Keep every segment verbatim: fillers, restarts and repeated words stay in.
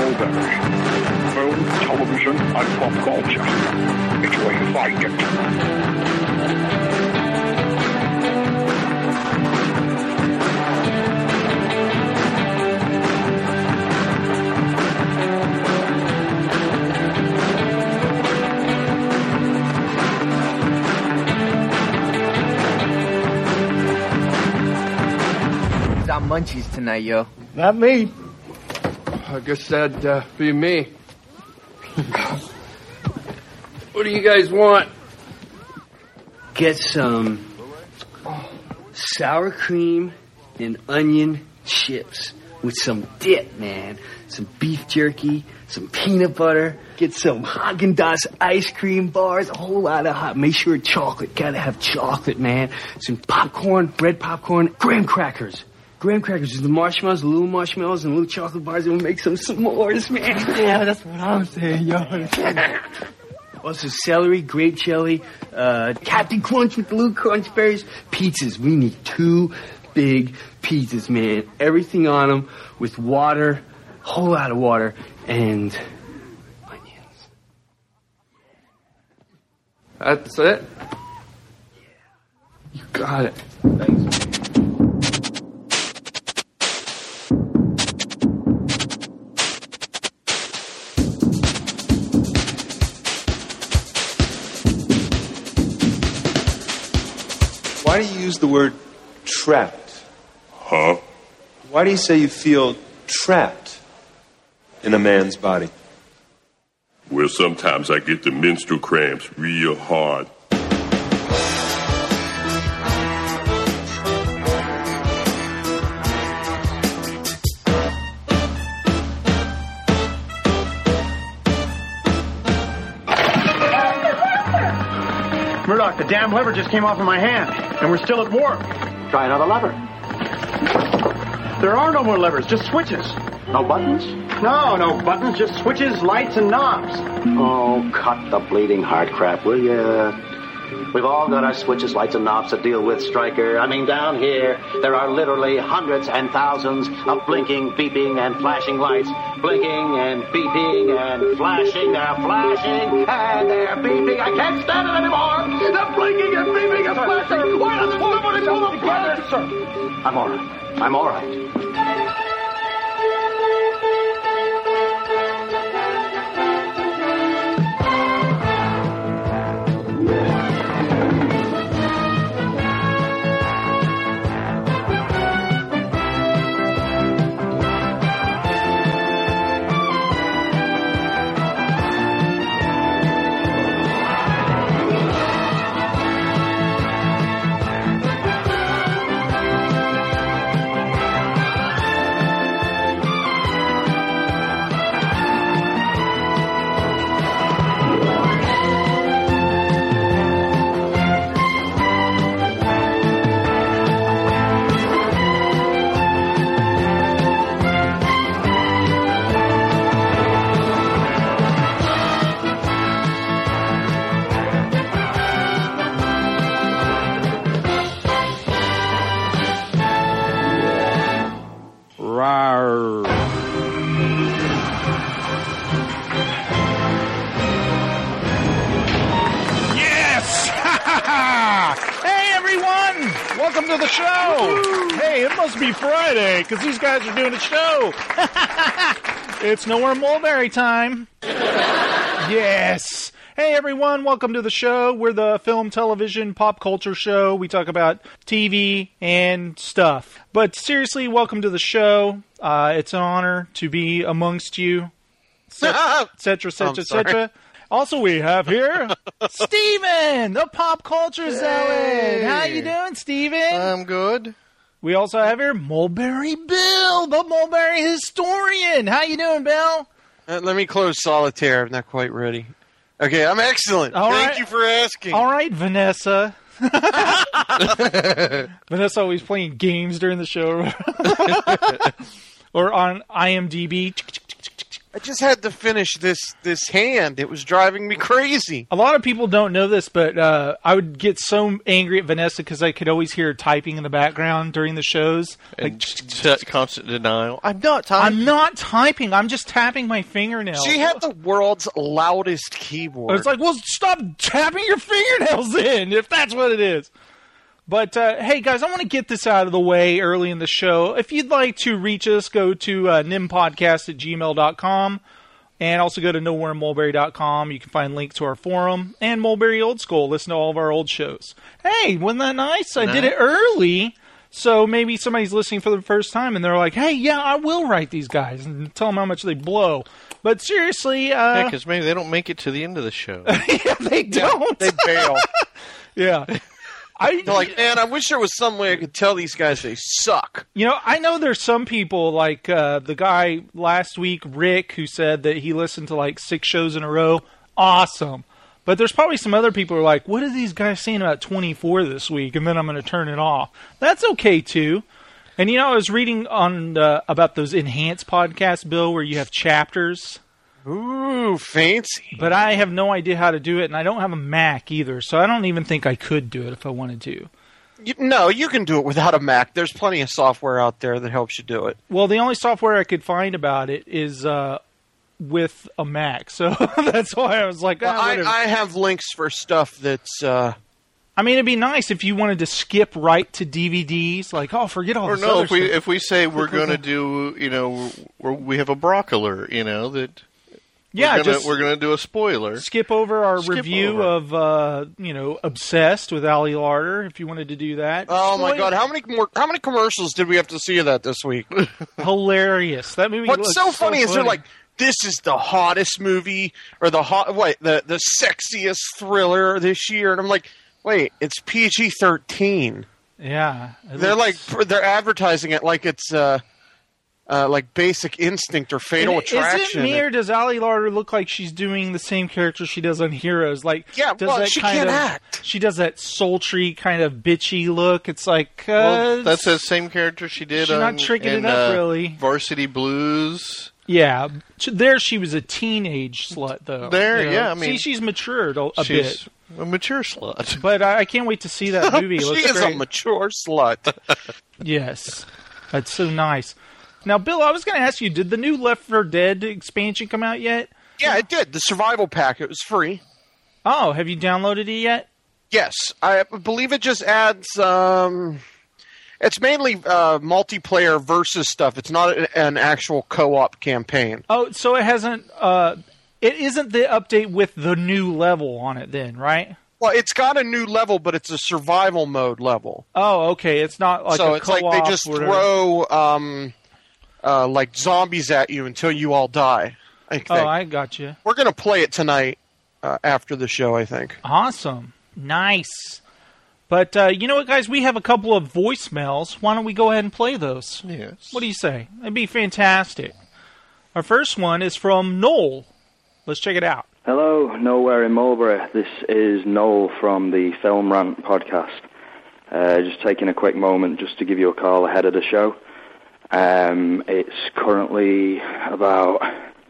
Mulberry. Film, television, and pop culture. It's where you find it. Got munchies tonight, yo. Not me. I guess that'd uh, be me. What do you guys want? Get some sour cream and onion chips with some dip, man. Some beef jerky, some peanut butter. Get some Haagen-Dazs ice cream bars, a whole lot of hot. Make sure chocolate. Gotta have chocolate, man. Some popcorn, red popcorn, graham crackers. Graham crackers, the marshmallows, the little marshmallows, and little chocolate bars, and we'll make some s'mores, man. Yeah, that's what I'm saying, yo. Also, celery, grape jelly, uh, Captain Crunch with the little crunch berries. Pizzas. We need two big pizzas, man. Everything on them with water, a whole lot of water, and onions. That's it? You got it. Thanks. Why do you use the word trapped? Huh? Why do you say you feel trapped in a man's body? Well, sometimes I get the menstrual cramps real hard. Murdoch, the damn lever just came off of my hand, and we're still at war. Try another lever. There are no more levers, just switches. No buttons? No, no buttons, just switches, lights, and knobs. Oh, cut the bleeding heart crap, will ya? We've all got our switches, lights, and knobs to deal with, Stryker. I mean, down here, there are literally hundreds and thousands of blinking, beeping, and flashing lights. Blinking and beeping and flashing. They're flashing and they're beeping. I can't stand it anymore. They're blinking and beeping and flashing. Why doesn't somebody pull the plug? I'm all right. I'm all right. Welcome to the show. Hey, it must be Friday because these guys are doing a show. It's Nowhere Mulberry time. Yes. Hey, everyone. Welcome to the show. We're the film, television, pop culture show. We talk about T V and stuff. But seriously, welcome to the show. Uh, it's an honor to be amongst you, et cetera, et cetera, et cetera. Also, we have here Steven, the pop culture zealot. Hey. How you doing, Steven? I'm good. We also have here Mulberry Bill, the Mulberry historian. How you doing, Bill? Uh, let me close solitaire. I'm not quite ready. Okay, I'm excellent. All Thank right. you for asking. All right, Vanessa. Vanessa always playing games during the show. Or on I M D B. I just had to finish this this hand. It was driving me crazy. A lot of people don't know this, but uh, I would get so angry at Vanessa because I could always hear her typing in the background during the shows. And like t- constant denial. I'm not typing. I'm not typing. I'm just tapping my fingernails. She had the world's loudest keyboard. It's like, well, stop tapping your fingernails in if that's what it is. But, uh, hey, guys, I want to get this out of the way early in the show. If you'd like to reach us, go to uh, nimpodcast at gmail dot com and also go to nowhere mulberry dot com. You can find links to our forum and Mulberry Old School. Listen to all of our old shows. Hey, wasn't that nice? I nice. did it early, so maybe somebody's listening for the first time, and they're like, hey, yeah, I will write these guys and tell them how much they blow. But seriously... Uh, yeah, because maybe they don't make it to the end of the show. yeah, they don't. They bail. yeah. I, They're like, man, I wish there was some way I could tell these guys they suck. You know, I know there's some people, like uh, the guy last week, Rick, who said that he listened to like six shows in a row. Awesome. But there's probably some other people who are like, what are these guys saying about twenty-four this week? And then I'm going to turn it off. That's okay, too. And, you know, I was reading on uh, about those enhanced podcasts, Bill, where you have chapters. Ooh, fancy. But I have no idea how to do it, and I don't have a Mac either, so I don't even think I could do it if I wanted to. You, no, you can do it without a Mac. There's plenty of software out there that helps you do it. Well, the only software I could find about it is uh, with a Mac, so that's why I was like, well, ah, I, I have links for stuff that's... Uh... I mean, it'd be nice if you wanted to skip right to D V Ds, like, oh, forget all or this no, other if we stuff. if we say we're going to do, you know, we're, we have a broccoli, you know, that... Yeah, we're gonna, just we're going to do a spoiler. Skip over our skip review over. of, uh, you know, Obsessed with Ali Larter, if you wanted to do that. Oh Spoil- my God! How many more? How many commercials did we have to see of that this week? Hilarious! That movie. What's looks so funny so is they're like, "This is the hottest movie or the hot wait the the sexiest thriller this year," and I'm like, "Wait, it's P G thirteen." Yeah, they're looks... like they're advertising it like it's. Uh, Uh, like Basic Instinct or Fatal and Attraction. Is it me or does Ali Larter look like she's doing the same character she does on Heroes? Like, yeah, does well, that she kind can't of, act. She does that sultry kind of bitchy look. It's like uh, well, that's the same character she did. She's on, not tricking in, it up uh, really. Varsity Blues. Yeah, there she was a teenage slut though. There, you know? yeah, I mean, see, she's matured a, a she's bit. A mature slut. But I, I can't wait to see that movie. It she looks is great. a mature slut. Yes, that's so nice. Now, Bill, I was going to ask you, did the new Left four Dead expansion come out yet? Yeah, it did. The survival pack, it was free. Oh, have you downloaded it yet? Yes, I believe it just adds. Um, it's mainly uh, multiplayer versus stuff. It's not an actual co-op campaign. Oh, so it hasn't. Uh, it isn't the update with the new level on it, then, right? Well, it's got a new level, but it's a survival mode level. Oh, okay. It's not like so a it's co-op like they just throw. Um, Uh, like zombies at you until you all die. I think. Oh, I got you. We're going to play it tonight uh, after the show, I think. Awesome. Nice. But uh, you know what, guys? We have a couple of voicemails. Why don't we go ahead and play those? Yes. What do you say? That'd be fantastic. Our first one is from Noel. Let's check it out. Hello, Nowhere in Mulberry. This is Noel from the Film Rant podcast. Uh, just taking a quick moment just to give you a call ahead of the show. Um, it's currently about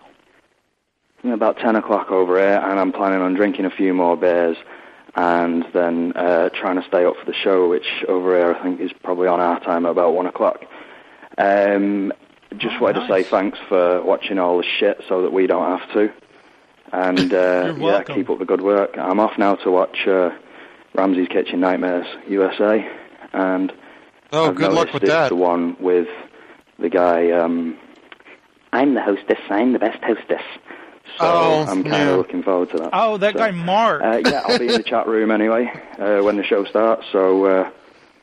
about ten o'clock over here, and I'm planning on drinking a few more beers and then uh, trying to stay up for the show, which over here I think is probably on our time at about one o'clock. Um, just oh, wanted nice. to say thanks for watching all the shit so that we don't have to. And uh, yeah, keep up the good work. I'm off now to watch uh, Ramsay's Kitchen Nightmares U S A, and oh, I've good luck with it's that. The one with the guy, um, I'm the hostess, I'm the best hostess. So oh, I'm kind yeah. of looking forward to that. Oh, that so, guy Mark. Uh, yeah, I'll be in the chat room anyway uh, when the show starts, so uh,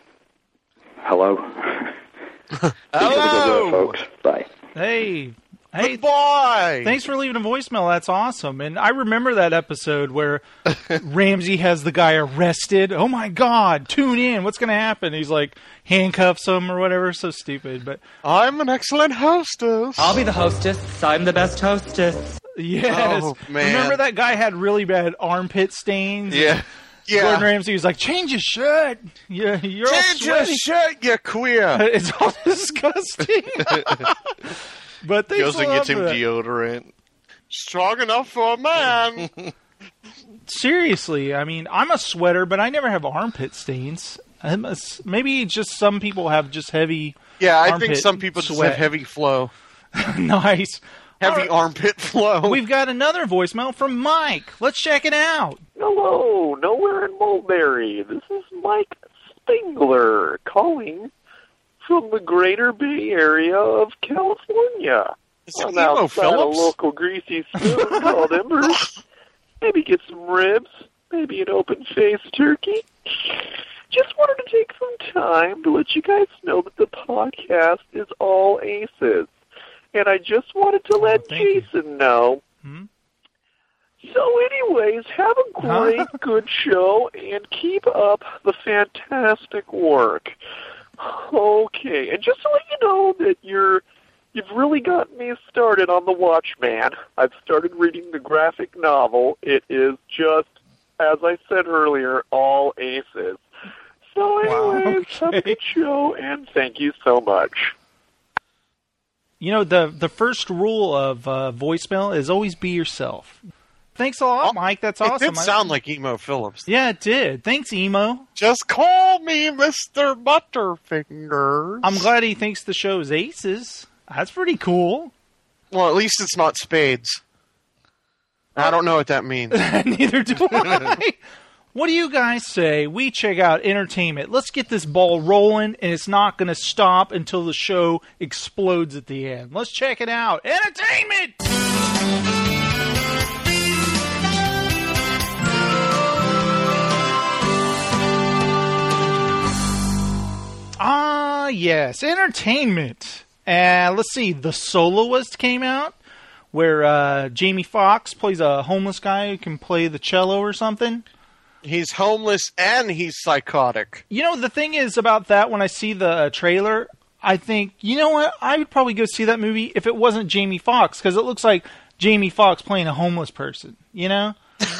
hello. Hello. Good work, folks. Bye. Hey. Hey, Goodbye. Thanks for leaving a voicemail. That's awesome. And I remember that episode where Ramsay has the guy arrested. Oh, my God. Tune in. What's going to happen? He's like handcuffs him or whatever. So stupid. But I'm an excellent hostess. I'll be the hostess. I'm the best hostess. Yes. Oh, man. Remember that guy had really bad armpit stains? Yeah. Yeah. Gordon Ramsay was like, change your shirt. Yeah, you're all Change your sweaty. shirt, you queer. It's all disgusting. But thanks Goes a and lot gets him for that. deodorant. Strong enough for a man. Seriously, I mean, I'm a sweater, but I never have armpit stains. I'm a s- maybe just some people have just heavy. Yeah, I think armpit some people just sweat. have heavy flow. Nice. Heavy All right. armpit flow. We've got another voicemail from Mike. Let's check it out. Hello, Nowhere in Mulberry. This is Mike Spengler calling from the Greater Bay Area of California. Is it I'm Emo outside Phillips? a local greasy spoon called Embers. Maybe get some ribs, maybe an open-faced turkey. Just wanted to take some time to let you guys know that the podcast is all aces. And I just wanted to let Jason know. Hmm? So anyways, have a great, good show, and keep up the fantastic work. Okay, and just to let you know that you're, you've really gotten me started on The Watchman. I've started reading the graphic novel. It is just, as I said earlier, all aces. So anyways, have a good show, and thank you so much. You know, the the first rule of uh, voicemail is always be yourself. Thanks a lot, Mike. That's It awesome. did sound like Emo Phillips. Yeah, it did. Thanks, Emo. Just call me Mister Butterfingers. I'm glad he thinks the show's aces. That's pretty cool. Well, at least it's not spades. I don't know what that means. Neither do I. What do you guys say? We check out entertainment. Let's get this ball rolling, and it's not going to stop until the show explodes at the end. Let's check it out. Entertainment! Ah, yes, entertainment. Uh, let's see, The Soloist came out, where uh, Jamie Foxx plays a homeless guy who can play the cello or something. He's homeless and he's psychotic. You know, the thing is about that, when I see the uh, trailer, I think, you know what, I would probably go see that movie if it wasn't Jamie Foxx, because it looks like Jamie Foxx playing a homeless person, you know?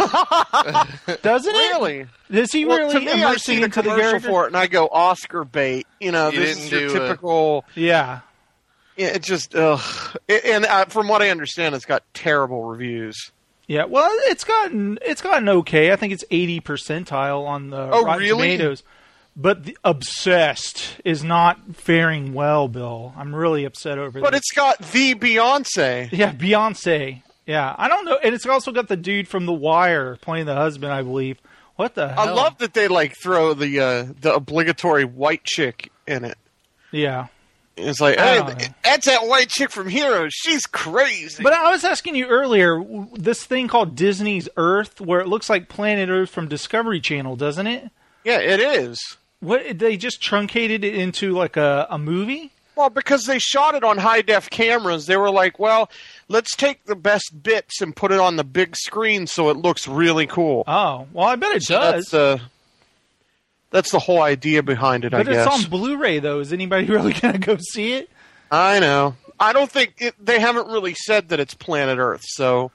Doesn't it? Really? Is he well, really to me, I immersing see the into the commercial character? for it, and I go Oscar bait. You know, You this didn't is your do a- typical. Yeah. Yeah, it just ugh. It, and uh, from what I understand, it's got terrible reviews. Yeah, well, it's gotten it's gotten okay. I think it's eighty percentile on the Oh, Rotten really? Tomatoes. But the Obsessed is not faring well, Bill. I'm really upset over But this. it's got the Beyonce. Yeah, Beyonce. Yeah, I don't know, and it's also got the dude from The Wire playing the husband, I believe. What the hell? I love that they like throw the uh, the obligatory white chick in it. Yeah. It's like, I hey, don't know. that's that white chick from Heroes. She's crazy. But I was asking you earlier, w- this thing called Disney's Earth, where it looks like Planet Earth from Discovery Channel, doesn't it? Yeah, it is. What, they just truncated it into like a, a movie? Well, because they shot it on high def cameras, they were like, well, let's take the best bits and put it on the big screen so it looks really cool. Oh, well, I bet it So does. That's the that's the whole idea behind it, I But it's guess. on Blu-ray, though. Is anybody really going to go see it? I know. I don't think it, they haven't really said that it's Planet Earth, so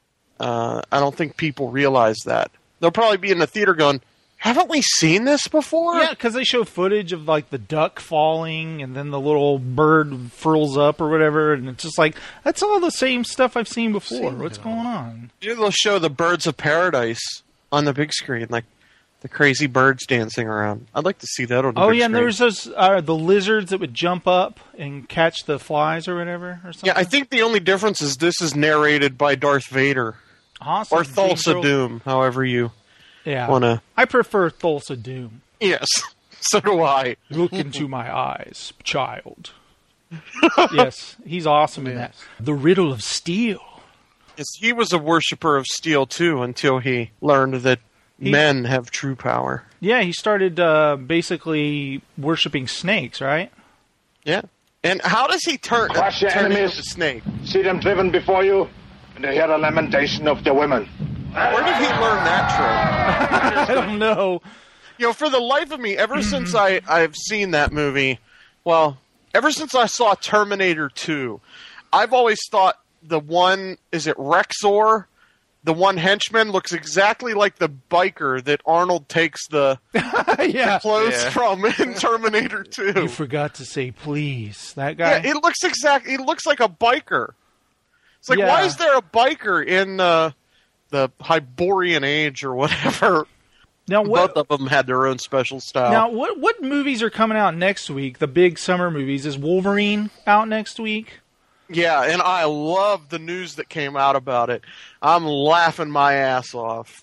uh, I don't think people realize that. They'll probably be in the theater going, haven't we seen this before? Yeah, because they show footage of like the duck falling, and then the little bird furls up or whatever, and it's just like that's all the same stuff I've seen before. What's going on? Maybe they'll show the birds of paradise on the big screen, like the crazy birds dancing around. I'd like to see that on the Oh big yeah, and screen. there's those uh, the lizards that would jump up and catch the flies or whatever or something. Yeah, I think the only difference is this is narrated by Darth Vader. Awesome. Or Thulsa Girl- Doom, however you Yeah, want to. I prefer Thulsa Doom. Yes, so do I. Look into my eyes, child. Yes, he's awesome in that. The Riddle of Steel. Yes, he was a worshiper of steel, too, until he learned that He- men have true power. Yeah, he started uh, basically worshiping snakes, right? Yeah. And how does he turn, Crush your turn into enemies. a snake? See them driven before you, and you hear the lamentation of the women. Where did he learn that trick? I don't know. You know, for the life of me, ever Mm-hmm. since I, I've seen that movie, well, ever since I saw Terminator two, I've always thought the one, is it Rexor, the one henchman looks exactly like the biker that Arnold takes the, yeah. the clothes Yeah. from in Terminator two. You forgot to say please. That guy. Yeah, it looks exact. He looks like a biker. It's like, Yeah. why is there a biker in uh, the Hyborian Age or whatever? Now, what, Both of them had their own special style. now, what what movies are coming out next week? The big summer movies. Is Wolverine out next week? Yeah, and I love the news that came out about it. I'm laughing my ass off.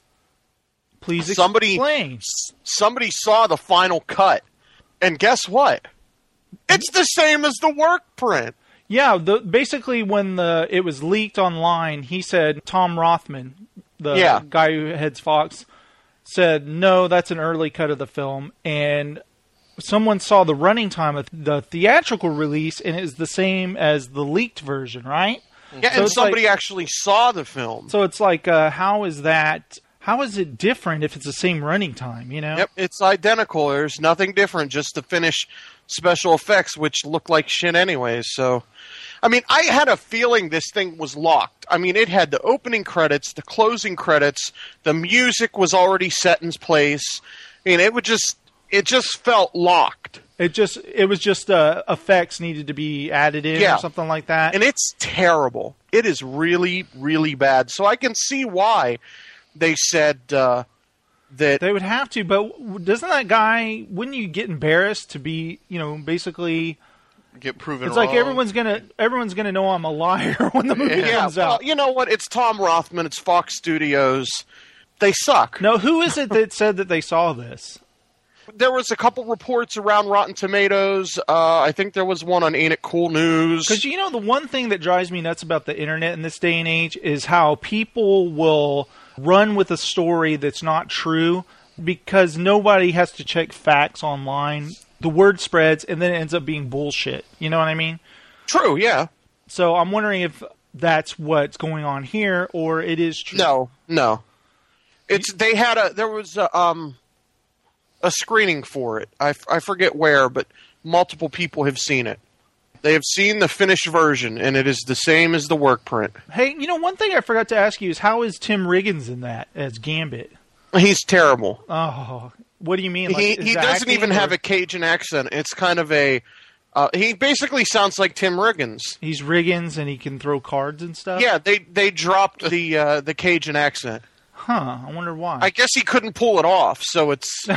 Please somebody, explain. s- Somebody saw the final cut, and guess what? It's the same as the work print. Yeah, the, basically when the it was leaked online, he said Tom Rothman, the Yeah. guy who heads Fox, said no, that's an early cut of the film, and someone saw the running time of the theatrical release, and it is the same as the leaked version, right? Yeah, So and it's somebody like- actually saw the film. So it's like, uh, how is that? How is it different if it's the same running time? You know? Yep, it's identical. There's nothing different, just to finish special effects, which look like shit anyways. So, I mean, I had a feeling this thing was locked. I mean, it had the opening credits, the closing credits, the music was already set in place. I mean, it would just, it just felt locked. It just, it was just uh, effects needed to be added in Yeah. or something like that. And it's terrible. It is really, really bad. So I can see why they said uh, that they would have to, but doesn't that guy? Wouldn't you get embarrassed to be, you know, basically Get proven It's wrong. like everyone's gonna everyone's gonna know I'm a liar when the movie yeah, comes well, out. you know what? It's Tom Rothman. It's Fox Studios. They suck. No, who is it that said that they saw this? There was a couple reports around Rotten Tomatoes. Uh, I think there was one on Ain't It Cool News. Because you know the one thing that drives me nuts about the internet in this day and age is how people will run with a story that's not true because nobody has to check facts online. The word spreads and then it ends up being bullshit. You know what I mean? True, yeah. So I'm wondering if that's what's going on here or it is true. No, no. It's they had a there was a, um a screening for it. I, f- I forget where, but multiple people have seen it. They have seen the finished version, and it is the same as the work print. Hey, you know, one thing I forgot to ask you is how is Tim Riggins in that as Gambit? He's terrible. Oh, what do you mean? Like, he is he the doesn't acting even or- have a Cajun accent. It's kind of a. Uh, he basically sounds like Tim Riggins. He's Riggins and he can throw cards and stuff? Yeah, they they dropped the uh, the Cajun accent. Huh, I wonder why. I guess he couldn't pull it off, so it's...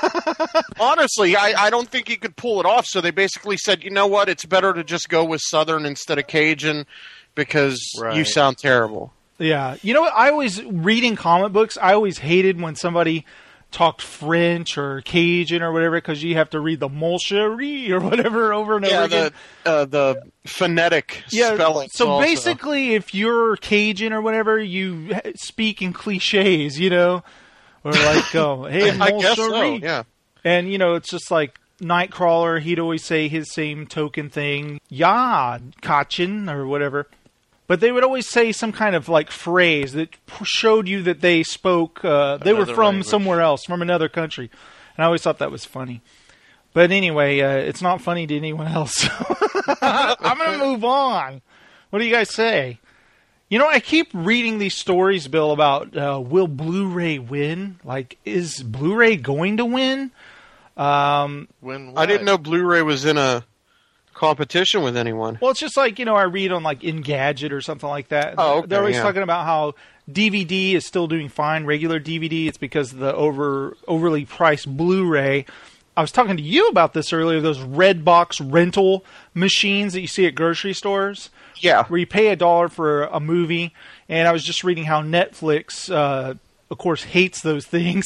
Honestly, I, I don't think he could pull it off, so they basically said, you know what, it's better to just go with Southern instead of Cajun because Right. you sound terrible. Yeah. You know what? I always, reading comic books, I always hated when somebody talked French or Cajun or whatever because you have to read the Molcherie or whatever over and Yeah, over again. the, uh, the phonetic Yeah, spelling. so also. basically, if you're Cajun or whatever, you h- speak in cliches, you know, or like, oh, hey, I guess so, Molcherie. yeah. And you know, it's just like Nightcrawler. He'd always say his same token thing, "Yeah, Kachin" or whatever. But they would always say some kind of like phrase that p- showed you that they spoke. Uh, they were Another from language. somewhere else, from another country. And I always thought that was funny. But anyway, uh, it's not funny to anyone else. I'm going to move on. What do you guys say? You know, I keep reading these stories, Bill, about uh, will Blu-ray win? Like, is Blu-ray going to win? Um, When I didn't what? know Blu-ray was in a competition with anyone. well, it's just like, you know, I read on like Engadget or something like that. Oh, okay, They're always yeah. talking about how D V D is still doing fine, regular D V D. It's because of the over overly priced Blu-ray. I was talking to you about this earlier, those red box rental machines that you see at grocery stores. Yeah. Where you pay a dollar for a movie. And I was just reading how Netflix, uh, of course, hates those things.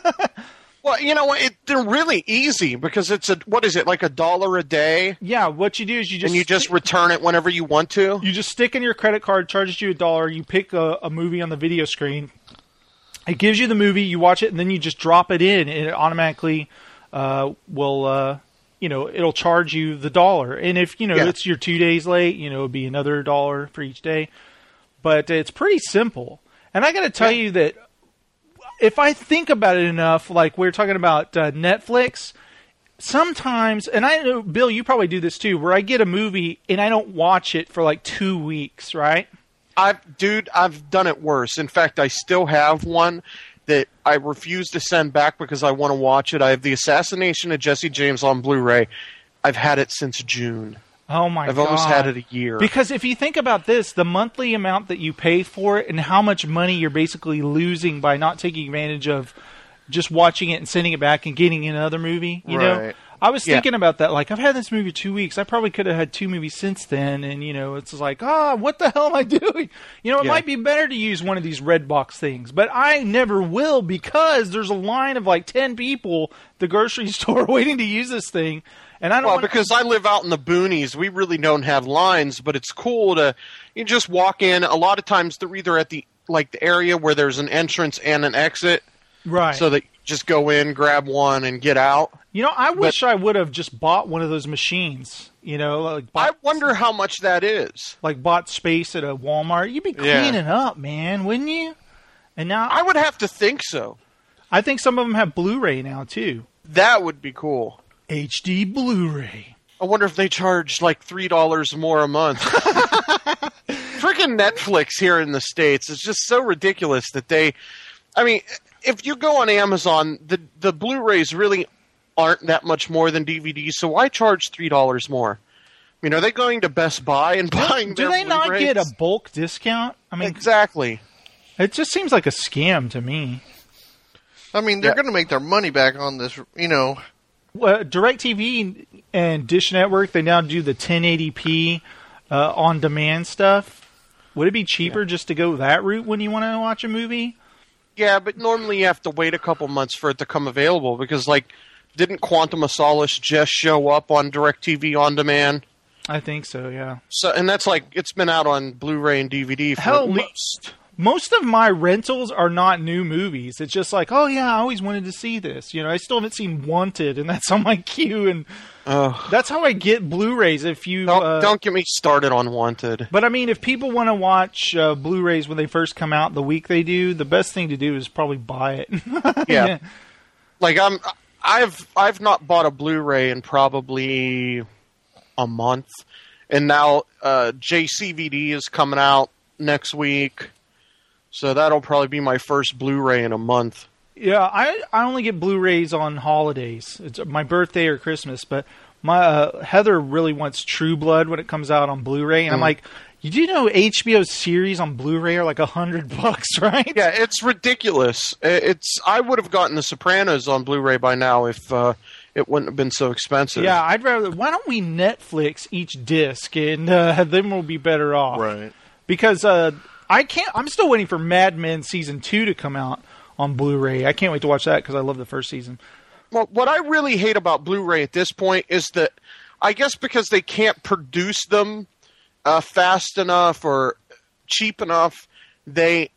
Well, you know what? It, they're really easy because it's a what is it like a dollar a day, yeah, what you do is you just and you just stick- return it whenever you want to. you just stick in your credit card, charges you a dollar. You pick a, a movie on the video screen. It gives you the movie, you watch it, and then you just drop it in, and it automatically uh, will, uh, you know, it'll charge you the dollar. And if you know Yeah. it's your two days late, you know, it'd be another dollar for each day. But it's pretty simple. And I got to tell Yeah. you that if I think about it enough, like we we're talking about uh, Netflix, sometimes, and I know, Bill, you probably do this too, where I get a movie and I don't watch it for like two weeks, right? I've, dude, I've done it worse. In fact, I still have one that I refuse to send back because I want to watch it. I have The Assassination of Jesse James on Blu-ray. I've had it since June. Oh my god. I've almost had it a year. Because if you think about this, the monthly amount that you pay for it and how much money you're basically losing by not taking advantage of just watching it and sending it back and getting another movie, you know? Right. I was Yeah. thinking about that. Like, I've had this movie two weeks. I probably could have had two movies since then. And, you know, it's like, ah, what the hell am I doing? You know, it Yeah. might be better to use one of these red box things. But I never will because there's a line of like ten people at the grocery store waiting to use this thing. And I don't Well, want because I live out in the boonies, we really don't have lines, but it's cool to you just walk in. A lot of times they're either at the like the area where there's an entrance and an exit, Right. so that you just go in, grab one, and get out. You know, I wish I would have just bought one of those machines. You know, like bought, I wonder how much that is. like bought space at a Walmart. You'd be Yeah. cleaning up, man, wouldn't you? And now I would have to think so. I think some of them have Blu-ray now too. That would be cool. H D Blu-ray. I wonder if they charge like three dollars more a month. Freaking Netflix here in the States is just so ridiculous that they. I mean, if you go on Amazon, the the Blu-rays really aren't that much more than D V Ds, so why charge three dollars more? I mean, are they going to Best Buy and buying Do their they not Blu-rays? get a bulk discount? I mean, exactly. It just seems like a scam to me. I mean, they're Yeah. going to make their money back on this, you know. Well, DirecTV and Dish Network, they now do the ten eighty p uh, on-demand stuff. Would it be cheaper just to go that route when you want to watch a movie? Yeah, but normally you have to wait a couple months for it to come available because, like, didn't Quantum of Solace just show up on DirecTV On Demand? I think so, yeah. So, and that's like it's been out on Blu-ray and D V D for Hell, at mo- least. Most of my rentals are not new movies. It's just like, oh yeah, I always wanted to see this. You know, I still haven't seen Wanted, and that's on my queue, and Oh, that's how I get Blu-rays. If you don't, uh, don't get me started on Wanted. But I mean, if people want to watch uh, Blu-rays when they first come out, the week they do, the best thing to do is probably buy it. Yeah. Like I'm, I've I've not bought a Blu-ray in probably a month, and now uh, J C V D is coming out next week, so that'll probably be my first Blu-ray in a month. Yeah, I I only get Blu-rays on holidays. It's my birthday or Christmas, but my uh, Heather really wants True Blood when it comes out on Blu-ray, and I'm Mm. like, you do know H B O series on Blu-ray are like a hundred bucks, right? Yeah, it's ridiculous. It's I would have gotten The Sopranos on Blu-ray by now if uh, it wouldn't have been so expensive. Yeah, I'd rather. Why don't we Netflix each disc, and uh, then we'll be better off. Right. Because uh, I can't. I'm still waiting for Mad Men season two to come out on Blu-ray. I can't wait to watch that because I love the first season. Well, what I really hate about Blu-ray at this point is that I guess because they can't produce them uh, fast enough or cheap enough, they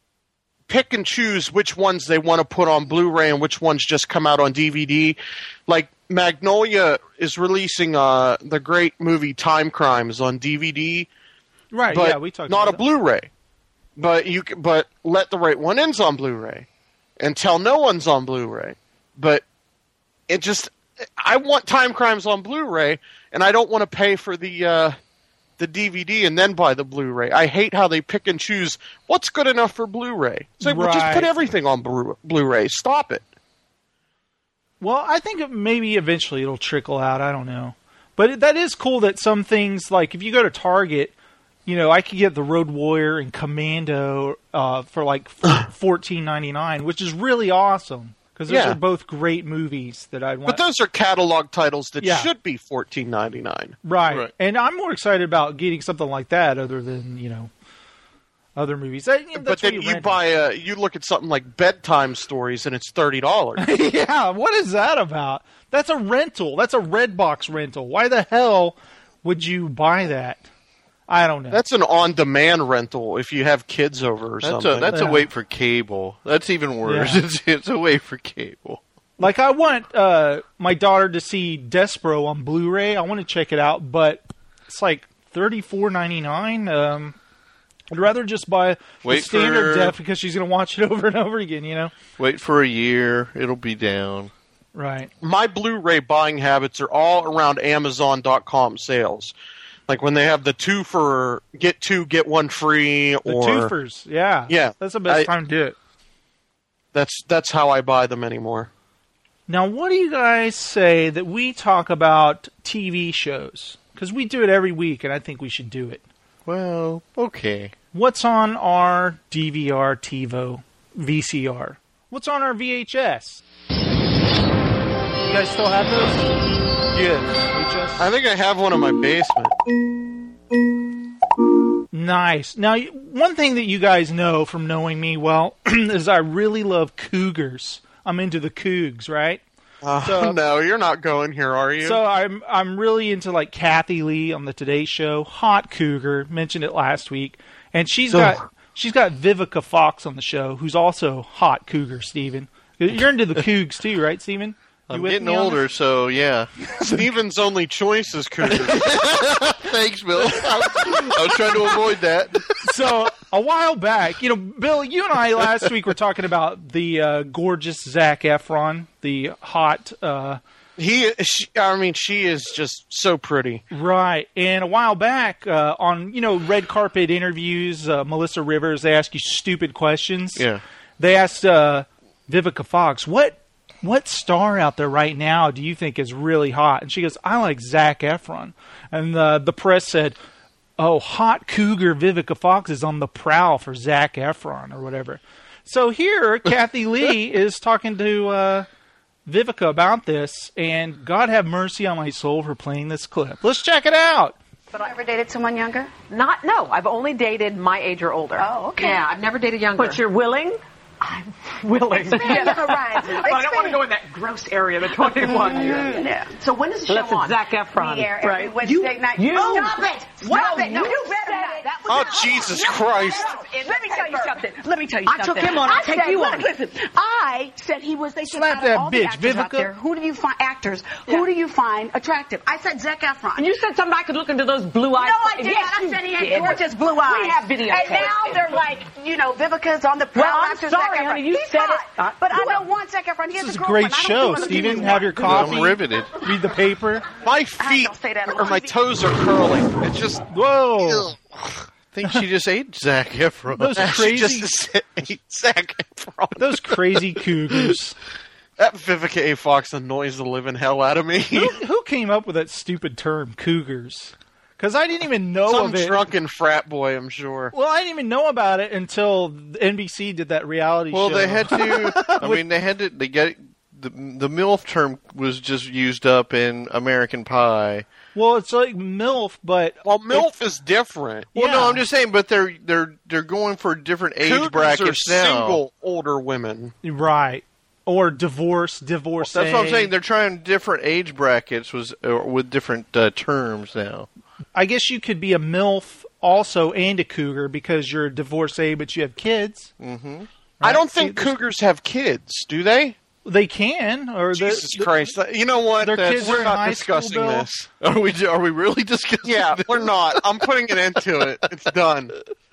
pick and choose which ones they want to put on Blu-ray and which ones just come out on D V D. Like Magnolia is releasing uh, the great movie Time Crimes on D V D, Right? but yeah, we talked not about a Blu-ray. But you can, but Let the Right One In's on Blu-ray, and Tell No One's on Blu-ray. But it just, I want Time Crimes on Blu-ray, and I don't want to pay for the uh, the D V D and then buy the Blu-ray. I hate how they pick and choose what's good enough for Blu-ray. It's like, well, just put Right. everything on Blu- Blu-ray. Stop it. Well, I think it, maybe eventually it'll trickle out. I don't know, but it, that is cool that some things, like if you go to Target, you know, I could get the Road Warrior and Commando uh, for like fourteen ninety nine, which is really awesome because those Yeah. are both great movies that I'd want. But those are catalog titles that Yeah. should be fourteen ninety-nine. Right. Right. And I'm more excited about getting something like that other than, you know, other movies. That, you know, But that's then what you rent. buy a, you look at something like Bedtime Stories and it's thirty dollars. Yeah, what is that about? That's a rental. That's a Redbox rental. Why the hell would you buy that? I don't know. That's an on-demand rental if you have kids over or That's something. a that's Yeah. a wait for cable. That's even worse. Yeah. It's it's a wait for cable. Like, I want uh, my daughter to see Despero on Blu-ray. I want to check it out, but it's like thirty-four ninety-nine. Um, I'd rather just buy the Wait standard for- def because she's going to watch it over and over again, you know? Wait for a year, it'll be down. Right. My Blu-ray buying habits are all around Amazon dot com sales. Like when they have the two for get two, get one free, The or twofers, yeah. Yeah. That's the best I- time to do it. That's that's how I buy them anymore. Now, what do you guys say that we talk about T V shows? Because we do it every week, and I think we should do it. Well, okay. What's on our D V R, TiVo, V C R? What's on our V H S? You guys still have those? Yes. V H S? I think I have one in my basement. Nice. Now, one thing that you guys know from knowing me well is I really love cougars. I'm into the cougs, right? Uh, So- no, you're not going here, are you? So I'm I'm really into like Kathy Lee on the Today Show, hot cougar. Mentioned it last week, and she's got she's got Vivica Fox on the show, who's also hot cougar. Steven, you're into the cougs too, right, Steven? You I'm with getting me on older, this? so yeah. Steven's only choice is cougar. Thanks, Bill. I was trying to avoid that. So a while back, you know, Bill, you and I last week were talking about the uh, gorgeous Zac Efron, the hot. Uh, he, she, I mean, she is just so pretty. Right. And a while back, uh, on, you know, red carpet interviews, uh, Melissa Rivers, they ask you stupid questions. Yeah. They asked uh, Vivica Fox, what what star out there right now do you think is really hot? And she goes, I like Zac Efron. And uh, the press said, oh, hot cougar Vivica Fox is on the prowl for Zac Efron or whatever. So here, Kathy Lee is talking to uh, Vivica about this, and God have mercy on my soul for playing this clip. Let's check it out. But I ever dated someone younger? Not, no. I've only dated my age or older. Oh, okay. Yeah, I've never dated younger. But you're willing? I'm willing. Expand the horizon. But I don't want to go in that gross area, the twenty-one year. Yeah. So when does the show Well, that's on? Zac Efron. We air Right. every You- Wednesday night. you- Oh, stop it! Stop No, it! No, you you better said not. it. That was Oh, not- Jesus No, Christ. no, it- Let me tell you something. Let me tell you I something. took him on. I'll I take said, you look, on. Listen, I said he was. They said Slap out of that all the bitch, actors out Vivica. there, who do you find actors? Who do you find attractive? I said Zac Efron. And you said somebody could look into those blue eyes. No, I did. Yes, I you said he had did. gorgeous blue eyes. We have video. And now they're like, you know, Vivica's on the prowl Well, I'm after sorry, Zac Efron. honey, you He's said hot, it. Uh, but I well, don't want Zac Efron. He has This is a a great girlfriend. I don't show, want him to Steven. be Have your one. coffee. I'm riveted. Read the paper. My feet don't say that on or my T V. toes are curling. It's just Whoa. I think she just ate Zac Efron. Those she crazy, just ate Zac Efron. those crazy cougars. That Vivica A. Fox annoys the living hell out of me. Who, who came up with that stupid term, cougars? Because I didn't even know Some of it. drunken frat boy, I'm sure. Well, I didn't even know about it until N B C did that reality Well, show. they had to. I mean, they had to. They get the the MILF term was just used up in American Pie. Well, it's like MILF, but Well, MILF is different. Well, Yeah. no, I'm just saying, but they're they're they're going for different age Cougars brackets are now. single older women. right, or divorce, divorce. That's what I'm saying. They're trying different age brackets was uh, with different uh, terms now. I guess you could be a MILF also and a cougar because you're a divorcee, but you have kids. Mm-hmm. I don't See, think there's- cougars have kids, do they? They can, or the- Jesus the- Christ! You know what? their That's- kids are we're in not high school, discussing Bill. this. Are we? Are we really discussing? Yeah, this? we're not. I'm putting an end to it. It's done.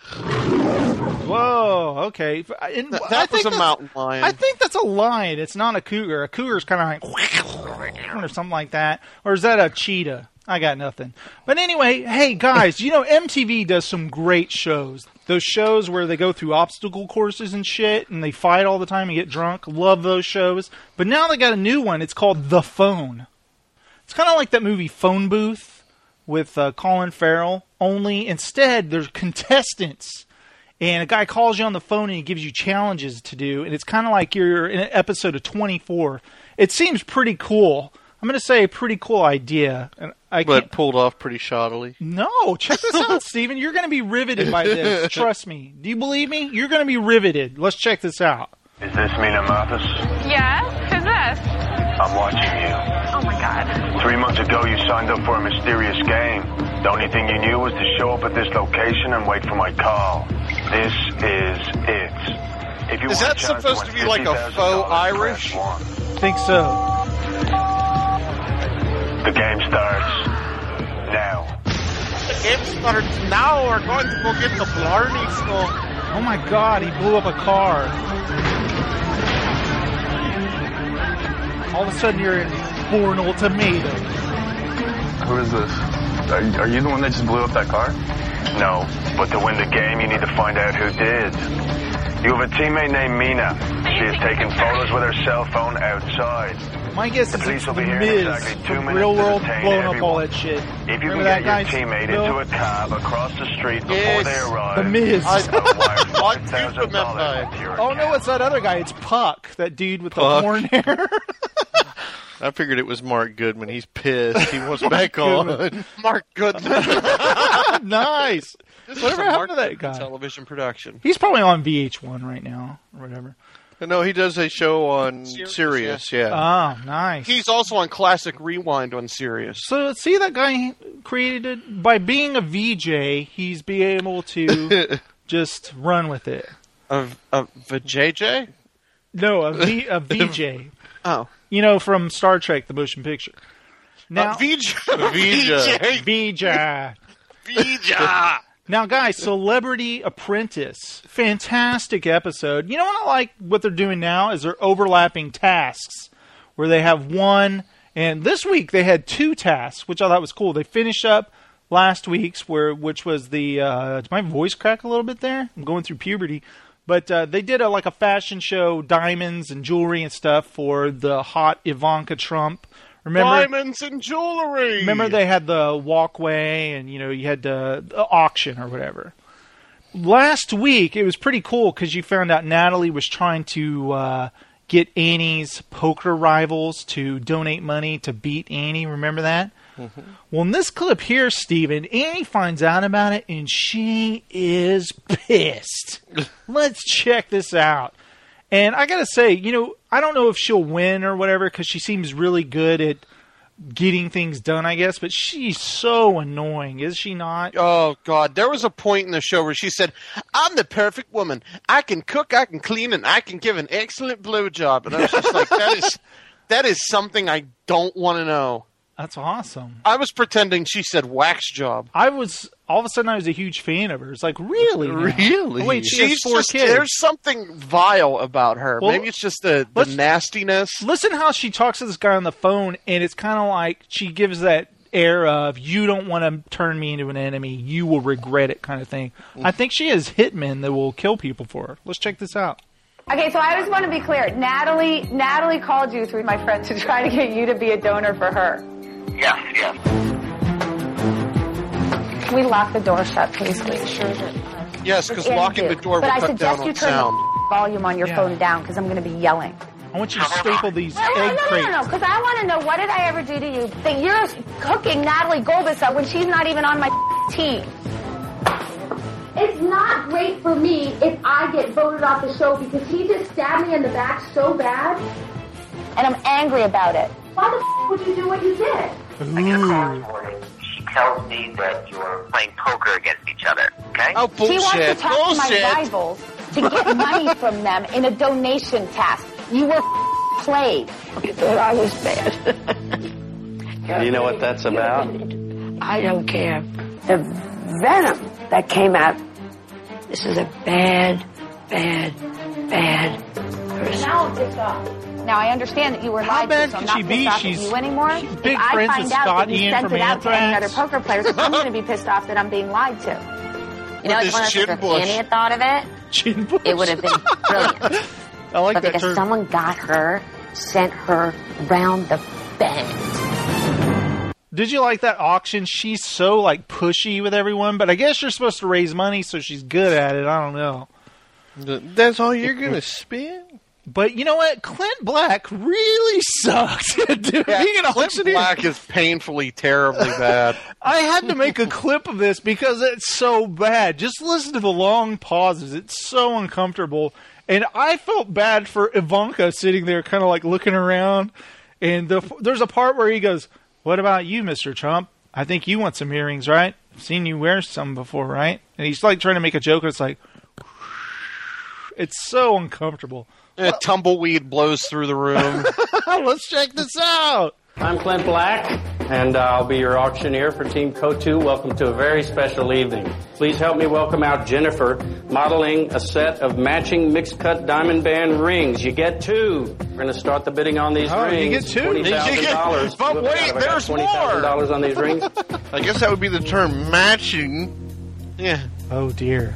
Whoa, okay. And That, I that was think a that's- mountain lion. I think that's a lion. It's not a cougar. A cougar's kind of like or something like that. Or is that a cheetah? I got nothing. But anyway, hey guys, you know M T V does some great shows. Those shows where they go through obstacle courses and shit, and they fight all the time and get drunk. Love those shows. But now they got a new one. It's called The Phone. It's kind of like that movie Phone Booth with uh, Colin Farrell. Only instead, there's contestants. And a guy calls you on the phone and he gives you challenges to do. And it's kind of like you're in an episode of twenty-four. It seems pretty cool. I'm going to say a pretty cool idea. And I But can't... pulled off pretty shoddily. No, check this out, Steven. You're going to be riveted by this. Trust me. Do you believe me? You're going to be riveted. Let's check this out. Is this Mina Mathis? Yes? Who's this? I'm watching you. Oh my god. Three months ago, you signed up for a mysterious game. The only thing you knew was to show up at this location and wait for my call. This is it. If you Is want a that chance supposed win to be like a fifty thousand faux dollars, Irish? press one. Think so. The game starts now. The game starts now. We're going to go get the Blarney skull. Oh my god, he blew up a car. All of a sudden you're in Born Ultimatum. Who is this? Are, are you the one that just blew up that car? No, but to win the game, you need to find out who did. You have a teammate named Mina. She has taken photos with her cell phone outside. My guess The is police it's will the be here in Miz exactly two from minutes Real to World detain blowing up everyone. all that shit. If you Remember can that get guy? your teammate Bill? into a cab across the street before Yes. they arrive, The Miz. I'll wire I five do thousand remember dollars that. into your Oh no, it's that other guy. It's Puck, that dude with the Puck. horn hair. I figured it was Mark Goodman. He's pissed. He wants back on. Mark Goodman. Nice. This Whatever is a happened Mark to that Goodman guy? television production. He's probably on V H one right now, or whatever. No, he does a show on Sirius, Sirius, yeah. Oh, nice. He's also on Classic Rewind on Sirius. So see, that guy created by being a V J, he's be able to just run with it. A, a, a J J? No, a, v, a V J. Oh. You know, from Star Trek, the motion picture. Now, Uh, V J. V J. V J. V J. Now, guys, Celebrity Apprentice. Fantastic episode. You know what I like what they're doing now is they're overlapping tasks where they have one, and this week they had two tasks, which I thought was cool. They finished up last week's, where which was the, uh, did my voice crack a little bit there? I'm going through puberty. But uh, they did a, like a fashion show, diamonds and jewelry and stuff for the hot Ivanka Trump. Remember, Diamonds and jewelry. Remember they had the walkway and, you know, you had the, the auction or whatever. Last week, it was pretty cool because you found out Natalie was trying to uh, get Annie's poker rivals to donate money to beat Annie. Remember that? Mm-hmm. Well, in this clip here, Steven, Annie finds out about it and she is pissed. Let's check this out. And I gotta say, you know, I don't know if she'll win or whatever because she seems really good at getting things done, I guess, but she's so annoying, is she not? Oh, God. There was a point in the show where she said, I'm the perfect woman. I can cook, I can clean, and I can give an excellent blowjob. And I was just like, that is, that is something I don't want to know. That's awesome. I was pretending she said wax job. I was, all of a sudden I was a huge fan of her. It's like, really? now? Really? Oh, wait, she has She's four just, kids. there's something vile about her. Well, Maybe it's just the, the let's- nastiness. Listen how she talks to this guy on the phone, and it's kind of like she gives that air of, you don't want to turn me into an enemy, you will regret it kind of thing. I think she has hitmen that will kill people for her. Let's check this out. Okay, so I just want to be clear. Natalie, Natalie called you through my friend to try to get you to be a donor for her. Yes, yes. Can we lock the door shut, please? Please, sure. Yes, because Yeah, you locking do. the door But will I cut suggest down you on turn sound. the volume on your Yeah. phone down because I'm going to be yelling. I want you to staple these No, no, egg no, crates. no, no, because I want to know, what did I ever do to you that you're cooking Natalie Golbis up when she's not even on my team? It's not great for me if I get voted off the show because he just stabbed me in the back so bad. And I'm angry about it. Why the f- would you do what you did? She tells me that you're playing poker against each other, okay? Oh, She wants to bullshit. talk to my Bullshit. rivals to get money from them in a donation task. You were f- played. You thought I was bad. You know what that's about? I don't care. The venom that came out. This is a bad, bad, bad person. Now I'm pissed off. Now I understand that you were How lied bad to, so I'm can not she pissed be? off She's at you anymore. big if I friends find with out Scott that you Ian sent from it out to any other Anthrax. poker players, I'm going to be pissed off that I'm being lied to. You know, With it's one of his those chin if bush. Annie had thought of it, Chin bush. it would have been brilliant. I like But that because term. someone got her, sent her round the bend. Did you like that auction? She's so, like, pushy with everyone, but I guess you're supposed to raise money, so she's good at it. I don't know. That's all you're going to spend? But you know what? Clint Black really sucked at doing Yeah, being an Clint auctioneer. Black is painfully, terribly bad. I had to make a clip of this because it's so bad. Just listen to the long pauses. It's so uncomfortable. And I felt bad for Ivanka sitting there kind of like looking around. And the, there's a part where he goes, "What about you, Mister Trump? I think you want some earrings, right? I've seen you wear some before, right?" And he's like trying to make a joke. And it's like, it's so uncomfortable. A tumbleweed blows through the room. Let's check this out. I'm Clint Black. and uh, I'll be your auctioneer for Team Kotu. Welcome to a very special evening. Please help me welcome out Jennifer, modeling a set of matching mixed-cut diamond band rings. You get two. We're going to start the bidding on these Oh, rings. you get two. twenty thousand dollars. But wait, there's twenty thousand dollars on these rings. I guess that would be the term matching. Yeah. Oh, dear.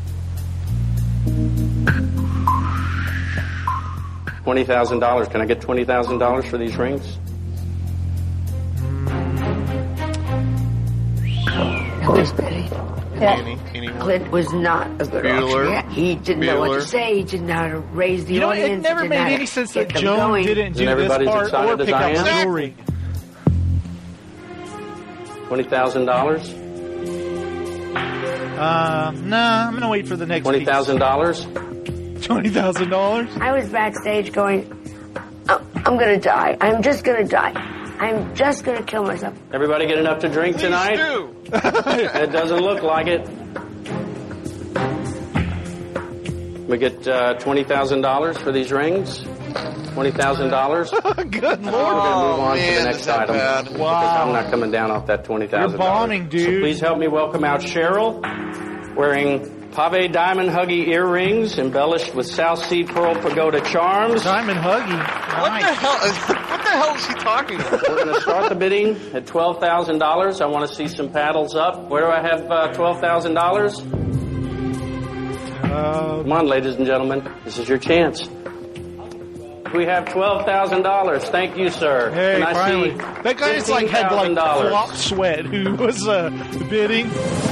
twenty thousand dollars. Can I get twenty thousand dollars for these rings? Who's bidding? Any, anyone? Clint was not a good Bueller. auctioneer. He didn't know what Bueller. to say. He didn't know how to raise the You know, audience. it never He made didn't know how any to sense get that them Joan going. didn't do Isn't this everybody's part excited or as pick I up am? jewelry. twenty thousand dollars? Uh, nah, I'm going to wait for the next twenty thousand dollars? twenty thousand dollars? I was backstage going, "I'm, I'm going to die. I'm just going to die. I'm just going to kill myself." Everybody get enough to drink tonight? It doesn't look like it. We get uh, twenty thousand dollars for these rings. twenty thousand dollars. Good lord. We're going to move on man, to the is next that item. bad? Because Wow. I'm not coming down off that twenty thousand dollars. You're bombing, dude. So please help me welcome out Cheryl, wearing Pave Diamond Huggy earrings embellished with South Sea Pearl Pagoda charms. Diamond Huggy. What the hell? Is, what the hell is he talking about? We're going to start the bidding at twelve thousand dollars. I want to see some paddles up. Where do I have uh, twelve thousand dollars? Uh, Come on, ladies and gentlemen. This is your chance. We have twelve thousand dollars. Thank you, sir. Hey, Can I finally. see That guy just like had like fifteen thousand dollars? flop sweat who was uh, bidding.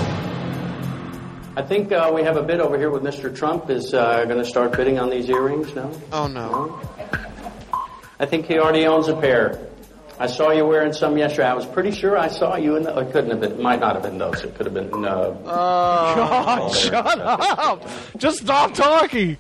I think uh, we have a bid over here with Mister Trump is uh, going to start bidding on these earrings now. Oh, no. I think he already owns a pair. I saw you wearing some yesterday. I was pretty sure I saw you in the... It couldn't have been... It might not have been those. It could have been... Uh, God, oh, shut up. Just stop talking.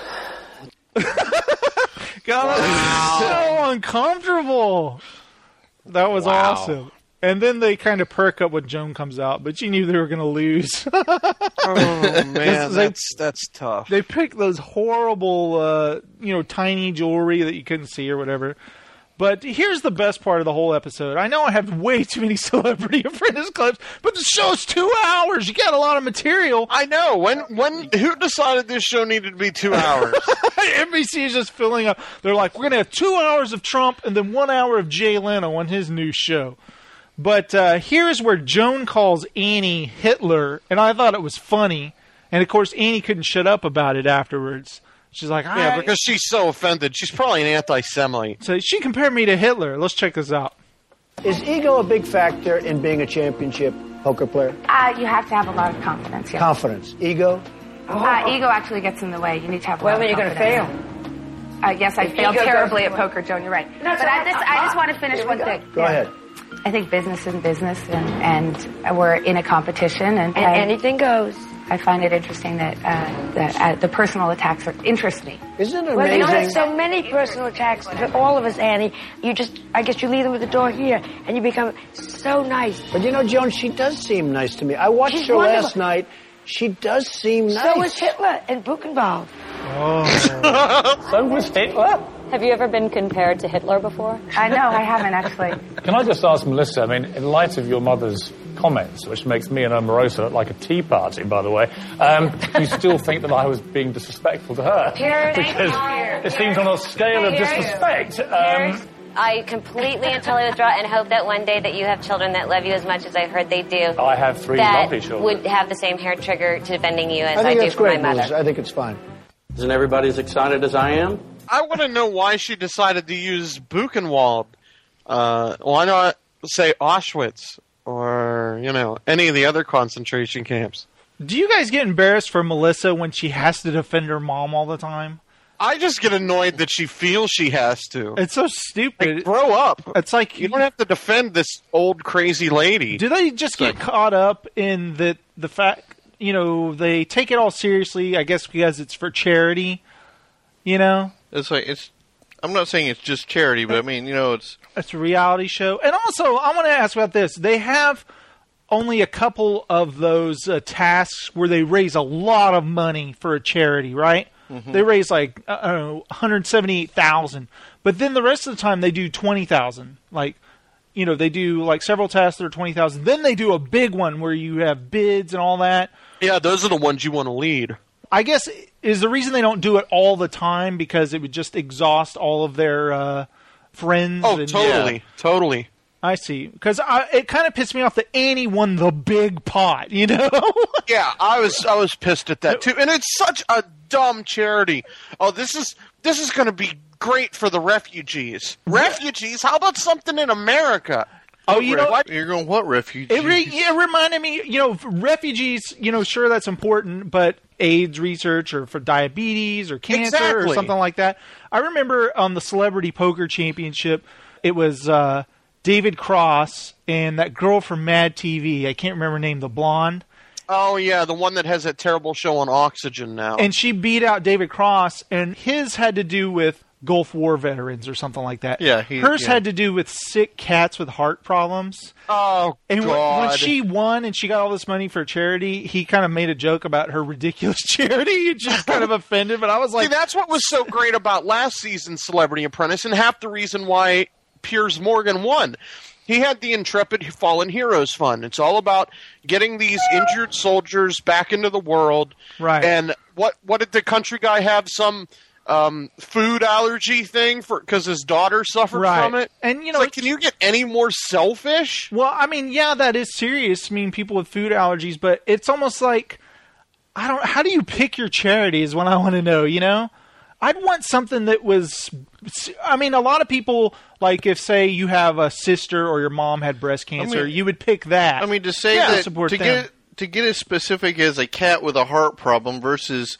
God, that was so uncomfortable. That was Wow. awesome. And then they kind of perk up when Joan comes out, but you knew they were going to lose. Oh, man, They- that's, that's tough. They picked those horrible, uh, you know, tiny jewelry that you couldn't see or whatever. But here's the best part of the whole episode. I know I have way too many Celebrity Apprentice clips, but the show's two hours. You got a lot of material. I know. When when who decided this show needed to be two hours? N B C is just filling up. They're like, we're going to have two hours of Trump and then one hour of Jay Leno on his new show. But uh, here's where Joan calls Annie Hitler, and I thought it was funny. And, of course, Annie couldn't shut up about it afterwards. She's like, Yeah, I... because she's so offended. She's probably an anti-Semite. So she compared me to Hitler. Let's check this out. Is ego a big factor in being a championship poker player? Uh, you have to have a lot of confidence, yes. Confidence. Ego? Uh, ego actually gets in the way. You need to have a Well, lot then of you're gonna confidence. Uh, yes, I If failed ego terribly goes- at poker, Joan. You're right. That's but I all- just, I just want to finish Here we one go. thing. Go ahead. I think business is business, and, and we're in a competition, and, And anything goes. I find it interesting that uh, the, uh, the personal attacks are, interest me. Isn't it Well, you amazing? have so many personal attacks to all of us, Annie. You just, I guess you leave them at the door here, and you become so nice. But you know, Joan, she does seem nice to me. I watched She's her wonderful. last night. She does seem nice. So was Hitler and Buchenwald. Oh. So was Hitler? Have you ever been compared to Hitler before? I know, I haven't actually. Can I just ask Melissa, I mean, in light of your mother's comments, which makes me and Omarosa look like a tea party, by the way, um, do you still think that I was being disrespectful to her? Cheers. Because Thank it seems on a scale of Cheers. disrespect. Um, I completely and totally withdraw and hope that one day that you have children that love you as much as I heard they do. I have three that lovely children. would have the same hair trigger to defending you as I I, think do that's for great, my mother. Melissa. I think it's fine. Isn't everybody as excited as I am? I want to know why she decided to use Buchenwald. Uh, why not say Auschwitz or, you know, any of the other concentration camps? Do you guys get embarrassed for Melissa when she has to defend her mom all the time? I just get annoyed that she feels she has to. It's so stupid. Like, grow up. It's like you don't have to defend this old crazy lady. Do they just get caught up in the the fact, you know, they take it all seriously, I guess because it's for charity, you know? It's like it's. I'm not saying it's just charity, but I mean, you know, it's it's a reality show. And also, I want to ask about this. They have only a couple of those uh, tasks where they raise a lot of money for a charity, right? Mhm. They raise like I don't know, one hundred seventy-eight thousand, but then the rest of the time they do twenty thousand. Like, you know, they do like several tests that are twenty thousand. Then they do a big one where you have bids and all that. Yeah, those are the ones you want to lead. I guess is the reason they don't do it all the time because it would just exhaust all of their uh, friends. Oh, and, totally, yeah. totally. I see. Because it kind of pissed me off that Annie won the big pot, you know? Yeah, I was I was pissed at that too. And it's such a dumb charity. Oh, this is this is going to be great for the refugees. Refugees? How about something in America? Oh, you know what? You're going, what refugees? It, re- it reminded me, you know, refugees, you know, sure, that's important, but AIDS research or for diabetes or cancer Exactly. or something like that. I remember on the Celebrity Poker Championship, it was uh, David Cross and that girl from Mad T V. I can't remember her name, the blonde. Oh, yeah, the one that has that terrible show on Oxygen now. And she beat out David Cross, and his had to do with Gulf War veterans or something like that. Yeah, he, Hers yeah. had to do with sick cats with heart problems. Oh, and when, God. when she won and she got all this money for charity, he kind of made a joke about her ridiculous charity. He just kind of offended, but I was like... See, that's what was so great about last season's Celebrity Apprentice and half the reason why Piers Morgan won. He had the Intrepid Fallen Heroes Fund. It's all about getting these injured soldiers back into the world. Right. And what, what did the country guy have? Some... Um, food allergy thing for because his daughter suffered Right. from it, and you know, it's like, can you get any more selfish? Well, I mean, yeah, that is serious. I mean, people with food allergies, but it's almost like I don't. How do you pick your charity? Is what I want to know. You know, I'd want something that was. I mean, a lot of people like if say you have a sister or your mom had breast cancer, I mean, you would pick that. I mean, to say yeah, that support to them. get to get as specific as a cat with a heart problem versus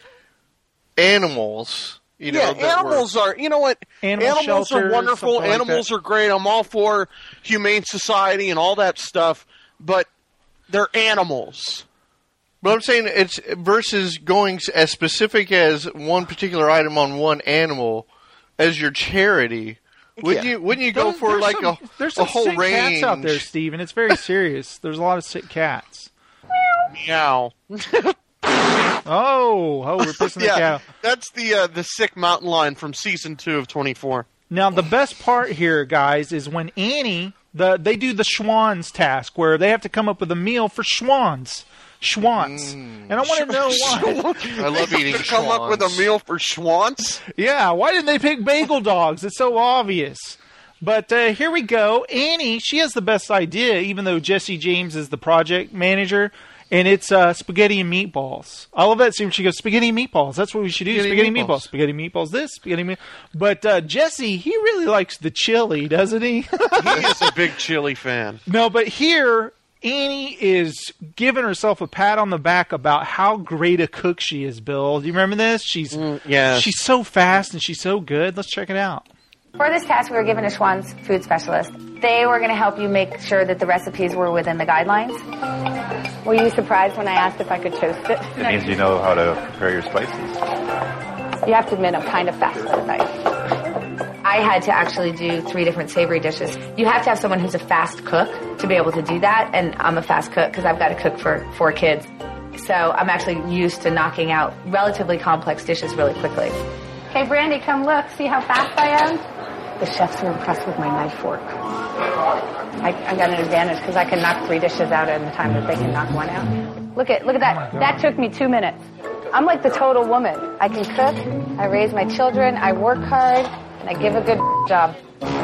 animals. You know, yeah, that animals were, are. You know what? Animal animals shelter, are wonderful. something like Animals that. are great. I'm all for humane society and all that stuff, but they're animals. But I'm saying it's versus going as specific as one particular item on one animal as your charity. Wouldn't Yeah. you? Wouldn't you go There's- for there's like some, a there's a some whole sick range cats out there, Steve, and it's very serious. There's a lot of sick cats. Meow. Oh, oh, we're pissing the yeah, cow. that's the uh, the sick mountain lion from season two of twenty-four. Now, the best part here, guys, is when Annie, the they do the Schwann's task, where they have to come up with a meal for Schwann's. Schwann's. And I want to know why. I love eating to come up with a Schwann's. meal for Schwann's? Yeah, why didn't they pick bagel dogs? It's so obvious. But uh, here we go. Annie, she has the best idea, even though Jesse James is the project manager. And it's uh, spaghetti and meatballs. I love that scene. She goes, spaghetti and meatballs. That's what we should do. Spaghetti Spaghetti, meatballs. meatballs. Spaghetti meatballs. This. Spaghetti meatballs. But uh, Jesse, he really likes the chili, doesn't he? He is a big chili fan. No, but here, Annie is giving herself a pat on the back about how great a cook she is, Bill. Do you remember this? She's Mm, yes. she's so fast and she's so good. Let's check it out. For this task, we were given a Schwann's food specialist. They were going to help you make sure that the recipes were within the guidelines. Were you surprised when I asked if I could toast it? It means you know how to prepare your spices. You have to admit, I'm kind of fast with a knife. I had to actually do three different savory dishes. You have to have someone who's a fast cook to be able to do that, and I'm a fast cook because I've got to cook for four kids. So I'm actually used to knocking out relatively complex dishes really quickly. Okay, Brandy, come look. See how fast I am? The chefs were impressed with my knife work. I, I got an advantage because I can knock three dishes out in the time that they can knock one out. Look at look at that. That took me two minutes. I'm like the total woman. I can cook, I raise my children, I work hard, and I give a good job.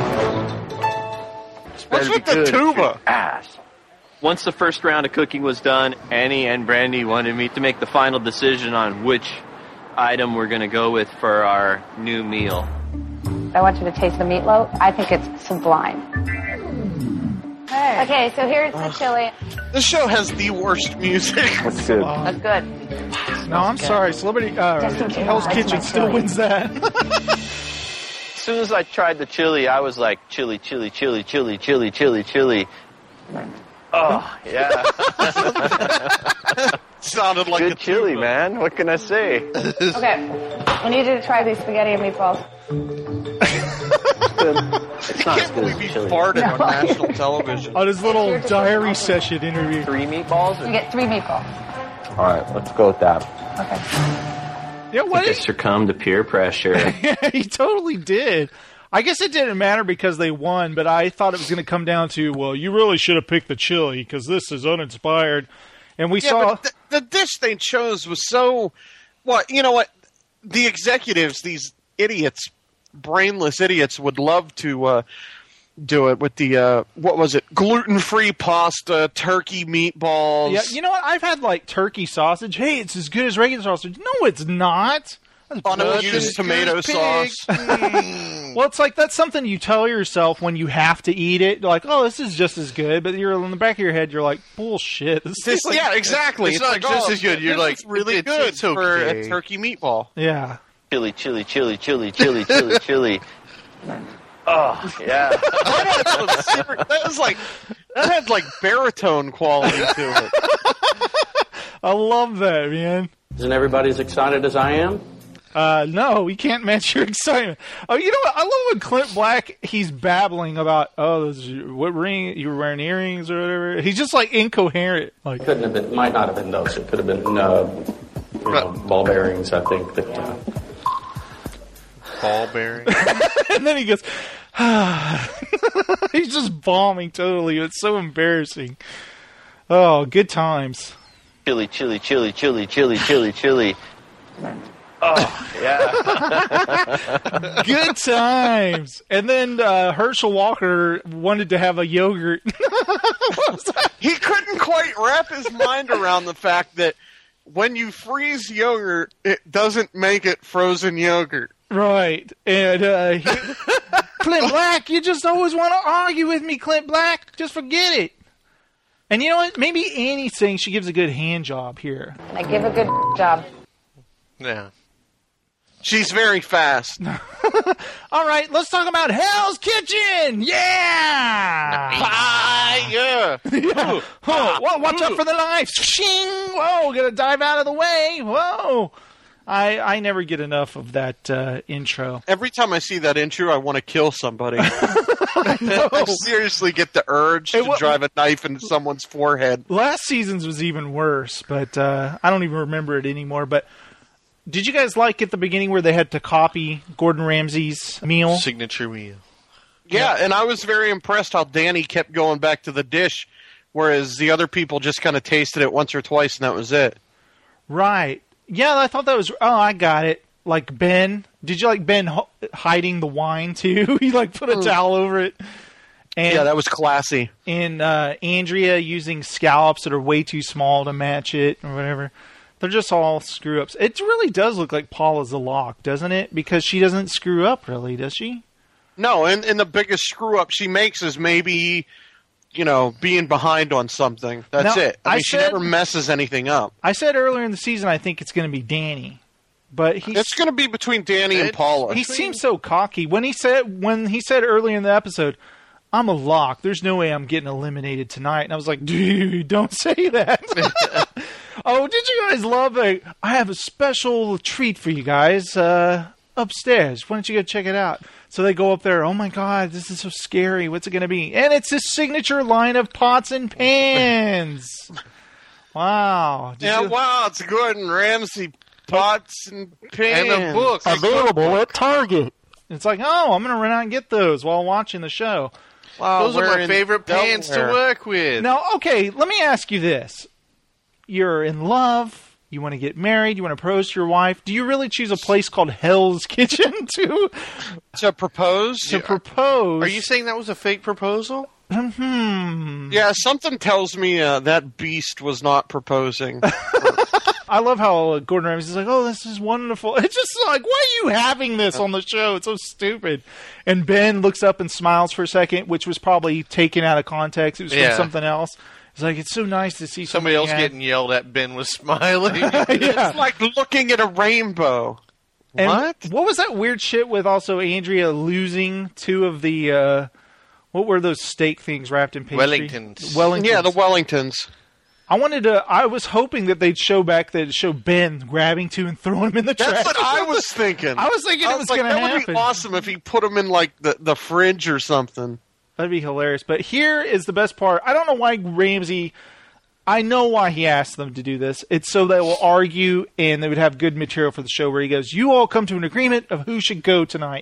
What's with the tuba? Ass. Once the first round of cooking was done, Annie and Brandy wanted me to make the final decision on which item we're going to go with for our new meal. I want you to taste the meatloaf. I think it's sublime. Hey. Okay, so here's the chili. This show has the worst music. That's good. That's good. No, I'm sorry. Celebrity uh, Hell's Kitchen still wins that. As soon as I tried the chili, I was like, chili, chili, chili, chili, chili, chili, chili. Oh, yeah. Sounded like good a chili, tuba. man. What can I say? Okay, I need you to try these spaghetti and meatballs. It's not as good as We chili. farted on national television. On his little diary session interview. Three meatballs? You get three meatballs. All right, let's go with that. Okay. Yeah, what I is succumbed to peer pressure. Yeah, he totally did. I guess it didn't matter because they won, but I thought it was going to come down to, well, you really should have picked the chili because this is uninspired. And we yeah, saw but the, the dish they chose was so. Well, you know what? The executives, these idiots, brainless idiots, would love to uh, do it with the uh, what was it? Gluten-free pasta, turkey meatballs. Yeah, you know what? I've had like turkey sausage. Hey, it's as good as regular sausage. No, it's not. Unused tomato sauce. Well, it's like that's something you tell yourself when you have to eat it. You're like, oh, this is just as good. But you're in the back of your head, you're like, bullshit. This This, is like, yeah, exactly. It's, It's, not like, just oh, as good. You're this like, is really it's, good it's for okay. a turkey meatball. Yeah. Chili, chili, chili, chili, chili, chili, chili. Oh, yeah. that, had some super, that was like that had like baritone quality to it. I love that, man. Isn't everybody as excited as I am? Uh, no, we can't match your excitement. Oh, you know what? I love when Clint Black, he's babbling about, oh, this is, what ring, you were wearing earrings or whatever. He's just like incoherent. Like, Couldn't have been, might not have been those. It could have been uh, you know, ball bearings, I think. That, uh, ball bearing. And then he goes, ah. He's just bombing totally. It's so embarrassing. Oh, good times. Chili, chili, chili, chili, chili, chili, chili. Oh, yeah. Good times. And then uh, Herschel Walker wanted to have a yogurt. He couldn't quite wrap his mind around the fact that when you freeze yogurt, it doesn't make it frozen yogurt. Right. And uh, he, Clint Black, you just always want to argue with me, Clint Black. Just forget it. And you know what? Maybe Annie's saying she gives a good hand job here. I give a good job. Yeah. She's very fast. All right, let's talk about Hell's Kitchen. Yeah. Fire. Yeah. Oh, whoa, watch out for the knife. Shing. Whoa, gotta dive out of the way. Whoa. I I never get enough of that uh, intro. Every time I see that intro, I want to kill somebody. I seriously get the urge to wa- drive a knife into someone's forehead. Last season's was even worse, but uh, I don't even remember it anymore. But did you guys like at the beginning where they had to copy Gordon Ramsay's meal? Signature meal. Yeah, and I was very impressed how Danny kept going back to the dish, whereas the other people just kind of tasted it once or twice and that was it. Right. Yeah, I thought that was... Oh, I got it. Like Ben. Did you like Ben ho- hiding the wine, too? He, like, put a towel over it. And, yeah, that was classy. And uh, Andrea using scallops that are way too small to match it or whatever. They're just all screw-ups. It really does look like Paula's a lock, doesn't it? Because she doesn't screw up, really, does she? No, and, and the biggest screw-up she makes is maybe... you know, being behind on something. That's Now, it. I mean, I she said- never messes anything up. I said earlier in the season I think it's going to be Danny. But he's, It's going to be between Danny and Paula. he seems so cocky. When he said when he said earlier in the episode, I'm a lock. There's no way I'm getting eliminated tonight. And I was like, dude, don't say that. Oh, did you guys love it? I have a special treat for you guys uh, upstairs. Why don't you go check it out? So they go up there. Oh, my God, this is so scary. What's it going to be? And it's his signature line of pots and pans. Wow. Did yeah, you- wow, it's Gordon Ramsay pots and pans. And a book. Available at Target. It's like, oh, I'm going to run out and get those while watching the show. Wow, Those are we're my in favorite pans to Delaware. work with. Now, okay, let me ask you this. You're in love. You want to get married. You want to propose to your wife. Do you really choose a place called Hell's Kitchen to, To propose? to propose? Are you saying that was a fake proposal? Hmm. Yeah, something tells me uh, that beast was not proposing. I love how uh, Gordon Ramsay's like, oh, this is wonderful. It's just like, why are you having this on the show? It's so stupid. And Ben looks up and smiles for a second, which was probably taken out of context. It was Yeah. from something else. It's like, it's so nice to see Somebody else something getting yelled at. Ben was smiling. yeah. It's like looking at a rainbow. And what? What was that weird shit with also Andrea losing two of the, uh, what were those steak things wrapped in pastry? Wellingtons. Wellingtons. Yeah, the Wellingtons. I wanted to, I was hoping that they'd show back, that show Ben grabbing two and throwing them in the trash. That's what I was thinking. I was thinking I it was was like, going to that happen. would be awesome if he put them in like the, the fridge or something. That'd be hilarious. But here is the best part. I don't know why Ramsay, I know why he asked them to do this. It's so they will argue and they would have good material for the show where he goes, you all come to an agreement of who should go tonight.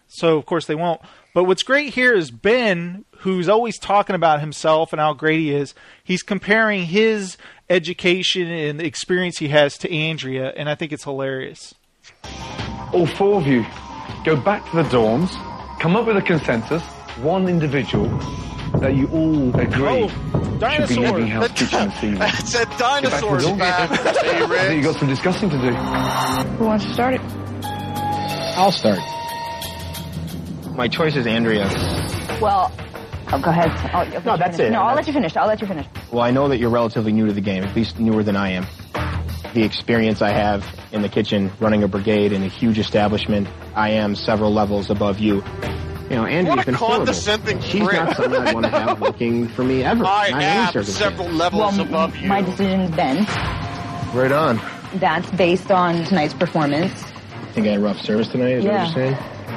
So, of course, they won't. But what's great here is Ben, who's always talking about himself and how great he is, he's comparing his education and the experience he has to Andrea, and I think it's hilarious. All four of you go back to the dorms, come up with a consensus, one individual that you all agree oh, should be leaving Hell's Kitchen this evening. It said dinosaurs. Get back to the dorms. I think you've got some discussing to do. Who wants to start it? I'll start. My choice is Andrea. Well, oh, go ahead. I'll, I'll No, that's finish. it. No, I'll That's- let you finish. I'll let you finish. Well, I know that you're relatively new to the game, at least newer than I am. The experience I have in the kitchen, running a brigade in a huge establishment, I am several levels above you. You know, Andrea's What a been horrible. condescending She's prick. not someone I'd want to have working for me ever. I not in any am circumstance. several levels Well, above you. my decision's Ben. Right on. That's based on tonight's performance. Think I had rough service tonight, is Yeah. what you're saying?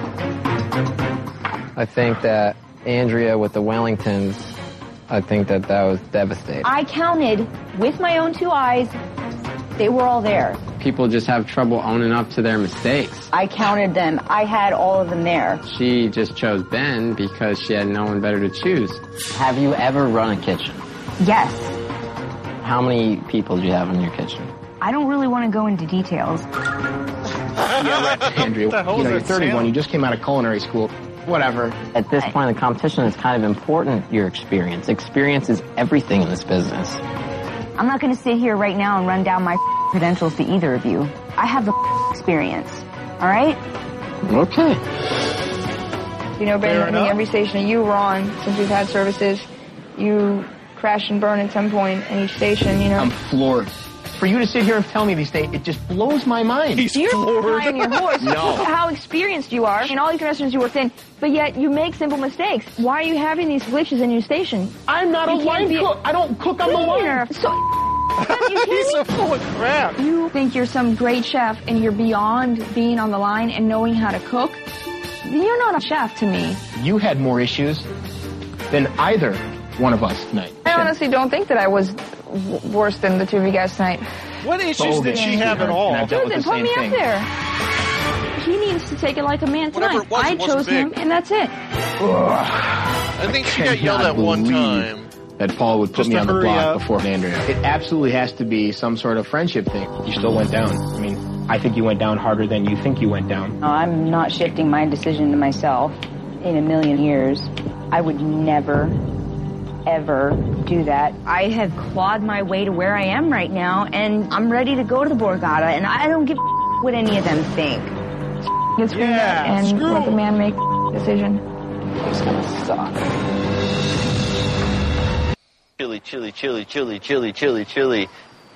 I think that Andrea with the Wellingtons, I think that that was devastating. I counted with my own two eyes. They were all there. People just have trouble owning up to their mistakes. I counted them. I had all of them there. She just chose Ben because she had no one better to choose. Have you ever run a kitchen? Yes. How many people do you have in your kitchen? I don't really want to go into details. Andrea, What the hell you know, is you're that thirty-one, sound? you just came out of culinary school. Whatever. At this point in the competition, it's kind of important, your experience. Experience is everything in this business. I'm not going to sit here right now and run down my credentials to either of you. I have the experience. All right? Okay. You know, Fair Ben, I mean, enough. every station you were on since we've had services, you crash and burn at some point in each station, you know. I'm floored. For you to sit here and tell me these things, it just blows my mind. You're riding your horse. No. Look at how experienced you are in all these restaurants you worked in, but yet you make simple mistakes. Why are you having these glitches in your station? I'm not a You can't line be cook. I don't cook on the cleaner. line. So, you He's so full of crap. You think you're some great chef and you're beyond being on the line and knowing how to cook? You're not a chef to me. You had more issues than either one of us tonight. I honestly don't think that I was w- worse than the two of you guys tonight. What issues did she have at all? Susan, put me up there. He needs to take it like a man tonight. Whatever it was, I it wasn't chose big. him, and that's it. I think she got yelled at one time. That Paul would put Just me to on the hurry block up. before Andrea. It absolutely has to be some sort of friendship thing. You still went down. I mean, I think you went down harder than you think you went down. No, I'm not shifting my decision to myself in a million years. I would never, ever do that. I have clawed my way to where I am right now, and I'm ready to go to the Borgata, and I don't give a what any of them think. Get screwed Yeah, up and screw let the 'em. man make a decision. It's gonna suck. Chili, chili, chili, chili, chili, chili, chili.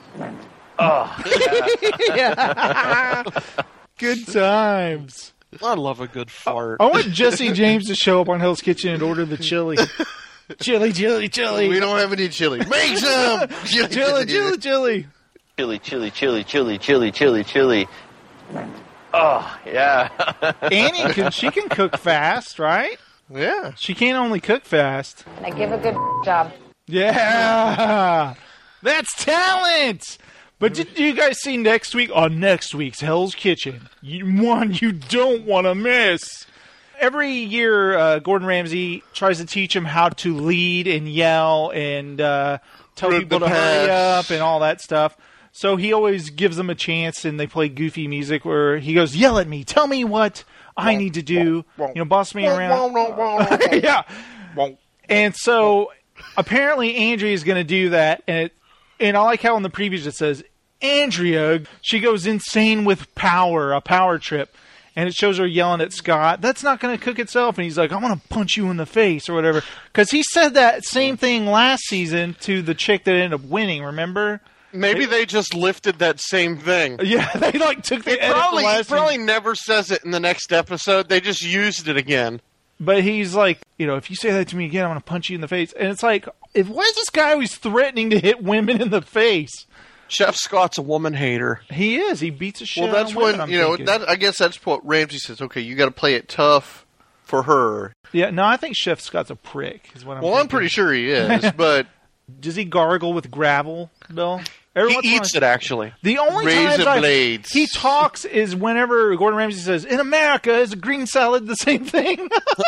Yeah. Good times. I love a good fart. I want Jesse James to show up on Hell's Kitchen and order the chili. Chili, chili, chili. We don't have any chili. Make some! Chili, chili, chili, chili. Chili, chili, chili, chili, chili, chili, chili. Oh, yeah. Annie, can, she can cook fast, right? Yeah. She can't only cook fast. And I give a good job. Yeah. That's talent. But did you guys see next week on next week's Hell's Kitchen? You, one you don't want to miss. Every year, uh, Gordon Ramsay tries to teach him how to lead and yell and uh, tell Rip people the to hurry pass. up and all that stuff. So he always gives them a chance, and they play goofy music where he goes, "Yell at me, tell me what I need to do, you know, boss me around." Yeah. And so apparently Andrea is going to do that, and it, and I like how in the previews it says Andrea, she goes insane with power, a power trip. And it shows her yelling at Scott, "That's not going to cook itself." And he's like, "I want to punch you in the face," or whatever. Because he said that same thing last season to the chick that ended up winning, remember? Maybe they just lifted that same thing. Yeah, they like took the He edit probably, from he last probably season. never says it in the next episode. They just used it again. But he's like, you know, if you say that to me again, I'm going to punch you in the face. And it's like, if why is this guy always threatening to hit women in the face? Chef Scott's a woman hater. He is. He beats a shit Well, out that's of women, when, I'm you know, thinking. that I guess that's what Ramsey says. Okay, you got to play it tough for her. Yeah, no, I think Chef Scott's a prick, is what I'm Well, I'm thinking. pretty sure he is, but Does he gargle with gravel, Bill? Every he once in a eats while- it, actually. The only Razor times I, blades. he talks is whenever Gordon Ramsay says, "In America, is a green salad the same thing?"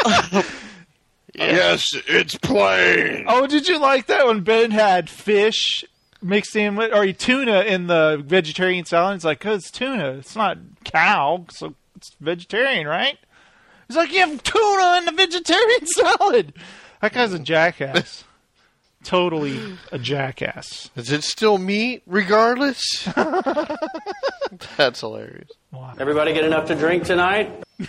Yes, it's plain. Oh, did you like that when Ben had fish mixed in with, or tuna in the vegetarian salad? It's like, cause it's tuna. It's not cow, so it's vegetarian, right? He's like, you have tuna in the vegetarian salad. That guy's a jackass. Totally a jackass. Is it still meat, regardless? That's hilarious. Everybody get enough to drink tonight?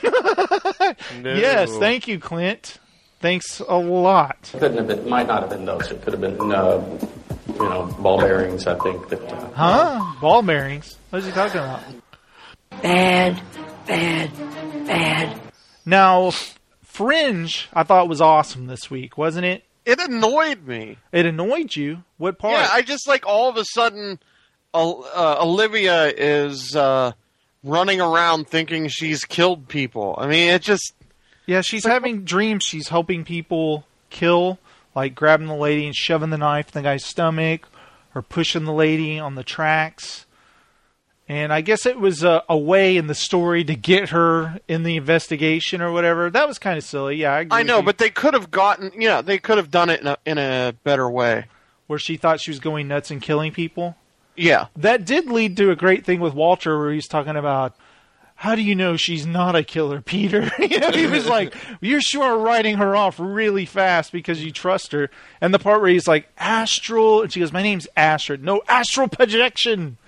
No. Yes, thank you, Clint. Thanks a lot. Couldn't have been, might not have been those. It could have been, uh, you know, ball bearings, I think. That, uh, Huh? Ball bearings? What is he talking about? Bad, bad, bad. Now, Fringe, I thought was awesome this week, wasn't it? It annoyed me. It annoyed you? What part? Yeah, I just like all of a sudden, uh, Olivia is uh, running around thinking she's killed people. I mean, it just. Yeah, she's having dreams. She's helping people kill, like grabbing the lady and shoving the knife in the guy's stomach, or pushing the lady on the tracks. And I guess it was a, a way in the story to get her in the investigation or whatever. That was kind of silly. Yeah, I agree I know, with you. but they could have gotten. Yeah, they could have done it in a, in a better way. Where she thought she was going nuts and killing people. Yeah, that did lead to a great thing with Walter, where he's talking about, how do you know she's not a killer, Peter? You know, he was like, you're sure writing her off really fast because you trust her. And the part where he's like, astral, and she goes, my name's Astrid. No, astral projection.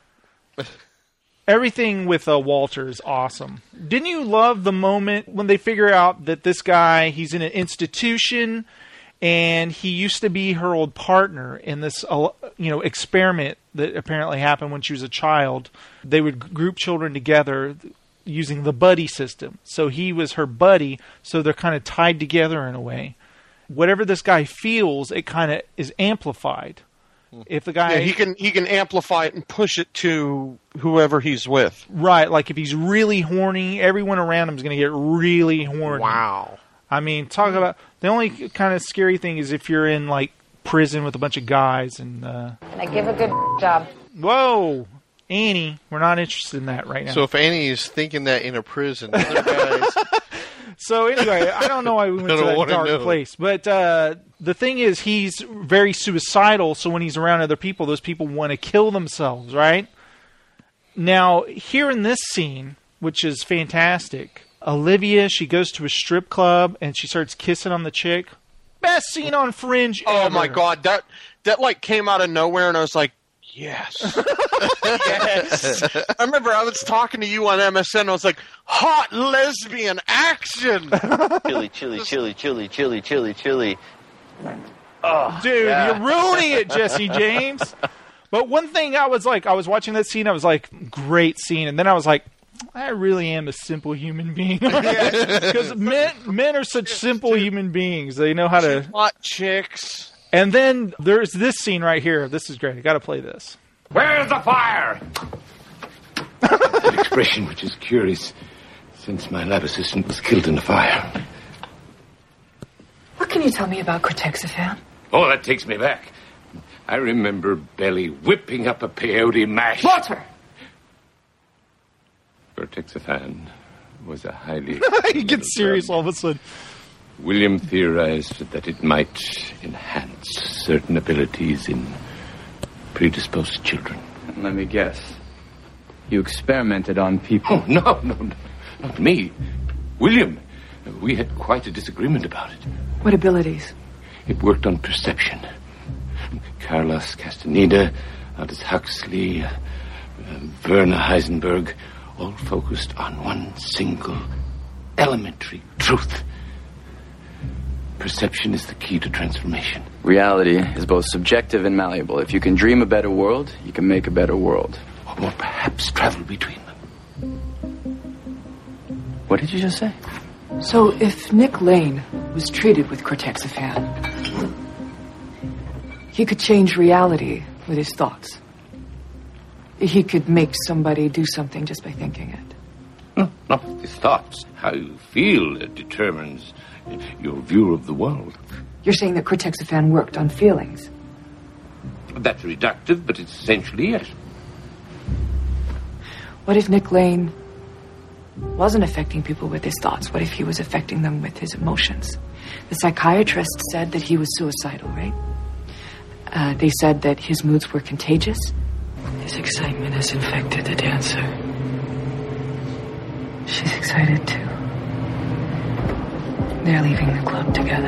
Everything with uh, Walter is awesome. Didn't you love the moment when they figure out that this guy, he's in an institution, and he used to be her old partner in this, uh, you know, experiment that apparently happened when she was a child. They would group children together using the buddy system. So he was her buddy, so they're kind of tied together in a way. Whatever this guy feels, it kind of is amplified. If the guy, yeah, he can he can amplify it and push it to whoever he's with. Right, like if he's really horny, everyone around him is going to get really horny. Wow. I mean, talk about the only kind of scary thing is if you're in like prison with a bunch of guys and. Uh, And I give a good job. Whoa, Annie, we're not interested in that right now. So if Annie is thinking that in a prison, other guys. So anyway, I don't know why we went I to don't that dark know. place, but uh, the thing is, he's very suicidal. So when he's around other people, those people want to kill themselves, right? Now, here in this scene, which is fantastic, Olivia, she goes to a strip club and she starts kissing on the chick. Best scene on Fringe Oh ever. my god, that that like came out of nowhere, and I was like, yes, yes. I remember I was talking to you on M S N. And I was like, hot lesbian action. Chili, chili, chili, chili, chili, chili, chili. Oh, Dude, yeah. you're ruining it, Jesse James. But one thing I was like, I was watching that scene, I was like, great scene. And then I was like, I really am a simple human being. Because men, men are such simple human beings. They know how to... Hot chicks. And then there's this scene right here. This is great. I got to play this. Where's the fire? An expression which is curious, since my lab assistant was killed in the fire. What can you tell me about Cortexiphan? Oh, that takes me back. I remember Belly whipping up a peyote mash. Walter! Cortexiphan was a highly... He gets serious all of a sudden. William theorized that it might enhance certain abilities in predisposed children. Let me guess. You experimented on people. Oh, no, no, no, not me. William. We had quite a disagreement about it. What abilities? It worked on perception. Carlos Castaneda, Aldous Huxley, uh, uh, Werner Heisenberg, all focused on one single elementary truth. Perception is the key to transformation. Reality is both subjective and malleable. If you can dream a better world, you can make a better world. Or perhaps travel between them. What did you just say? So if Nick Lane was treated with Cortexiphan, he could change reality with his thoughts. He could make somebody do something just by thinking it. No, not with his thoughts. How you feel uh, determines your view of the world. You're saying that Cortexiphan worked on feelings? That's reductive, but it's essentially yes. What if Nick Lane wasn't affecting people with his thoughts? What if he was affecting them with his emotions? The psychiatrist said that he was suicidal, right? Uh, they said that his moods were contagious. His excitement has infected the dancer. She's excited too. They're leaving the club together.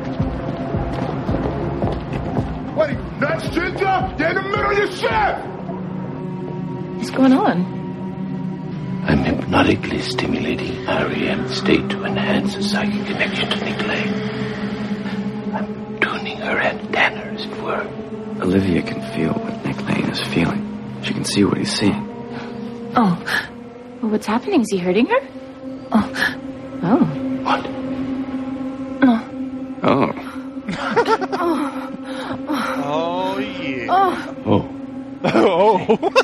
What are you, nuts, Ginger? You're in the middle of your shift! What's going on? I'm hypnotically stimulating R E M state to enhance a psychic connection to Nick Lane. I'm tuning her antenna, as it were. Olivia can feel what Nick Lane is feeling. She can see what he's seeing. Oh. Well, what's happening? Is he hurting her? Oh. Oh. What? Oh. Oh. Oh. Oh, yeah. Oh. Oh.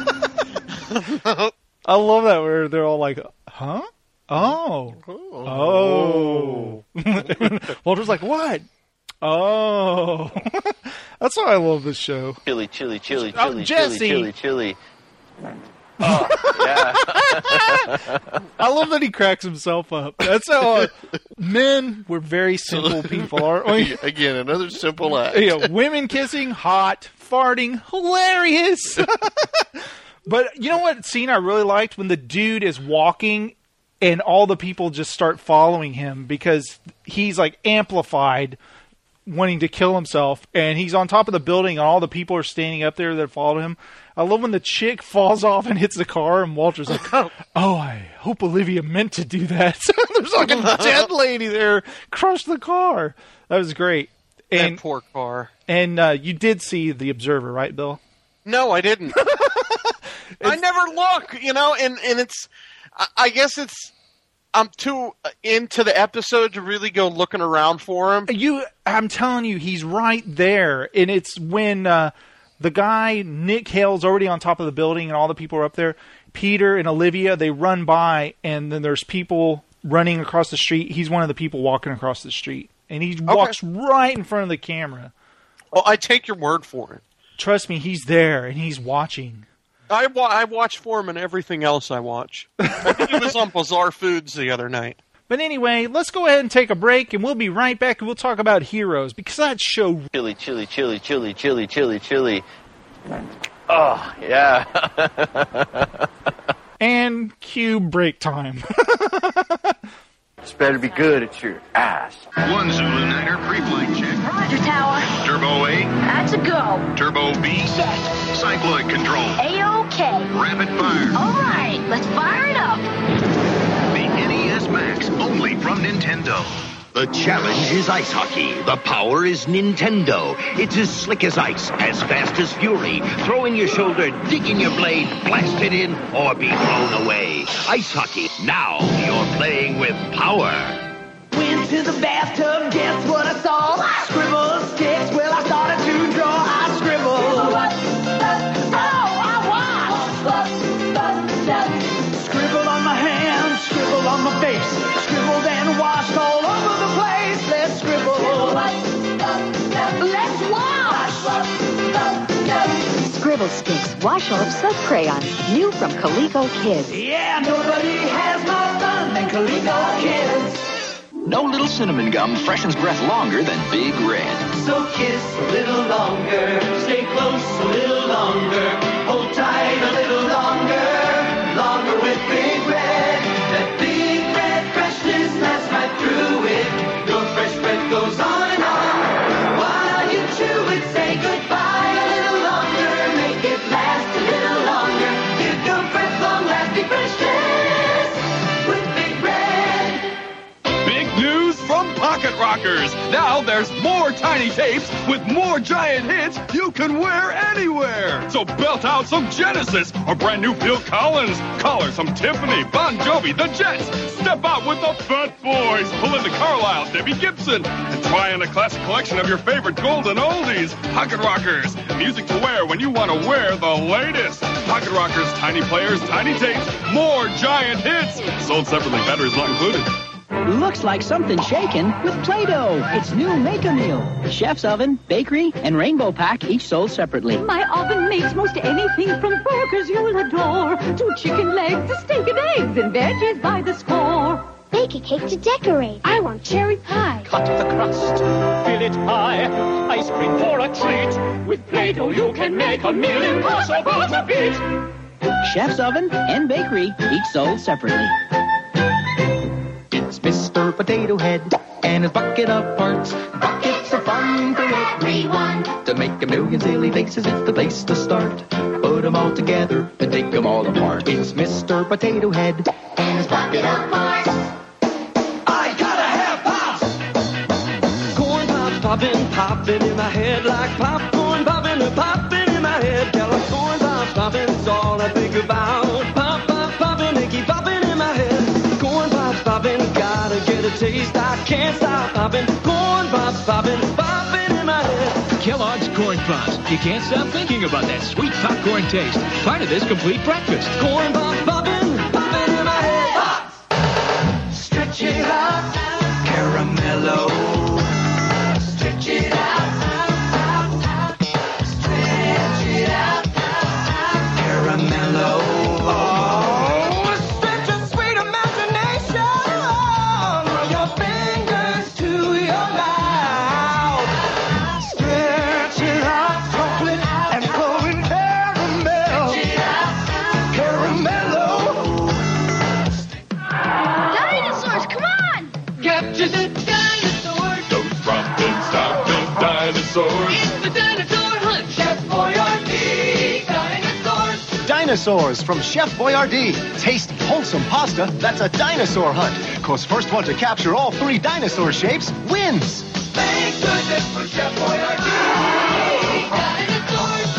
I love that where they're all like, huh? Oh. Oh. Walter's like, what? Oh. That's why I love this show. Chili, chili, chili, Oh, chili, Jesse. chili, chili, chili. Oh, yeah. I love that he cracks himself up. That's how uh, men, we're very simple people, aren't we? Again, another simple act. Yeah, women kissing, hot, farting, hilarious. But you know what scene I really liked? When the dude is walking and all the people just start following him because he's like amplified wanting to kill himself, and he's on top of the building and all the people are standing up there that followed him. I love when the chick falls off and hits the car and Walter's like, oh, I hope Olivia meant to do that. There's like a dead lady there, crushed the car. That was great. And that poor car. And uh, you did see The Observer, right, Bill? No, I didn't. I never look, you know, and, and it's, I, I guess it's, I'm too into the episode to really go looking around for him. You, I'm telling you, he's right there. And it's when uh, the guy, Nick Hale's already on top of the building and all the people are up there. Peter and Olivia, they run by, and then there's people running across the street. He's one of the people walking across the street. And he Okay. walks right in front of the camera. Well, I take your word for it. Trust me, he's there, and he's watching. I, wa- I watch for him and everything else I watch. I think he was on Bizarre Foods the other night. But anyway, let's go ahead and take a break, and we'll be right back, and we'll talk about Heroes, because that show... Chili, chili, chili, chili, chili, chili, chili. Oh, yeah. And cue break time. It's better be good at your ass. One Zulu Niner pre-flight check. Roger, Tower. Turbo A. That's a go. Turbo B. Check. Cycloid control. A-OK. Rapid fire. All right, let's fire it up. The N E S Max, only from Nintendo. The challenge is ice hockey. The power is Nintendo. It's as slick as ice, as fast as fury. Throw in your shoulder, dig in your blade, blast it in, or be blown away. Ice hockey. Now you're playing with power. Went to the bathtub, guess what I saw? Scribble sticks, well, I started to draw. I scribbled. Oh, I watched. Scribbled on my hands, scribbled on my face. Scribbled and washed all over the place. Let's scribble. Let's wash. Scribble Sticks, wash-off sled crayons, new from Coleco Kids. Yeah, nobody has more fun than Coleco Kids. No little cinnamon gum freshens breath longer than Big Red. So kiss a little longer, stay close a little longer, hold tight a little longer, longer with Big Red. That Big Red freshness lasts right through it. Your fresh breath goes on and on. While you chew it, say goodbye a little longer, make it last a little longer. Give your breath long-lasting freshness with Big Red. Big news from Pocket Rockers! Now there's more tiny tapes with more giant hits you can wear anywhere! So belt out some Genesis or brand new Phil Collins, collar some Tiffany, Bon Jovi, the Jets, step out with the Fat Boys, Belinda Carlisle, Debbie Gibson, and try on a classic collection of your favorite golden oldies. Pocket Rockers, music to wear when you want to wear the latest. Pocket Rockers, tiny players, tiny tapes, more giant hits, sold separately, batteries not included. Looks like something shaken with Play-Doh. It's new Make-A-Meal. Chef's Oven, Bakery, and Rainbow Pack, each sold separately. My oven makes most anything from burgers you'll adore to chicken legs to steak and eggs and veggies by the score. Bake a cake to decorate. I want cherry pie. Cut the crust, fill it high. Ice cream for a treat. With Play-Doh you can make a meal impossible to beat. Chef's Oven and Bakery, each sold separately. It's Mister Potato Head and his bucket of parts. Buckets are fun for everyone. To make a million silly faces, it's the place to start. Put them all together and take them all apart. It's Mister Potato Head and his bucket of parts. I gotta have pops! Corn pops popping, popping in my head like popcorn popping and popping in my head. Kellogg's corn pops popping, it's all I think about. Pop, pop, popping, they keep popping in my head. Corn pops popping, gotta get a taste. I can't stop popping. Corn pops popping, popping in my head. Kellogg's Corn Pops. You can't stop thinking about that sweet popcorn taste. Part of this complete breakfast. Corn pops popping, popping in my head. Pops! Stretch it out, caramello. Stretch it out, out, out. Stretch it out, caramello. Oh, stretch a sweet imagination from your fingers to your mouth. Stretch it out, chocolate and glowing caramel. Caramello. Dinosaurs, come on! Capture the dinosaurs. Don't drop and stop the dinosaurs. It's the dinosaur hunt. Chef Boyardee. Dinosaurs. Dinosaurs from Chef Boyardee. Tasty, wholesome pasta that's a dinosaur hunt. Cause first one to capture all three dinosaur shapes wins. Thank goodness for Chef Boyardee. Dinosaurs.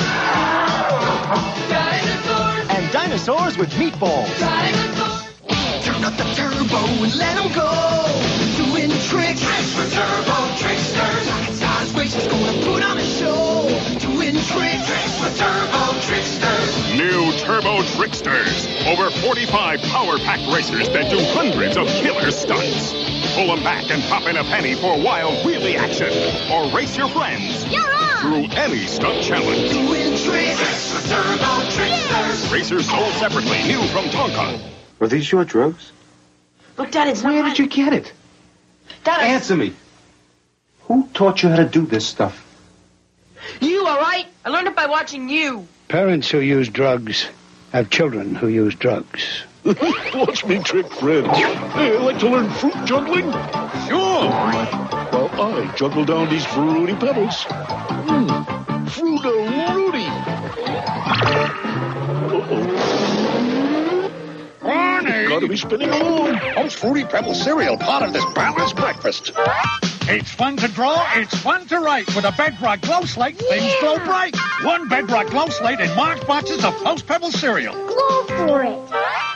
Dinosaurs. And dinosaurs with meatballs. Dinosaurs. Turn up the turbo and let them go. Doing tricks. Tricks for turbo tricksters. God's Racers gonna put on a show. Doing tricks. Tricks for turbo tricksters. New Turbo Tricksters. Over forty-five power-packed racers that do hundreds of killer stunts. Pull them back and pop in a penny for wild wheelie action. Or race your friends. You're on! Through any stunt challenge. Doing tricks. Tricks for turbo tricksters. Racers sold separately. New from Tonka. Were these your drugs? Look, Dad, it's Where not... did you get it? Dad, I- Answer me. Who taught you how to do this stuff? You, all right? I learned it by watching you. Parents who use drugs have children who use drugs. Watch me trick friends. Hey, like to learn fruit juggling? Sure. Well, I juggle down these fruity pebbles. Mmm, Fruit-a-Rudy. Uh-oh. Barney! Gotta be spinning along. How's Fruity Pebble cereal part of this balanced breakfast? It's fun to draw, it's fun to write. With a Bedrock Glow Slate, things glow bright. One Bedrock Glow Slate and marked boxes of Post Pebble cereal. Go for it.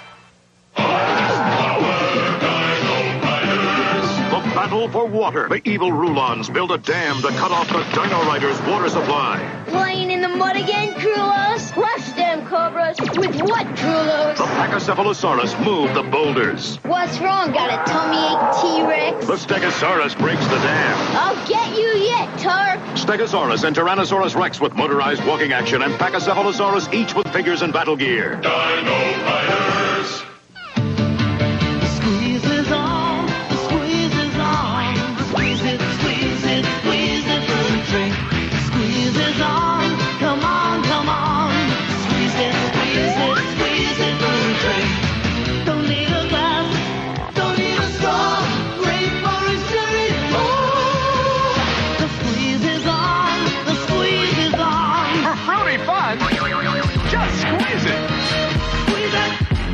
The battle for water. The evil Rulons build a dam to cut off the Dino Riders' water supply. Playing in the mud again, Krulos? Crush them, Cobras. With what, Krulos? The Pachycephalosaurus move the boulders. What's wrong? Got a tummy ache, T-Rex? The Stegosaurus breaks the dam. I'll get you yet, Tark. Stegosaurus and Tyrannosaurus Rex with motorized walking action, and Pachycephalosaurus each with figures and battle gear. Dino Riders. Squeeze is on, the squeeze is on. Squeeze it, squeeze it, squeeze it through the drink. Squeeze is on, come on, come on. Squeeze it, squeeze it, squeeze it through the drink. Don't need a glass, don't need a straw. Great for a sherry. Oh, the squeeze is on, the squeeze is on. For fruity fun, just squeeze it. Squeeze it.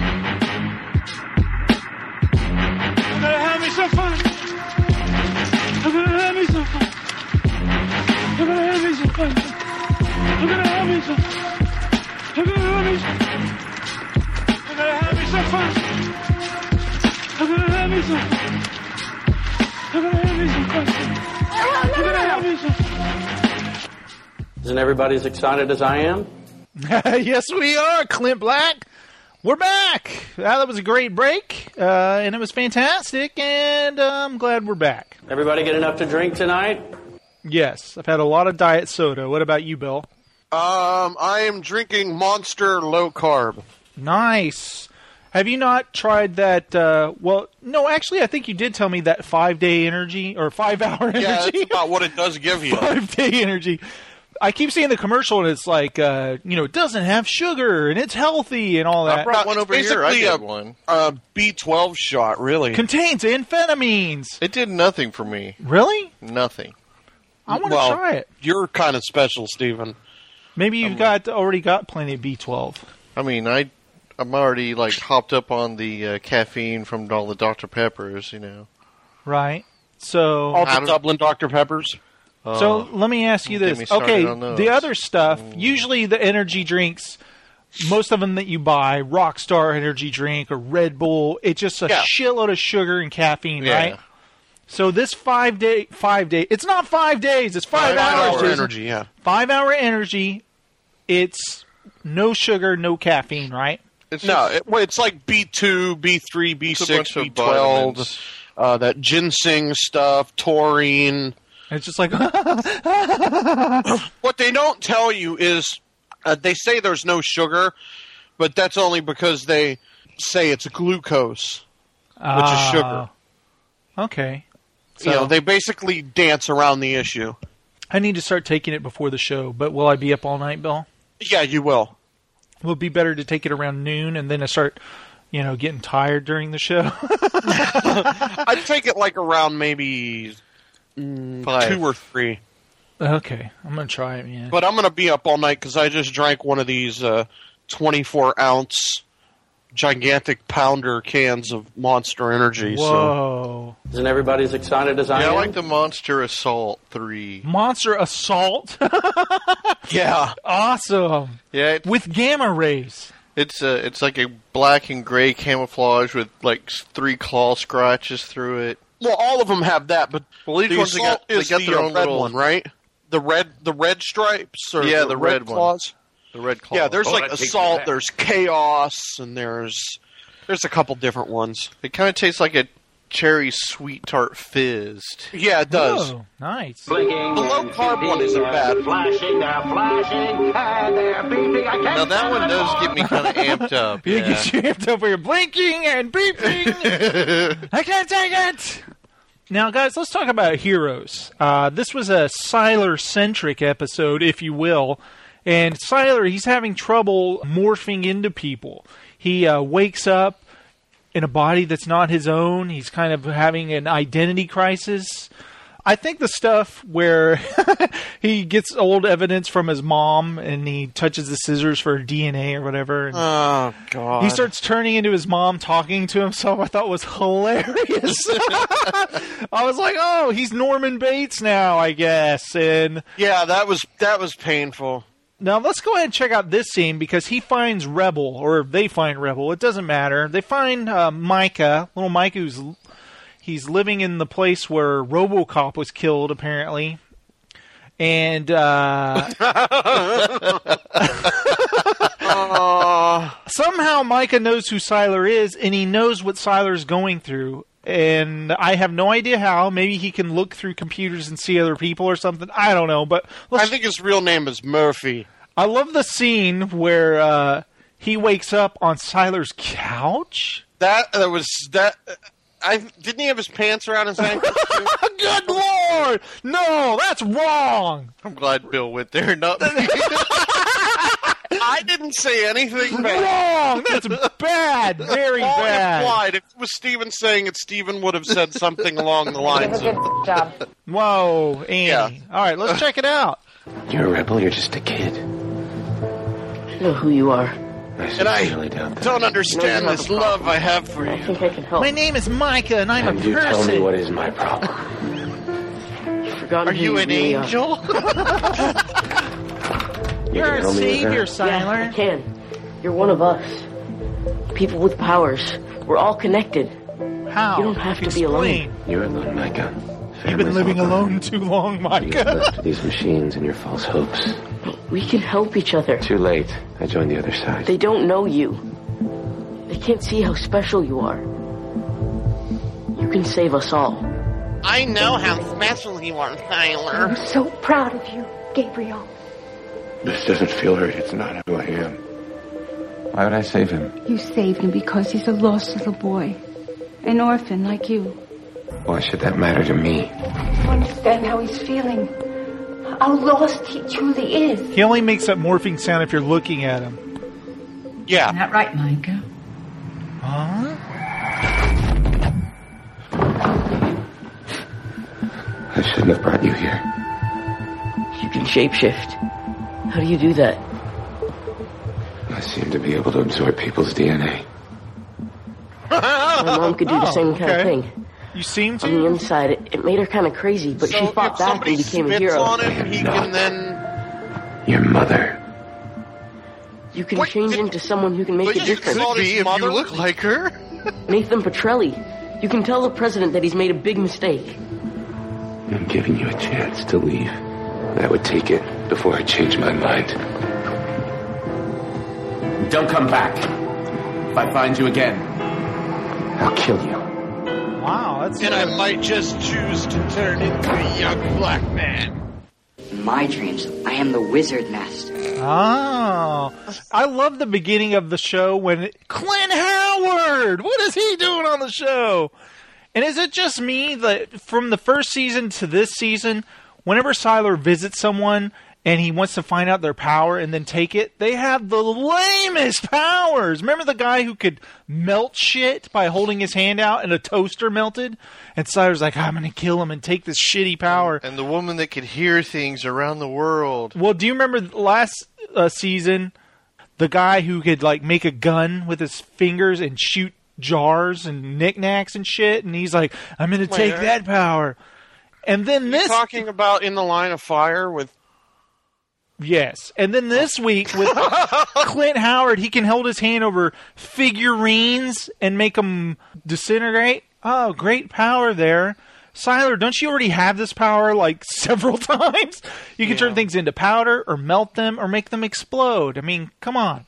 I'm gonna have me some fun. I'm gonna have me some fun. I'm gonna have me some fun. I'm gonna have me some I'm gonna have me some I'm gonna have me some fun. I'm gonna have me some fun. I'm gonna have me some fun. I'm gonna have me some fun. Isn't everybody as excited as I am? Yes, we are, Clint Black. We're back. Uh, that was a great break, uh, and it was fantastic, and uh, I'm glad we're back. Everybody get enough to drink tonight? Yes, I've had a lot of diet soda. What about you, Bill? Um, I am drinking Monster Low Carb. Nice. Have you not tried that? Uh, well, no, actually, I think you did tell me that five-day energy or five-hour energy. Yeah, that's about what it does give you. Five-day energy. I keep seeing the commercial, and it's like, uh, you know, it doesn't have sugar, and it's healthy, and all that. I brought one over here. I got one. A B twelve shot, really. Contains amphetamines. It did nothing for me. Really? Nothing. I want to well, try it. You're kind of special, Stephen. Maybe you've um, got already got plenty of B twelve. I mean, I, I'm already, like, hopped up on the uh, caffeine from all the Doctor Peppers, you know. Right. So all the Dublin Doctor Peppers. So uh, let me ask you this. Okay, the other stuff, mm. usually the energy drinks, most of them that you buy, Rockstar energy drink or Red Bull, it's just a yeah. shitload of sugar and caffeine, yeah. right? So this five day, five day, it's not five days, it's five, five hours. Hour energy, yeah. Five hour energy, it's no sugar, no caffeine, right? It's no, it, well, it's like B two, B three, B six, B twelve, uh, that ginseng stuff, taurine. It's just like what they don't tell you is uh, they say there's no sugar, but that's only because they say it's glucose, uh, which is sugar. Okay. So, you know, they basically dance around the issue. I need to start taking it before the show, but will I be up all night, Bill? Yeah, you will. Will it be better to take it around noon and then I start, you know, getting tired during the show? I'd take it like around maybe mm, two or three. Okay, I'm going to try it, man. But I'm going to be up all night because I just drank one of these uh, twenty-four ounce gigantic pounder cans of Monster Energy. Whoa. So. Isn't everybody as excited as I yeah, am? I like the Monster Assault three. Monster Assault? Yeah. Awesome. Yeah. It's, with gamma rays. It's a, it's like a black and gray camouflage with like three claw scratches through it. Well, all of them have that, but well, each the one's Assault got, is got the their own red little one, right? The red, the red stripes, or yeah, the, the red, red claws. One. The red claws. Yeah, there's oh, like Assault, there's Chaos, and there's there's a couple different ones. It kind of tastes like a cherry sweet tart fizzed. Yeah, it does. Oh, nice. Blinking the low carb one isn't bad. Flashing, they're flashing, and they're beeping. I can't now that one does get me kind of amped up. You yeah. get you amped up where you're blinking and beeping. I can't take it. Now, guys, let's talk about heroes. Uh, this was a Sylar-centric episode, if you will. And Sylar, he's having trouble morphing into people. He uh, wakes up in a body that's not his own. He's kind of having an identity crisis. I think the stuff where he gets old evidence from his mom and he touches the scissors for D N A or whatever. And oh, God. He starts turning into his mom, talking to himself. I thought was hilarious. I was like, oh, he's Norman Bates now, I guess. And yeah, that was that was painful. Now, let's go ahead and check out this scene because he finds Rebel, or they find Rebel. It doesn't matter. They find uh, Micah, little Micah, who's he's living in the place where RoboCop was killed, apparently. And uh, uh, somehow Micah knows who Sylar is, and he knows what Sylar's going through. And I have no idea how. Maybe he can look through computers and see other people or something. I don't know. But I think his real name is Murphy. I love the scene where uh, he wakes up on Sylar's couch. That that was that. I didn't he have his pants around his ankles? Good Lord! No, that's wrong. I'm glad Bill went there. Not me. I didn't say anything bad. Wrong! That's bad. Very All bad. Implied. If it was Steven saying it, Steven would have said something along the lines of... Good job. Whoa, Annie. Yeah. All right, let's check it out. You're a rebel, you're just a kid. I know who you are. I and I really doubt that. don't understand this love I have for you. I think I can help. My name is Micah, and I'm and a you person. tell me what is my problem. You've forgotten Are who you an really angel? You're a savior, Sylar. Yeah, I can. You're one of us. People with powers. We're all connected. How? You don't have to Explain. be alone. You're alone, Micah. You've been living alone too long, Micah. You've left these machines and your false hopes. We can help each other. Too late. I joined the other side. They don't know you. They can't see how special you are. You can save us all. I know how special you are, Tyler. I'm so proud of you, Gabriel. This doesn't feel right. It's not who I am. Why would I save him? You saved him because he's a lost little boy. An orphan like you. Why should that matter to me? You understand how he's feeling. How lost he truly is. He only makes that morphing sound if you're looking at him. Yeah. Isn't that right, Micah? Huh? I shouldn't have brought you here. You can shapeshift. How do you do that? I seem to be able to absorb people's D N A. My mom could do the Oh, same kind okay. of thing. You seem to? On the inside, it, it made her kind of crazy, but So she fought if back somebody and became a spits hero. on him, he can then... Your mother. You can change into someone who can make But a you difference. could be if you look like her. Nathan Petrelli. You can tell the president that he's made a big mistake. I'm giving you a chance to leave. I would take it before I change my mind. Don't come back. If I find you again, I'll kill you. Wow, that's... And I might just choose to turn into a young black man. In my dreams, I am the wizard master. Oh, I love the beginning of the show when it, Clint Howard. What is he doing on the show? And is it just me that from the first season to this season, whenever Sylar visits someone and he wants to find out their power and then take it, they have the lamest powers. Remember the guy who could melt shit by holding his hand out and a toaster melted? And Sylar's like, I'm going to kill him and take this shitty power. And the woman that could hear things around the world. Well, do you remember last uh, season, the guy who could like make a gun with his fingers and shoot jars and knickknacks and shit? And he's like, I'm going to Wait, take are- that power. And then You this... talking about In the Line of Fire with... Yes. And then this week with Clint Howard, he can hold his hand over figurines and make them disintegrate. Oh, great power there. Sylar, don't you already have this power like several times? You can Yeah. turn things into powder or melt them or make them explode. I mean, come on.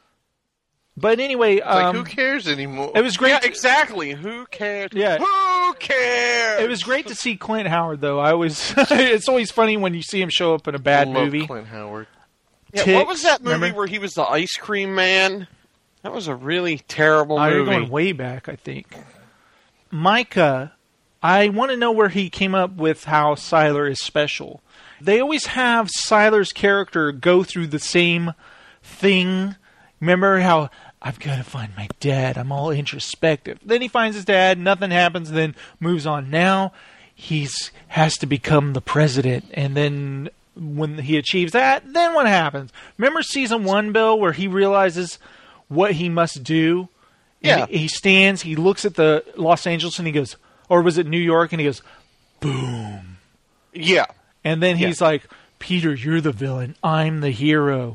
But anyway, It's like, um, who cares anymore? it was great. Yeah, to- exactly. Who cares? Yeah. Who cares? It was great to see Clint Howard, though. I was. It's always funny when you see him show up in a bad I love movie. Clint Howard. Yeah, Ticks, what was that movie remember? where he was the ice cream man? That was a really terrible Oh, you're movie. going way back, I think. Micah, I want to know where he came up with how Sylar is special. They always have Sylar's character go through the same thing. Remember how I've got to find my dad. I'm all introspective. Then he finds his dad. Nothing happens. Then moves on. Now he's has to become the president. And then when he achieves that, then what happens? Remember season one, Bill, where he realizes what he must do? And Yeah. he stands, he looks at the Los Angeles and he goes, or was it New York? And he goes, boom. Yeah. And then he's like, Peter, you're the villain. I'm the hero.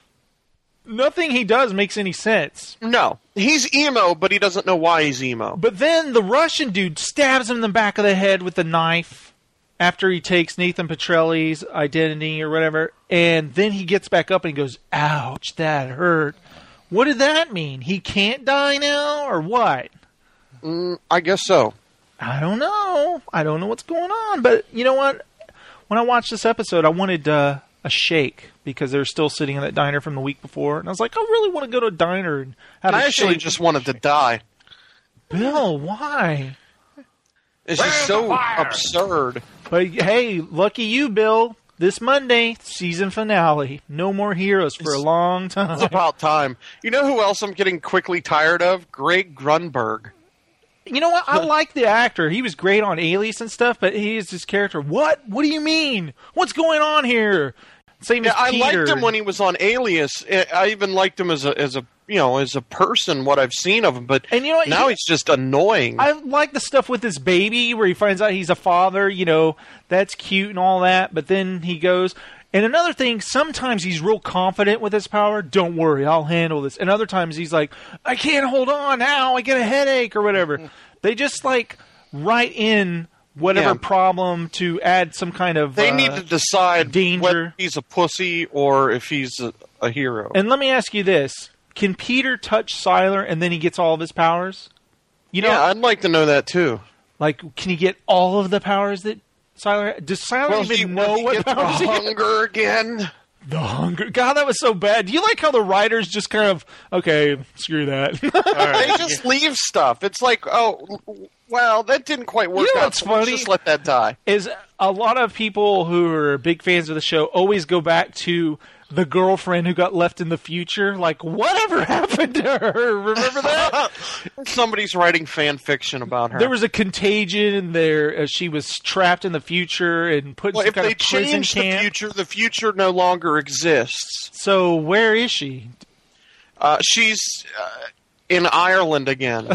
Nothing he does makes any sense. No. He's emo, but he doesn't know why he's emo. But then the Russian dude stabs him in the back of the head with a knife after he takes Nathan Petrelli's identity or whatever. And then he gets back up and he goes, ouch, that hurt. What did that mean? He can't die now or what? Mm, I guess so. I don't know. I don't know what's going on. But you know what? When I watched this episode, I wanted uh, a shake because they were still sitting in that diner from the week before. And I was like, I really want to go to a diner and have I a actually shake. just wanted to die. Bill, why? It's just so absurd. But hey, lucky you, Bill. This Monday, season finale. No more heroes for a long time. It's about time. You know who else I'm getting quickly tired of? Greg Grunberg. You know what? I like the actor. He was great on Alias and stuff, but he is this character. What? What do you mean? What's going on here? Same Yeah, as I Peter. liked him when he was on Alias. I I even liked him as a as a you know as a person. What I've seen of him, but And you know what? now He- he's just annoying. I like the stuff with his baby where he finds out he's a father, you know, that's cute and all that, but then he goes. And another thing, sometimes he's real confident with his power. Don't worry, I'll handle this. And other times he's like, I can't hold on now, I get a headache or whatever. They just like write in whatever Yeah. problem to add some kind of they uh, need to decide danger. whether he's a pussy or if he's a, a hero. And let me ask you this. can Peter touch Sylar and then he gets all of his powers? You know, yeah, I'd like to know that too. Like, can he get all of the powers that Sylar? Does Sylar Well, even he, know will he what get powers the he hunger again? The hunger. God, that was so bad. Do you like how the writers just kind of, okay, screw that. Right. They just leave stuff. It's like, oh, well, that didn't quite work You know out. what's So let's funny? just let that die. Is a lot of people who are big fans of the show always go back to the girlfriend who got left in the future. Like, whatever happened to her? Remember that? Somebody's writing fan fiction about her. There was a contagion there. Uh, she was trapped in the future and put in well, some if kind they of prison change the camp. future, the future no longer exists. So where is she? Uh, she's uh, in Ireland again.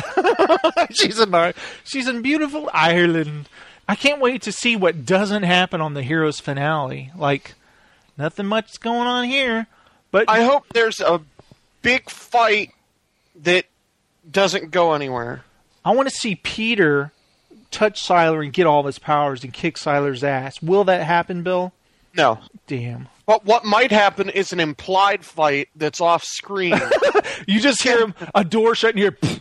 she's in Ir- She's in beautiful Ireland. I can't wait to see what doesn't happen on the Heroes finale. Like, nothing much going on here. But I hope there's a big fight that doesn't go anywhere. I want to see Peter touch Sylar and get all of his powers and kick Sylar's ass. Will that happen, Bill? No. Damn. But what might happen is an implied fight that's off screen. You just hear him, a door shut, and you hear...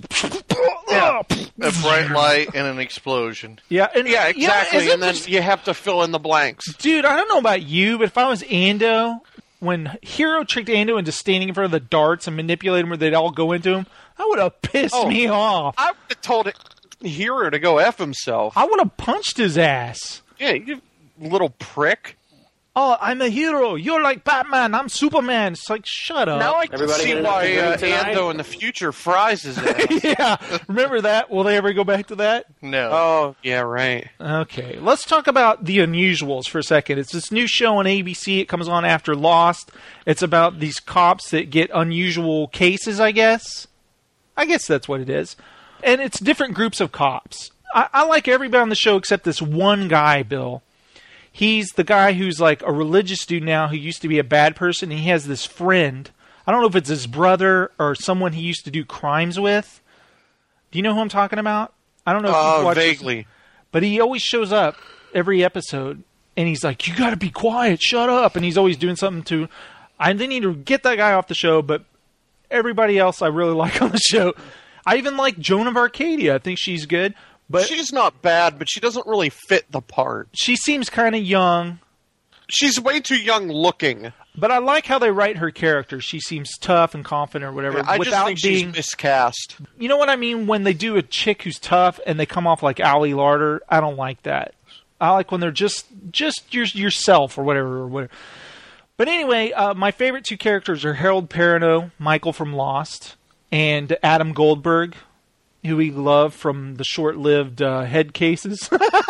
Yeah. A bright light and an explosion. Yeah, and, yeah, exactly. Yeah, and then you have to fill in the blanks. Dude, I don't know about you, but if I was Ando, when Hero tricked Ando into standing in front of the darts and manipulating them where they'd all go into him, that would have pissed Oh, me off. I would have told it, Hero to go F himself. I would have punched his ass. Yeah, you little prick. Oh, I'm a hero. You're like Batman. I'm Superman. It's like, shut up. Now I can Everybody see get why enough uh, to drink tonight? Ando in the future fries his ass. Yeah. Remember that? Will they ever go back to that? No. Oh, yeah, right. Okay. Let's talk about The Unusuals for a second. It's this new show on A B C. It comes on after Lost. It's about these cops that get unusual cases, I guess. I guess that's what it is. And it's different groups of cops. I, I like everybody on the show except this one guy, Bill. He's the guy who's like a religious dude now who used to be a bad person. And he has this friend. I don't know if it's his brother or someone he used to do crimes with. Do you know who I'm talking about? I don't know if Uh, you've watched vaguely. this, but he always shows up every episode, and he's like, "You got to be quiet, shut up," and he's always doing something to. I they need to get that guy off the show, but everybody else I really like on the show. I even like Joan of Arcadia. I think she's good, but she's not bad, but she doesn't really fit the part. She seems kind of young. She's way too young looking. But I like how they write her character. She seems tough and confident or whatever. Yeah, I without just think being, she's miscast. You know what I mean? When they do a chick who's tough and they come off like Ali Larder, I don't like that. I like when they're just just your, yourself or whatever or whatever. But anyway, uh, my favorite two characters are Harold Perrineau, Michael from Lost, and Adam Goldberg, who we love from the short-lived uh, Head Cases.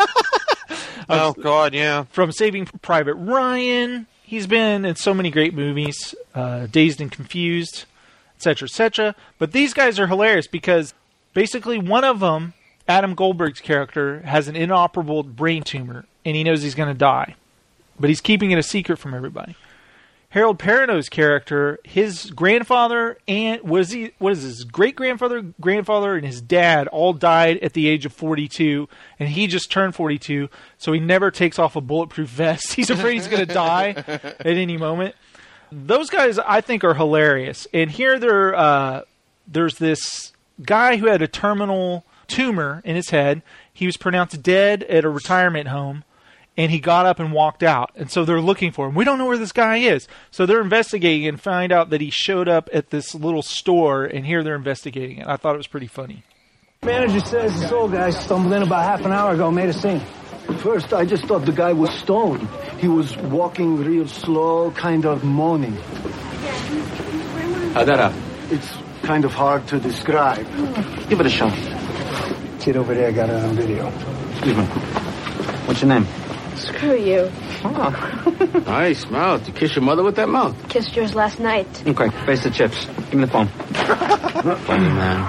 Oh, God, yeah. From Saving Private Ryan. He's been in so many great movies, uh, Dazed and Confused, et cetera, et cetera. But these guys are hilarious because basically one of them, Adam Goldberg's character, has an inoperable brain tumor, and he knows he's going to die. But he's keeping it a secret from everybody. Harold Perrineau's character, his grandfather and what is he? What is his great grandfather, grandfather, and his dad all died at the age of forty-two, and he just turned forty-two, so he never takes off a bulletproof vest. He's afraid he's going to die at any moment. Those guys, I think, are hilarious. And here, there, uh, there's this guy who had a terminal tumor in his head. He was pronounced dead at a retirement home. And he got up and walked out. And so they're looking for him. We don't know where this guy is. So they're investigating and find out that he showed up at this little store. And here they're investigating it. I thought it was pretty funny. Manager says this old guy stumbled in about half an hour ago, made a scene. First, I just thought the guy was stoned. He was walking real slow, kind of moaning. How'd that happen? It's kind of hard to describe. Give it a shot. Kid over there got it on video. Excuse me. What's your name? Screw you. Oh. Nice mouth. You kiss your mother with that mouth? Kissed yours last night. Okay, face the chips. Give me the phone. Funny man.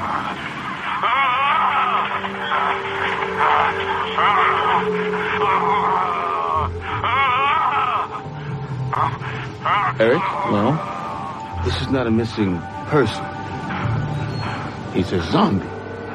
Eric? No. This is not a missing person. He's a zombie.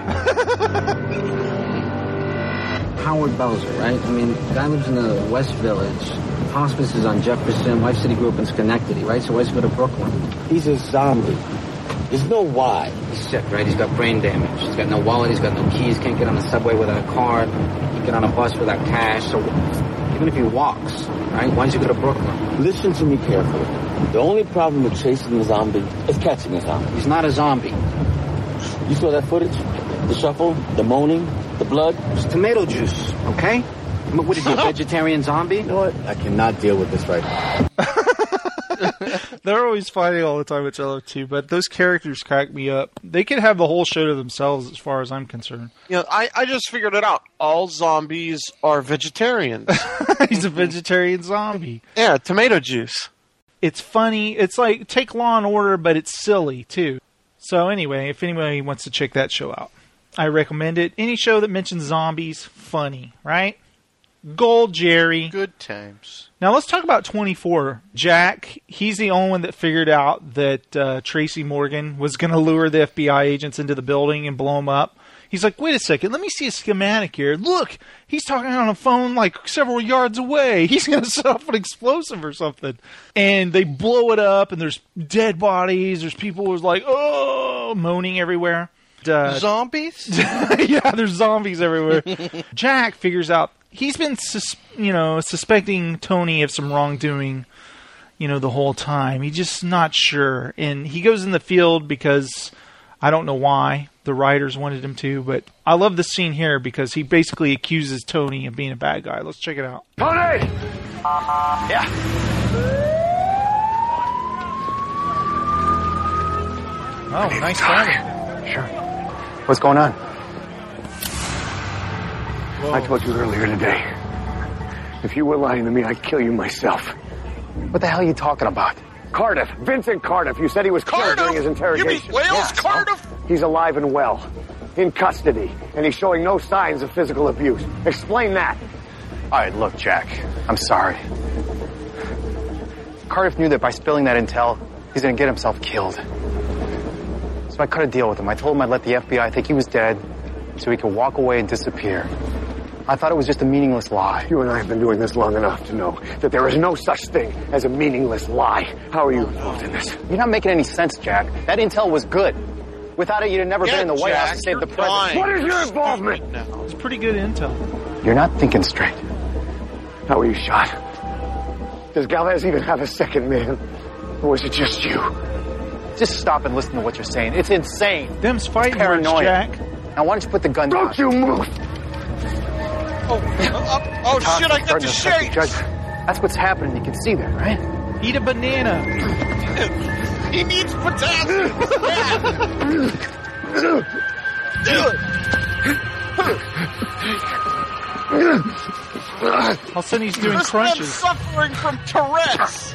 Howard Belzer, right? I mean, guy lives in the West Village. Hospice is on Jefferson. Wife said he grew up in Schenectady, right? So why's he go to Brooklyn? He's a zombie. There's no why. He's sick, right? He's got brain damage. He's got no wallet. He's got no keys. Can't get on the subway without a card. Can't get on a bus without cash. So even if he walks, right? Why does he go to Brooklyn? Listen to me carefully. The only problem with chasing a zombie is catching a zombie. He's not a zombie. You saw that footage? The shuffle, the moaning, the blood? It's tomato juice, okay? What is he, a vegetarian zombie? You know what? I cannot deal with this right now. They're always fighting all the time, which I love too, but those characters crack me up. They could have the whole show to themselves as far as I'm concerned. You know, I, I just figured it out. All zombies are vegetarians. He's a vegetarian zombie. Yeah, tomato juice. It's funny. It's like, take Law and Order, but it's silly too. So anyway, if anybody wants to check that show out, I recommend it. Any show that mentions zombies, funny, right? Gold Jerry. Good times. Now let's talk about twenty-four. Jack, he's the only one that figured out that uh, Tracy Morgan was going to lure the F B I agents into the building and blow them up. He's like, wait a second, let me see a schematic here. Look, he's talking on a phone like several yards away. He's going to set off an explosive or something. And they blow it up, and there's dead bodies. There's people who's like, oh, moaning everywhere. Uh, zombies? Yeah, there's zombies everywhere. Jack figures out he's been, sus- you know, suspecting Tony of some wrongdoing, you know, the whole time. He's just not sure. And he goes in the field because I don't know why the writers wanted him to, but I love this scene here because he basically accuses Tony of being a bad guy. Let's check it out. Tony! Yeah. Oh, nice timing. Sure. What's going on? Whoa. I told you earlier today, if you were lying to me, I'd kill you myself. What the hell are you talking about? Cardiff, Vincent Cardiff. You said he was killed during his interrogation. You mean Wales yeah, Cardiff? So he's alive and well, in custody, and he's showing no signs of physical abuse. Explain that. All right, look, Jack, I'm sorry. Cardiff knew that by spilling that intel, he's going to get himself killed. So I cut a deal with him. I told him I'd let the F B I think he was dead so he could walk away and disappear. I thought it was just a meaningless lie. You and I have been doing this long enough to know that there is no such thing as a meaningless lie. How are you involved in this? You're not making any sense, Jack. That intel was good. Without it, you'd have never yeah, been in the White Jack, House to save the president. What is your involvement? No. It's pretty good intel. You're not thinking straight. How were you shot? Does Galvez even have a second man? Or was it just you? Just stop and listen to what you're saying. It's insane. Them's fighting words, Jack. Now why don't you put the gun down? Don't you move! Oh, uh, oh Tom, shit, I got the shakes! That's what's happening. You can see that, right? Eat a banana. He needs potassium! All of a sudden he's doing this crunches. man's suffering from Tourette's!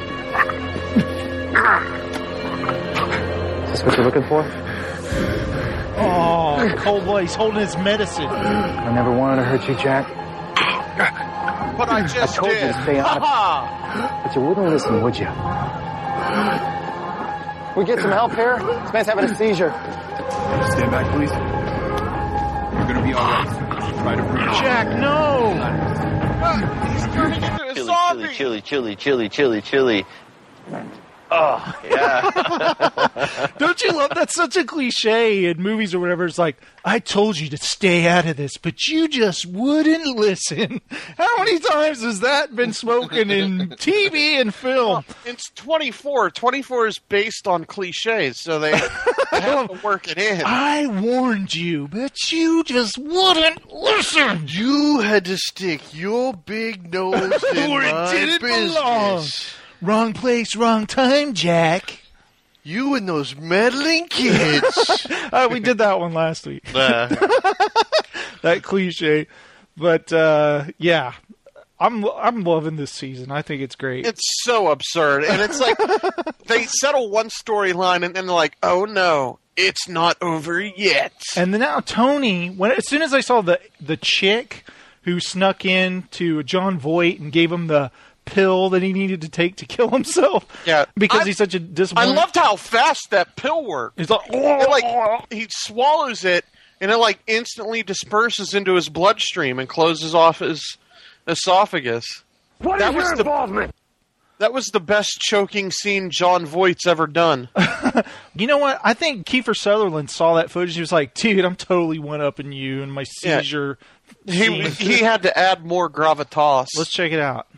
Is this what you're looking for? Oh, cold blood. He's holding his medicine. I never wanted to hurt you, Jack. But I just I told did. you to stay out of it. But you wouldn't listen, would you? We get some help here? This man's having a seizure. Stand back, please. You're gonna be alright. Try to breathe. Jack, no! Uh, he's turning into a chili, zombie! Chili, chili, chili, chili, chili, chili. Oh, yeah. Don't you love that's such a cliche in movies or whatever? It's like, I told you to stay out of this, but you just wouldn't listen. How many times has that been spoken in T V and film? Well, it's twenty-four. twenty-four is based on cliches, so they have to work it in. I warned you, but you just wouldn't listen. You had to stick your big nose in Where it my didn't business. belong. Wrong place, wrong time, Jack. You and those meddling kids. uh, we did that one last week. Uh. That cliche. But, uh, yeah. I'm I'm loving this season. I think it's great. It's so absurd. And it's like, they settle one storyline and then they're like, oh no, it's not over yet. And then now Tony, when as soon as I saw the the chick who snuck in to John Voight and gave him the pill that he needed to take to kill himself. Yeah, because I, he's such a disappointment. I loved how fast that pill worked. He's like, it, like he swallows it and it like instantly disperses into his bloodstream and closes off his esophagus. What that is was your the, involvement? That was the best choking scene John Voight's ever done. You know what? I think Kiefer Sutherland saw that footage. He was like, dude, I'm totally one-upping you and my seizure. Yeah. He, he had to add more gravitas. Let's check it out.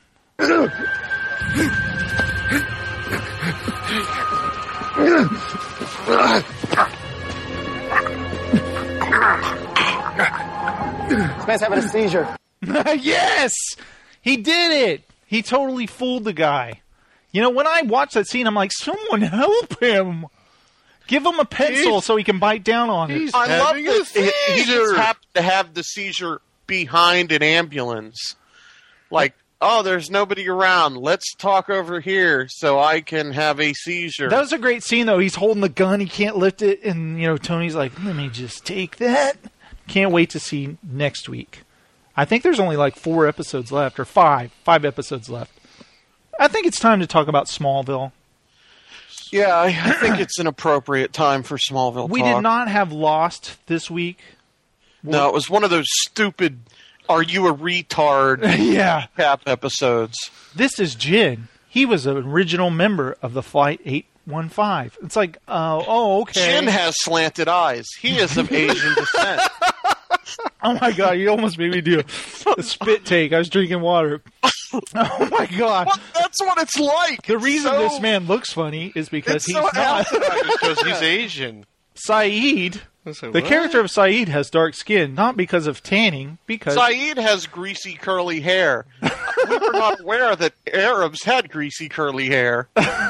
This man's having a seizure. Yes! He did it! He totally fooled the guy. You know, when I watch that scene, I'm like, someone help him! Give him a pencil He's, so he can bite down on it. I love that he, he just happened to have the seizure behind an ambulance. Like, oh, there's nobody around. Let's talk over here so I can have a seizure. That was a great scene, though. He's holding the gun. He can't lift it. And, you know, Tony's like, let me just take that. Can't wait to see next week. I think there's only like four episodes left, or five. Five episodes left. I think it's time to talk about Smallville. Yeah, I, I think it's an appropriate time for Smallville We talk. did not have Lost this week. No, it was one of those stupid, are you a retard yeah. cap episodes. This is Jin. He was an original member of the Flight eight one five. It's like, uh, oh, okay. Jin has slanted eyes. He is of Asian descent. Oh my god, you almost made me do a spit take. I was drinking water. Oh my god. Well, that's what it's like. The reason so, this man looks funny is because it's he's so not. Because he's Asian. Saeed, like, the what? character of Saeed has dark skin, not because of tanning, because... Saeed has greasy curly hair. We were not aware that Arabs had greasy curly hair.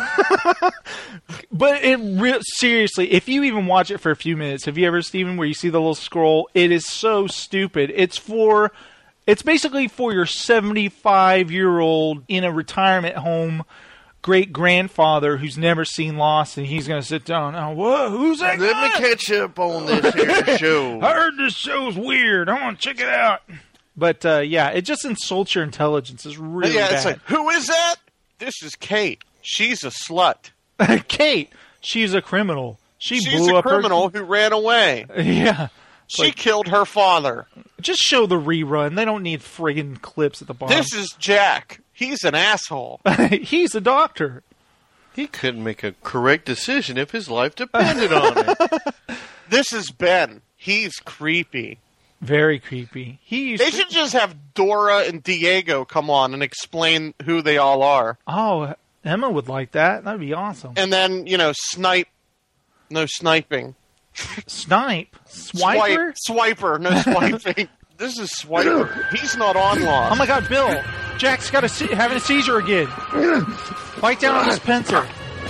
But it re- seriously, if you even watch it for a few minutes, have you ever, Steven, where you see the little scroll? It is so stupid. It's for, it's basically for your seventy-five-year-old in a retirement home great-grandfather who's never seen Lost, and he's going to sit down. Oh, whoa, who's that Let guy? me catch up on this here show. I heard this show's weird. I want to check it out. But, uh, yeah, it just insults your intelligence. It's really yeah, bad. It's like, who is that? This is Kate. She's a slut. Kate, she's a criminal. She She's blew a up her- criminal who ran away. Yeah. She Like- killed her father. Just show the rerun. They don't need friggin' clips at the bottom. This is Jack. He's an asshole. He's a doctor. He couldn't make a correct decision if his life depended on it. This is Ben. He's creepy. Very creepy. He used They to- should just have Dora and Diego come on and explain who they all are. Oh, Emma would like that. That'd be awesome. And then, you know, snipe. No sniping. Snipe? Swiper? Swipe, swiper. No swiping. This is Swiper. He's not on Lost. Oh my god, Bill. Jack's got a se- having a seizure again. Bite down on his pencil.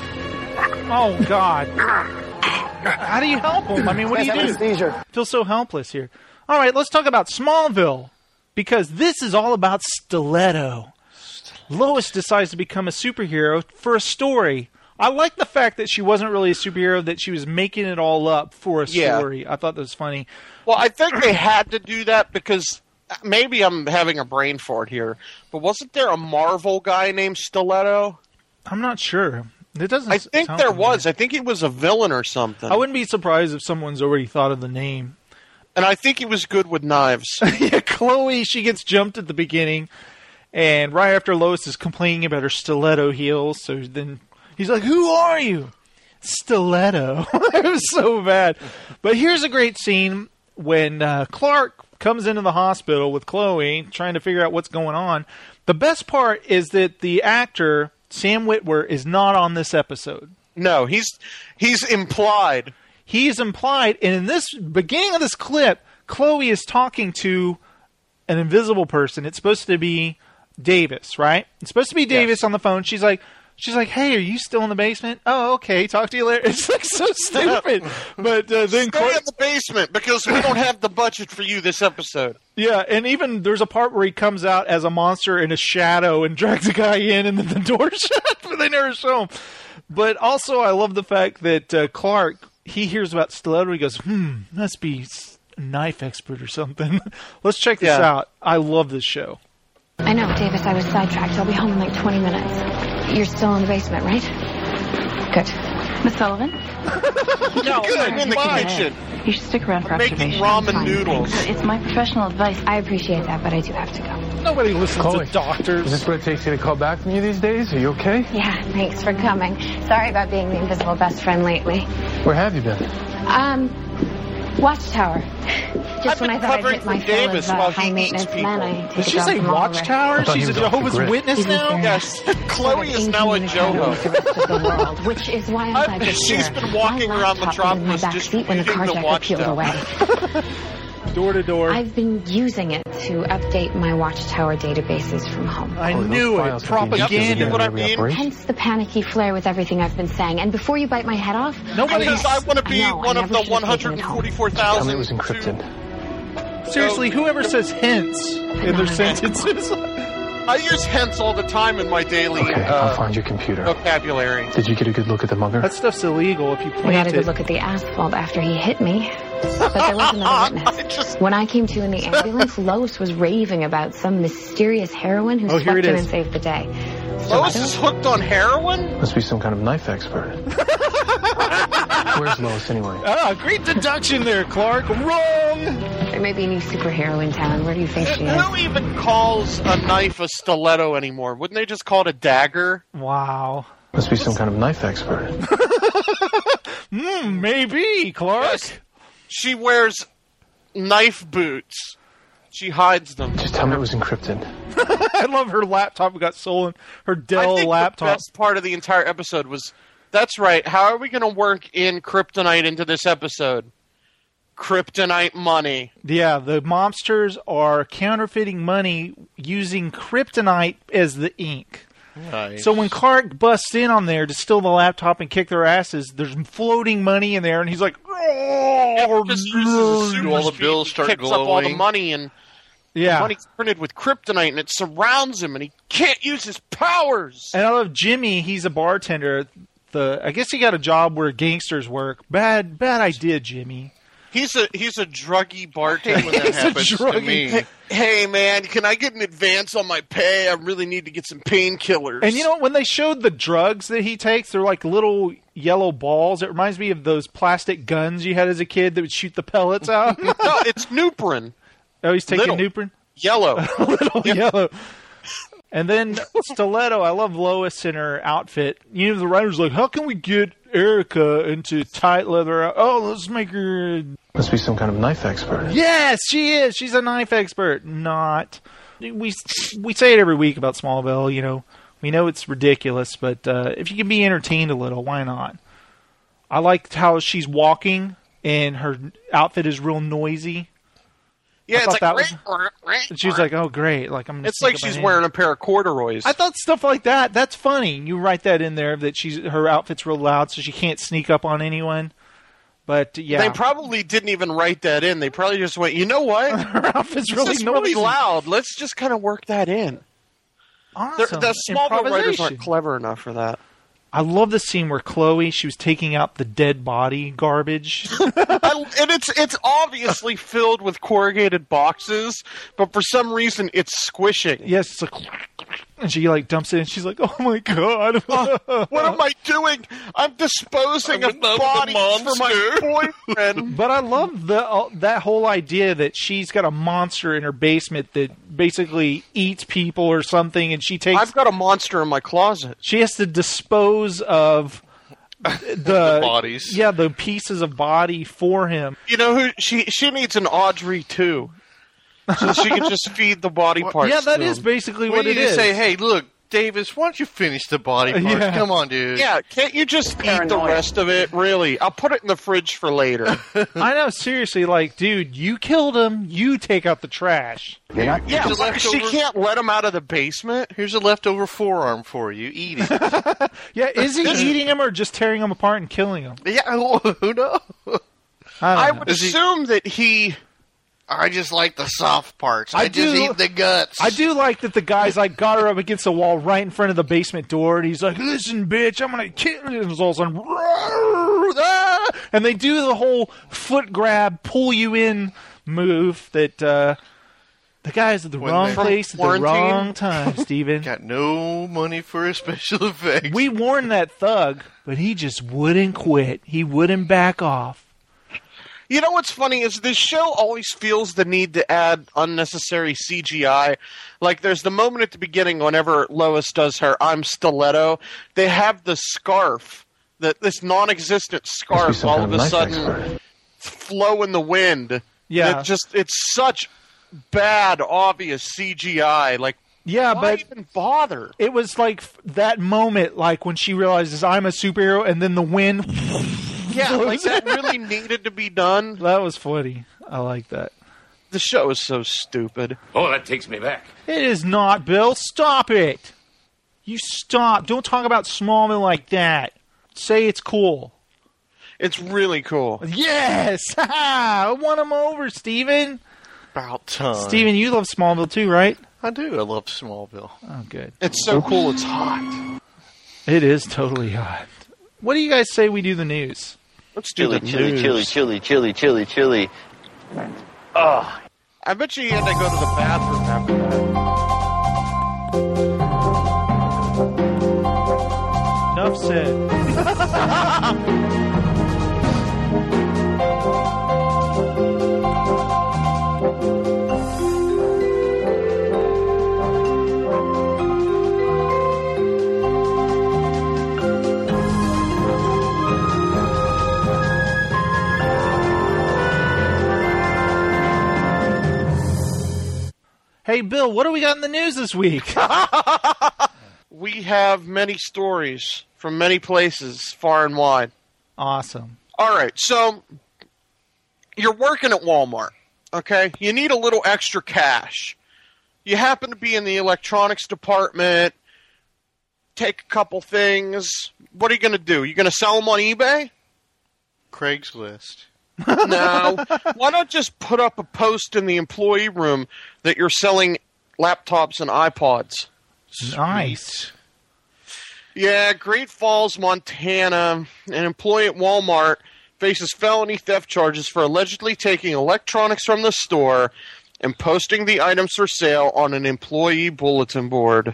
Oh god. How do you help him? I mean, what do you do? Seizure. Feel so helpless here. All right, let's talk about Smallville, because this is all about Stiletto. Lois decides to become a superhero for a story. I like the fact that she wasn't really a superhero, that she was making it all up for a Yeah. story. I thought that was funny. Well, I think they had to do that because maybe I'm having a brain fart here, but wasn't there a Marvel guy named Stiletto? I'm not sure. It doesn't. I think sound there familiar. was. I think he was a villain or something. I wouldn't be surprised if someone's already thought of the name. And I think he was good with knives. Yeah, Chloe, she gets jumped at the beginning, and right after Lois is complaining about her stiletto heels, so then he's like, "Who are you?" Stiletto. It was so bad. But here's a great scene when uh, Clark comes into the hospital with Chloe, trying to figure out what's going on. The best part is that the actor, Sam Witwer, is not on this episode. No, he's he's implied. He's implied, and in this beginning of this clip, Chloe is talking to an invisible person. It's supposed to be Davis, right? It's supposed to be Davis yes. on the phone. She's like, she's like, "Hey, are you still in the basement?" "Oh, okay. Talk to you later." It's like so stupid. But uh, then Stay Clark- in the basement because we don't have the budget for you this episode. Yeah, and even there's a part where he comes out as a monster in a shadow and drags a guy in, and then the door shut, but they never show him. But also, I love the fact that uh, Clark, he hears about Stiletto, he goes, hmm, must be a knife expert or something. Let's check this Yeah. out. I love this show. I know, Davis, I was sidetracked. I'll be home in like twenty minutes. You're still in the basement, right? Good. Miss Sullivan? No, I'm in the Fine. kitchen. You should stick around for Making observation. ramen Fine, noodles. thanks. It's my professional advice. I appreciate that, but I do have to go. Nobody listens Chloe, to doctors. Is this what it takes you to call back from you these days? Are you okay? Yeah, thanks for coming. Sorry about being the invisible best friend lately. Where have you been? Um, Watchtower. Just I've when been I thought I'd covering hit my for fill Davis of uh, while he high maintenance eats men, people. I take Did a she job say from Oliver. Watchtower? She's a Jehovah's Witness It was now? their Yes. Chloe is now a Joho. the rest of the world, which is why I'm glad you're She's here. been walking My around laptop was in my Metropolis back just seat when the reading the carjacker peeled Watchtower. away. Door to door. I've been using it to update my Watchtower databases from home. I knew it. Propaganda. What I mean? Hence the panicky flare with everything I've been saying. And before you bite my head off, Nobody. Because I want to be I know, one I of the never should one have taken hundred it home. forty-four Tell me thousand. it was encrypted. Seriously, whoever says hence in their sentences. I use hence all the time in my daily Okay, uh, I'll find your computer. vocabulary. Did you get a good look at the mugger? That stuff's illegal if you I plant got a good it. look at the asphalt after he hit me. But there was another witness. Just... When I came to in the ambulance, Lois was raving about some mysterious heroine who Oh, here swept it in is. and saved the day. Lois is hooked on heroin? Must be some kind of knife expert. Where's Lois anyway? Ah, great deduction there, Clark. Wrong! There may be a new superhero in town. Where do you think she is? Who even calls a knife a stiletto anymore? Wouldn't they just call it a dagger? Wow. Must be some kind of knife expert. Hmm, maybe, Clark. Yes. She wears knife boots. She hides them. Just tell me it was encrypted. I love her laptop got stolen. Her Dell I think laptop. the best part of the entire episode was, that's right, how are we going to work in kryptonite into this episode? Kryptonite money. Yeah, the mobsters are counterfeiting money using kryptonite as the ink. Nice. So when Clark busts in on there to steal the laptop and kick their asses, there's floating money in there, and he's like, "Oh, Just uses a super all the speed, bills start kicks up all the glowing. money, and yeah." the money's printed with kryptonite, and it surrounds him, and he can't use his powers. And I love Jimmy. He's a bartender. The I guess he got a job where gangsters work. Bad, bad idea, Jimmy. He's a he's a druggy bartender. When that He's a happens to druggie. me. Hey, hey, man, can I get an advance on my pay? I really need to get some painkillers. And you know what? When they showed the drugs that he takes, they're like little yellow balls. It reminds me of those plastic guns you had as a kid that would shoot the pellets out. no, it's Nuprin. Oh, he's taking Little. Nuprin? Yellow. Little yellow. And then Stiletto, I love Lois in her outfit. You know, the writer's like, how can we get Erica into tight leather? out- Oh, let's make her... Must be some kind of knife expert. Yes, she is. She's a knife expert. Not. We we say it every week about Smallville, you know. We know it's ridiculous, but uh, if you can be entertained a little, why not? I liked how she's walking, and her outfit is real noisy. Yeah, I it's thought like... that was- And she was like, oh, great. Like I'm. gonna It's sneak like up on she's him. wearing a pair of corduroys. I thought stuff like that, that's funny. You write that in there, that she's her outfit's real loud, so she can't sneak up on anyone. But, yeah. They probably didn't even write that in. They probably just went, you know what? Her outfit's really This is really noisy. loud. Let's just kind of work that in. Awesome. The Smallville writers Improvisation. aren't clever enough for that. I love the scene where Chloe, she was taking out the dead body garbage. I, and it's it's obviously filled with corrugated boxes, but for some reason it's squishing. Yes, it's like, and she like dumps it, and she's like, "Oh my god, Oh, what am I doing? I'm disposing I'm of in love with bodies the for my boyfriend." But I love the uh, that whole idea that she's got a monster in her basement that basically eats people or something, and she takes. I've got a monster in my closet. She has to dispose of the, The bodies. Yeah, the pieces of body for him. You know who she she needs an Audrey too, so she can just feed the body parts. Yeah, that to is him. basically We what need it to is. say, hey, look, Davis, why don't you finish the body parts? Yeah. Come on, dude. Yeah, can't you just eat the Paranoia. rest of it? Really, I'll put it in the fridge for later. I know, seriously, like, dude, you killed him. You take out the trash. You're not. Yeah, Here's a but she leftover- can't let him out of the basement. Here's a leftover forearm for you. Eat it. Yeah, is he eating him or just tearing him apart and killing him? yeah, who knows? I, I don't know. would Is he- assume that he. I just like the soft parts. I, I just do- eat the guts. I do like that the guy's like got her up against the wall right in front of the basement door, and he's like, "Listen, bitch, I'm gonna kill you." And it's all of a sudden, "Roar, ah!" and they do the whole foot grab, pull you in move that uh, the guy's at the When wrong they- place at the Quarantine? wrong time, Steven. Got no money for a special effects. We warned that thug, but he just wouldn't quit. He wouldn't back off. You know what's funny is this show always feels the need to add unnecessary C G I. Like there's the moment at the beginning whenever Lois does her I'm Stiletto, they have the scarf, that this non-existent scarf all of a sudden flow in the wind. Yeah. It just it's such bad, obvious C G I. Like Yeah, why but even bother? It was like f- that moment, like when she realizes I'm a superhero, and then the wind. Yeah, like that really needed to be done. That was funny. I like that. The show is so stupid. Oh, that takes me back. It is not, Bill. Stop it. You stop. Don't talk about Smallville like that. Say it's cool. It's really cool. Yes! I won him over, Steven. About time. Steven, you love Smallville too, right? I do. I love Smallville. Oh, good. It's so cool it's hot. It is totally hot. What do you guys say we do the news? Let's do Chili, the chili, news. chili, chili, chili, chili, chili. Oh. I bet you he had to go to the bathroom after that. Enough said. Hey, Bill, what do we got in the news this week? We have many stories from many places, far and wide. Awesome. All right, so you're working at Walmart, okay? You need a little extra cash. You happen to be in the electronics department, take a couple things. What are you going to do? You going to sell them on eBay? Craigslist. No. Why not just put up a post in the employee room that you're selling laptops and iPods? Nice. Yeah, Great Falls, Montana. An employee at Walmart faces felony theft charges for allegedly taking electronics from the store and posting the items for sale on an employee bulletin board.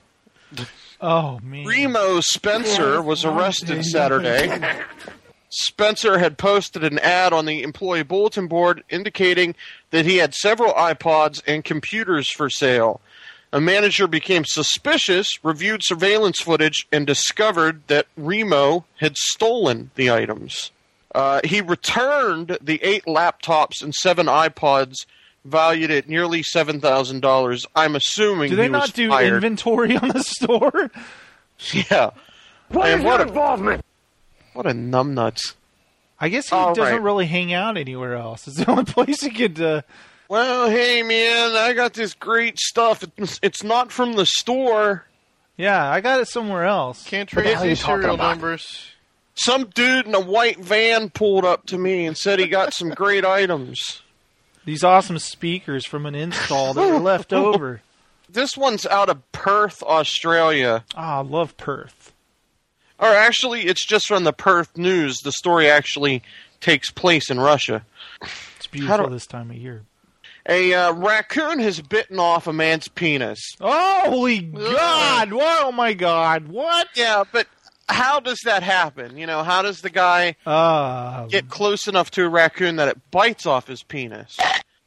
Oh, man. Remo Spencer was arrested Saturday. Spencer had posted an ad on the employee bulletin board indicating that he had several iPods and computers for sale. A manager became suspicious, reviewed surveillance footage, and discovered that Remo had stolen the items. Uh, he returned the eight laptops and seven iPods valued at nearly seven thousand dollars. I'm assuming Do they he was not do fired. inventory on the store? Yeah. What And is what your a- involvement? What a numbnuts. I guess he All doesn't right. really hang out anywhere else. It's the only place he could... Uh... Well, hey, man, I got this great stuff. It's, it's not from the store. Yeah, I got it somewhere else. Can't What the trace hell are you these talking serial about? numbers. Some dude in a white van pulled up to me and said he got some great items. These awesome speakers from an install that were left over. This one's out of Perth, Australia. Ah, I love Perth. Or actually, it's just from the Perth News. The story actually takes place in Russia. It's beautiful How do- this time of year. A uh, raccoon has bitten off a man's penis. Holy God! What? Oh my God! What? Yeah, but how does that happen? You know, how does the guy Uh, get close enough to a raccoon that it bites off his penis?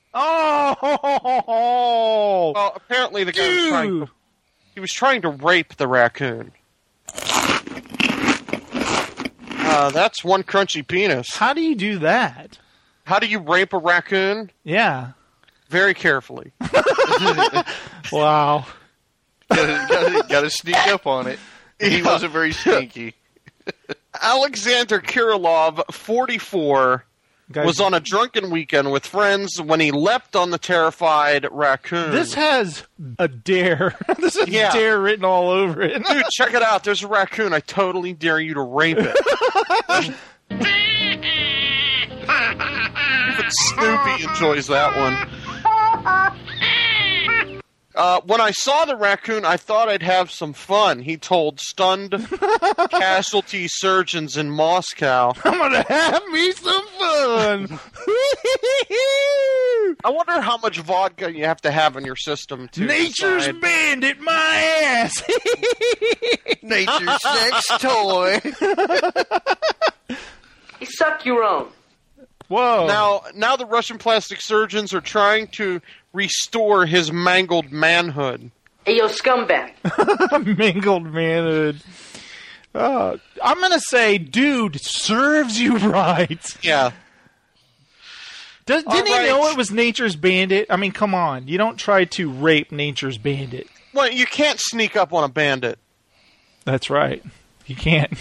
oh! Well, apparently the guy was trying to, he was trying to rape the raccoon. Uh, that's one crunchy penis. How do you do that? How do you rape a raccoon? Yeah. Very carefully. Wow. Gotta, gotta, gotta sneak up on it. He Yeah. wasn't very sneaky. Alexander Kirilov, forty-four, Guys- was on a drunken weekend with friends when he leapt on the terrified raccoon. This has a dare. This has Yeah. dare written all over it. Dude, check it out. There's a raccoon. I totally dare you to rape it. Even Snoopy enjoys that one. Uh, when I saw the raccoon, I thought I'd have some fun, he told stunned casualty surgeons in Moscow. I'm gonna have me some fun. I wonder how much vodka you have to have in your system to Nature's decide. bandit my ass. Nature's sex toy. You suck your own. Whoa. Now, now the Russian plastic surgeons are trying to restore his mangled manhood. Hey, yo, scumbag. Mangled manhood. Uh, I'm going to say, dude, serves you right. Yeah. Does, didn't All right. he know it was Nature's Bandit? I mean, come on. You don't try to rape Nature's Bandit. Well, you can't sneak up on a bandit. That's right. You can't.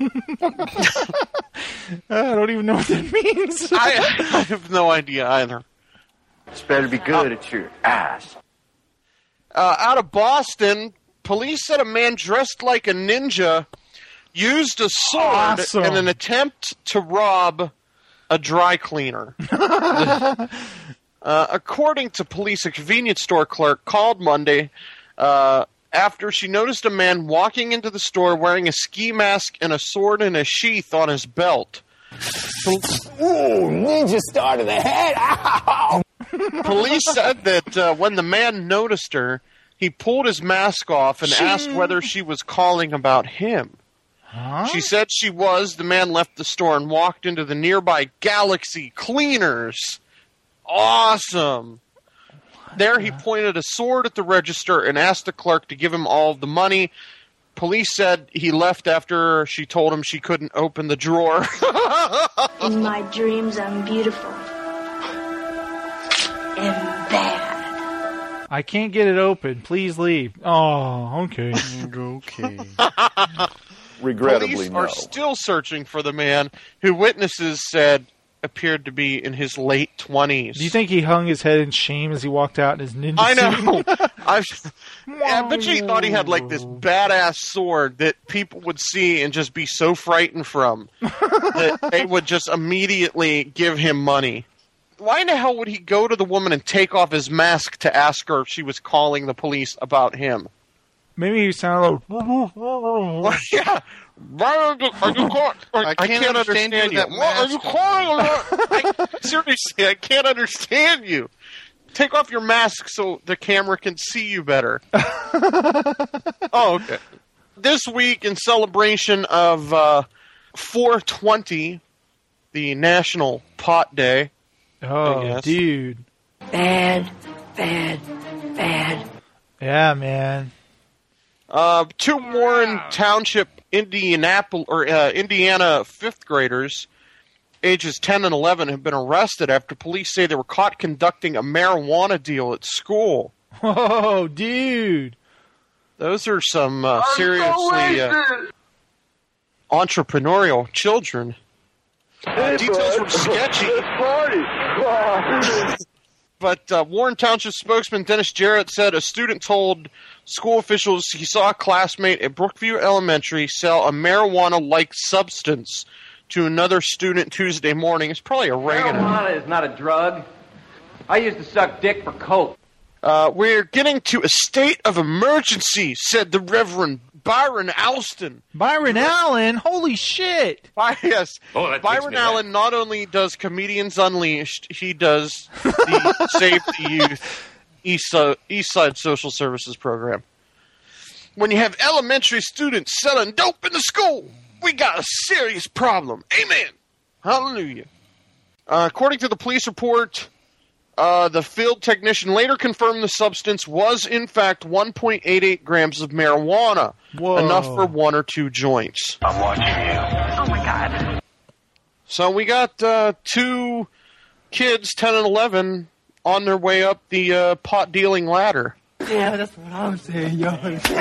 I don't even know what that means. I, I have no idea either. It's better be good at your ass. Uh, out of Boston, police said a man dressed like a ninja used a sword Awesome. in an attempt to rob a dry cleaner. uh, according to police, a convenience store clerk called Monday uh, after she noticed a man walking into the store wearing a ski mask and a sword in a sheath on his belt. Ooh, ninja star to the head. Ow! Police said that uh, when the man noticed her, he pulled his mask off and asked whether she was calling about him. Huh? She said she was. The man left the store and walked into the nearby Galaxy Cleaners. Awesome. There he pointed a sword at the register and asked the clerk to give him all of the money. Police said he left after she told him she couldn't open the drawer. In my dreams, I'm beautiful. And bad. I can't get it open. Please leave. Oh, okay. Okay. Regrettably, Police no. are still searching for the man who witnesses said appeared to be in his late twenties. Do you think he hung his head in shame as he walked out in his ninja I suit? know. I, I bet you he thought he had like this badass sword that people would see and just be so frightened from that they would just immediately give him money. Why in the hell would he go to the woman and take off his mask to ask her if she was calling the police about him? Maybe he sounded like... Yeah. Why are you, are you call, I, I can't, can't understand, understand you. That What are you calling about? I, seriously, I can't understand you. Take off your mask so the camera can see you better. Oh, okay. This week, in celebration of uh, four twenty, the National Pot Day. Oh, dude. Bad, bad, bad. Yeah, man. Uh, two Warren Township, Indianapolis or uh, Indiana fifth graders, ages ten and eleven, have been arrested after police say they were caught conducting a marijuana deal at school. Oh, dude! Those are some uh, seriously uh, entrepreneurial children. Uh, details were sketchy. But uh, Warren Township spokesman Dennis Jarrett said a student told school officials he saw a classmate at Brookview Elementary sell a marijuana-like substance to another student Tuesday morning. It's probably oregano. Marijuana is not a drug. I used to suck dick for coke. Uh, we're getting to a state of emergency, said the Reverend Byron Alston. Byron Allen? Holy shit! By, yes. Oh, that Byron Allen not only does Comedians Unleashed, he does the Save the Youth East, uh, East Side Social Services program. When you have elementary students selling dope in the school, we got a serious problem. Amen. Hallelujah. Uh, according to the police report, uh, the field technician later confirmed the substance was, in fact, one point eight eight grams of marijuana. Whoa. Enough for one or two joints. I'm watching you. Oh, my God. So we got uh, two kids, ten and eleven, on their way up the uh, pot dealing ladder. Yeah, that's what I'm saying, yo.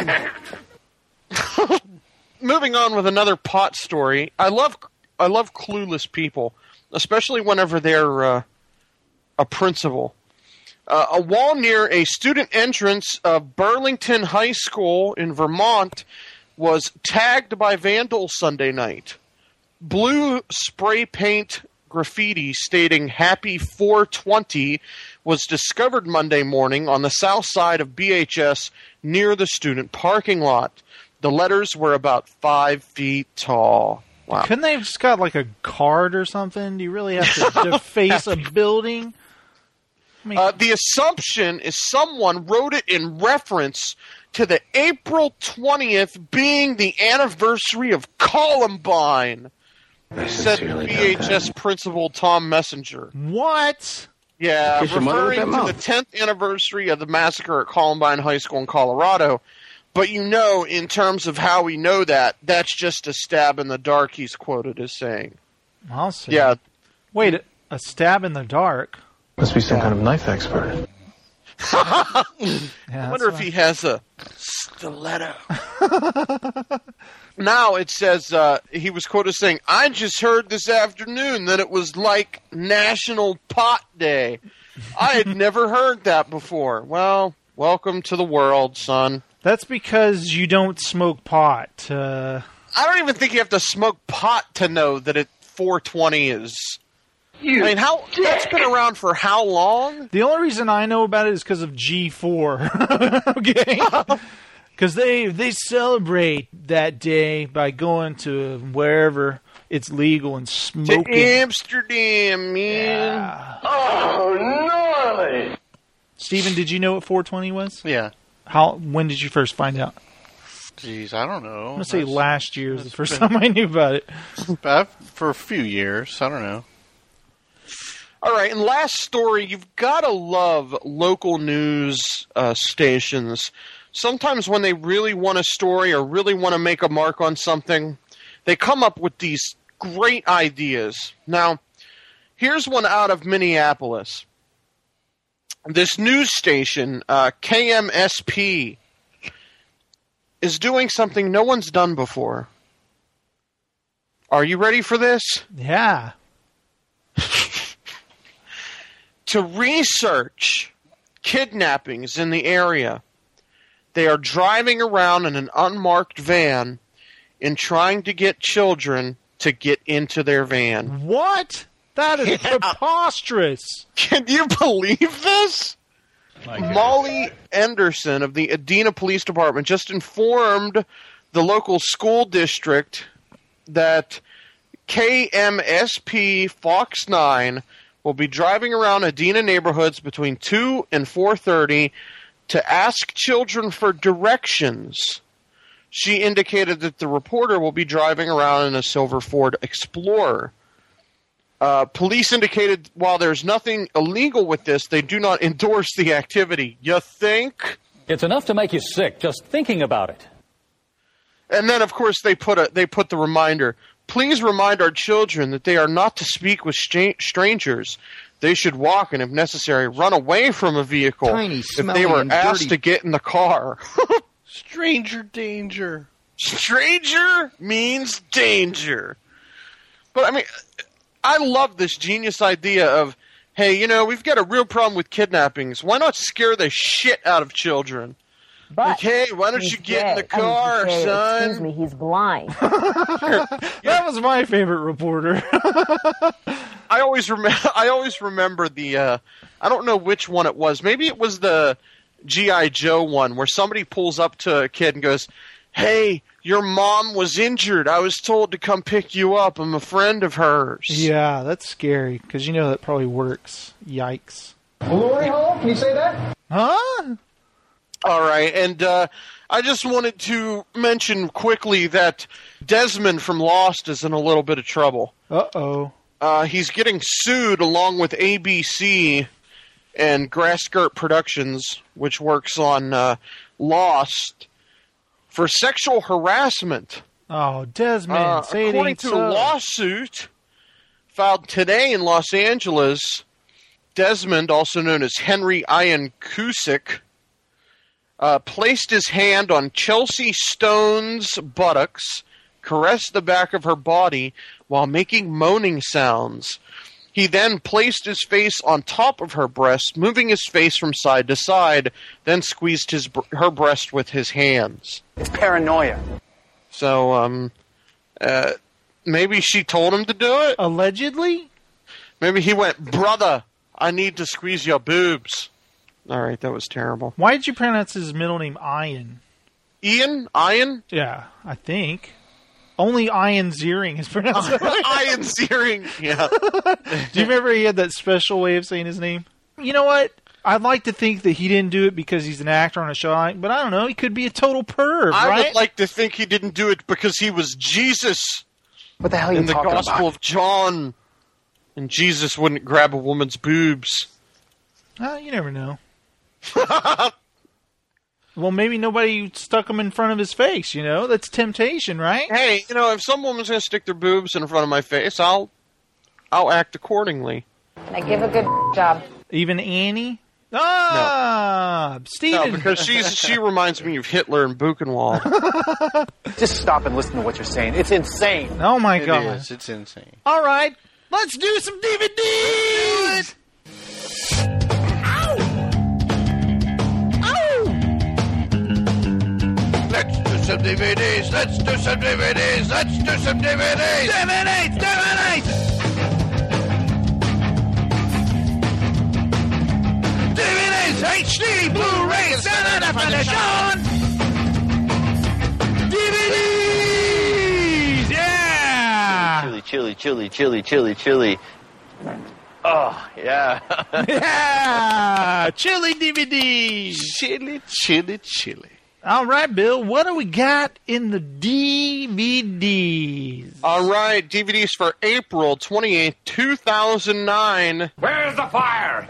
Moving on with another pot story. I love I love clueless people, especially whenever they're uh, a principal. Uh, a wall near a student entrance of Burlington High School in Vermont was tagged by vandals Sunday night. Blue spray paint graffiti stating Happy four twenty was discovered Monday morning on the south side of B H S near the student parking lot. The letters were about five feet tall. Wow. Couldn't they have just got like a card or something? Do you really have to deface a building? I mean, uh, the assumption is someone wrote it in reference to the April twentieth being the anniversary of Columbine. said V H S principal Tom Messenger. What? Yeah, Kiss your mother with referring that to mouth. the tenth anniversary of the massacre at Columbine High School in Colorado. But you know, in terms of how we know that, that's just a stab in the dark, he's quoted as saying. I'll see. Yeah. Wait, a, a stab in the dark? Must be some kind of knife expert. I Yeah, wonder if that's he has a stiletto. Now it says, uh, he was quoted as saying, I just heard this afternoon that it was like National Pot Day. I had never heard that before. Well, welcome to the world, son. That's because you don't smoke pot. Uh, I don't even think you have to smoke pot to know that it four twenty is. You I mean, how that's been around for how long? the only reason I know about it is because of G four. Okay? Because they, they celebrate that day by going to wherever it's legal and To smoking. Amsterdam, man. Oh, gnarly! Steven, did you know what four twenty was? Yeah. How? When did you first find out? Jeez, I don't know. I'm going to say That's- last year was the that's first been- time I knew about it. I've- for a few years. I don't know. All right, and last story, you've got to love local news uh, stations. Sometimes when they really want a story or really want to make a mark on something, they come up with these great ideas. Now, here's one out of Minneapolis. This news station, uh, K M S P, is doing something no one's done before. Are you ready for this? Yeah. To research kidnappings in the area, they are driving around in an unmarked van and trying to get children to get into their van. What? That is Yeah. preposterous. Can you believe this? Molly Anderson of the Edina Police Department just informed the local school district that K M S P Fox nine will be driving around Edina neighborhoods between two and four thirty to ask children for directions. She indicated that the reporter will be driving around in a silver Ford Explorer. Uh, police indicated while there's nothing illegal with this, they do not endorse the activity. You think? It's enough to make you sick just thinking about it. And then, of course, they put a they put the reminder. Please remind our children that they are not to speak with stra- strangers. They should walk and, if necessary, run away from a vehicle Tiny, if smelly, they were and asked dirty. to get in the car. Stranger danger. Stranger means danger. But, I mean, I love this genius idea of, hey, you know, we've got a real problem with kidnappings. Why not scare the shit out of children? But like, hey, why don't he's you get in the gay. I mean, car, he's gay. son? Excuse me, he's blind. That was my favorite reporter. I always remember. I always remember the. Uh, I don't know which one it was. Maybe it was the G I Joe one where somebody pulls up to a kid and goes, "Hey, your mom was injured. I was told to come pick you up. I'm a friend of hers." Yeah, that's scary because you know that probably works. Yikes. Glory hole? Can you say that? Huh? All right, and uh, I just wanted to mention quickly that Desmond from Lost is in a little bit of trouble. Uh-oh. Uh, he's getting sued along with A B C and Grass Skirt Productions, which works on uh, Lost, for sexual harassment. Oh, Desmond, Uh, say it according ain't to so. a lawsuit filed today in Los Angeles, Desmond, also known as Henry Ian Cusick, uh, placed his hand on Chelsea Stone's buttocks, caressed the back of her body while making moaning sounds. He then placed his face on top of her breast, moving his face from side to side, then squeezed his her breast with his hands. It's paranoia. So, um, uh, maybe she told him to do it? Allegedly? Maybe he went, brother, I need to squeeze your boobs. All right, that was terrible. Why did you pronounce his middle name Ian? Ian? Ian? Yeah, I think. Only Ian Ziering is pronounced that way. Ian Ziering, yeah. Do you remember he had that special way of saying his name? You know what? I'd like to think that he didn't do it because he's an actor on a show, but I don't know. He could be a total perv, I right? would like to think he didn't do it because he was Jesus. What the hell are you In the talking Gospel about? of John, and Jesus wouldn't grab a woman's boobs. Uh, you never know. Well, maybe nobody stuck them in front of his face, you know? That's temptation, right? Hey, you know, if some woman's going to stick their boobs in front of my face, I'll I'll act accordingly. I give a good job. Even Annie? Ah, No, Steven. because she's she reminds me of Hitler and Buchenwald. Just stop and listen to what you're saying. It's insane. Oh, my It God. is. It's insane. All right, let's do some D V Ds! Let's do some D V Ds. Let's do some D V Ds. Let's do some D V Ds. D V Ds, D V Ds! D V Ds, H D, Blu-ray, standard definition. D V Ds! Yeah! Chili, chili, chili, chili, chili, chili. Oh, yeah. Yeah! Chili D V Ds! Chili, chili, chili. All right, Bill, what do we got in the D V Ds? All right, D V Ds for April twenty-eighth, two thousand nine. Where's the fire?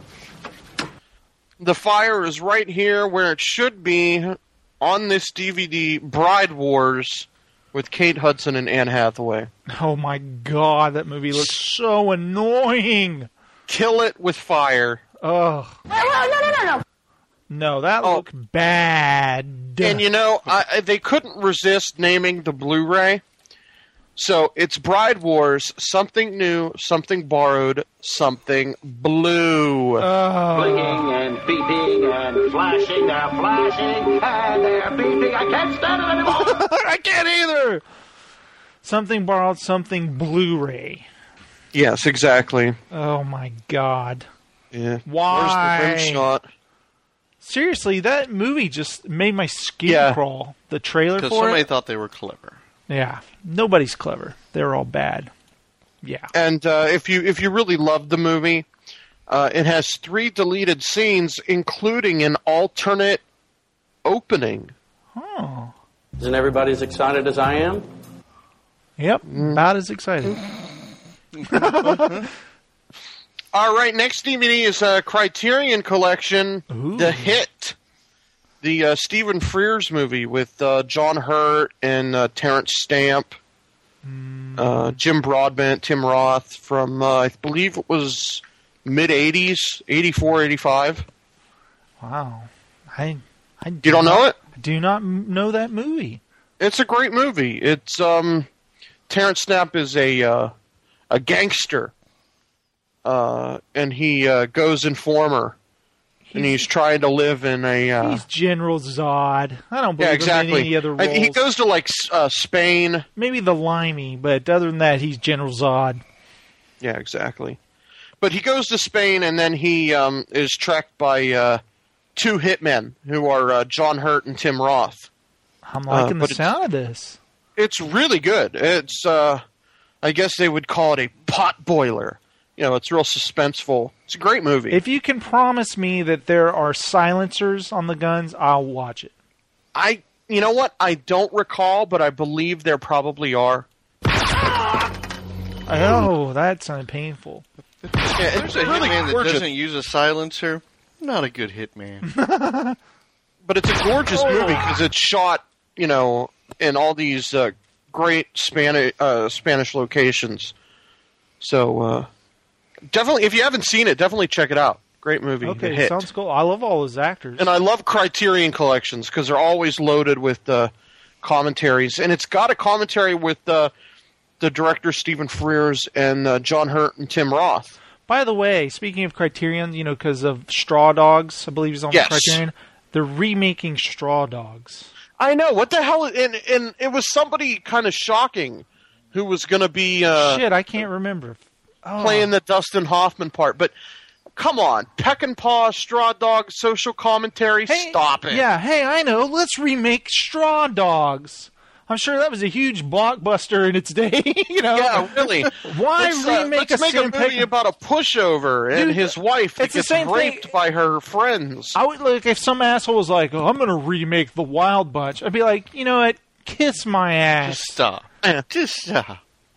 The fire is right here where it should be on this D V D, Bride Wars, with Kate Hudson and Anne Hathaway. Oh, my God, that movie looks so annoying. Kill it with fire. Ugh. No, no, no, no, no. No, that Oh. looked bad. And you know, I, I- they couldn't resist naming the Blu-ray. So it's Bride Wars, something new, something borrowed, something blue. Oh. Blinking and beeping and flashing, they're flashing and they're beeping. I can't stand it anymore. I can't either. Something borrowed, something Blu-ray. Yes, exactly. Oh, my God. Yeah. Why? Where's the rim shot? Seriously, that movie just made my skin Yeah. crawl. The trailer Because for somebody it. thought they were clever. Yeah, nobody's clever. They're all bad. Yeah. And uh, if you if you really loved the movie, uh, it has three deleted scenes, including an alternate opening. Oh. Isn't everybody as excited as I am? Yep, about as excited. All right, next D V D is a Criterion Collection, The Hit, the uh, Stephen Frears movie with uh, John Hurt and uh, Terrence Stamp, uh, Jim Broadbent, Tim Roth from, uh, I believe it was mid-eighties, eighty-four, eighty-five. Wow. I, I You don't know it? I do not m- know that movie. It's a great movie. It's um, Terrence Stamp is a uh, a gangster, uh, and he uh, goes informer, and he's trying to live in a. Uh, He's General Zod. I don't believe yeah, him exactly. in any other I- roles. he goes to like s- uh, Spain. Maybe the Limey, but other than that, he's General Zod. Yeah, exactly. But he goes to Spain, and then he um, is tracked by uh, two hitmen who are uh, John Hurt and Tim Roth. I'm liking Uh, the but sound of this. It's really good. It's, uh, I guess they would call it a pot boiler. You know, it's real suspenseful. It's a great movie. If you can promise me that there are silencers on the guns, I'll watch it. I, you know what? I don't recall, but I believe there probably are. Oh, that sounded painful. Yeah, There's it's a really hitman that gorgeous. doesn't use a silencer. Not a good hitman. But it's a gorgeous movie because it's shot, you know, in all these uh, great Spanish uh, Spanish locations. So uh, definitely, if you haven't seen it, definitely check it out. Great movie. The Okay, Hit. sounds cool. I love all those actors. And I love Criterion Collections because they're always loaded with uh, commentaries, and it's got a commentary with uh, the director Stephen Frears and uh, John Hurt and Tim Roth. By the way, speaking of Criterion, you know, because of Straw Dogs, I believe he's on Yes. Criterion. They're remaking Straw Dogs. I know what the hell, and and it was somebody kind of shocking who was going to be uh, Shit, I can't remember. Oh. playing the Dustin Hoffman part, but. Come on, Peck and Paw, Straw Dog, social commentary, stop it. Yeah, hey, I know. Let's remake Straw Dogs. I'm sure that was a huge blockbuster in its day. You know? Yeah, really. Why let's, uh, remake let's a make a Sam movie Peckinpah- about a pushover and Dude, his wife that it's the gets same raped thing- by her friends. I would look if some asshole was like, "Oh, I'm going to remake The Wild Bunch." I'd be like, you know what? Kiss my ass. Just stop. Just stop.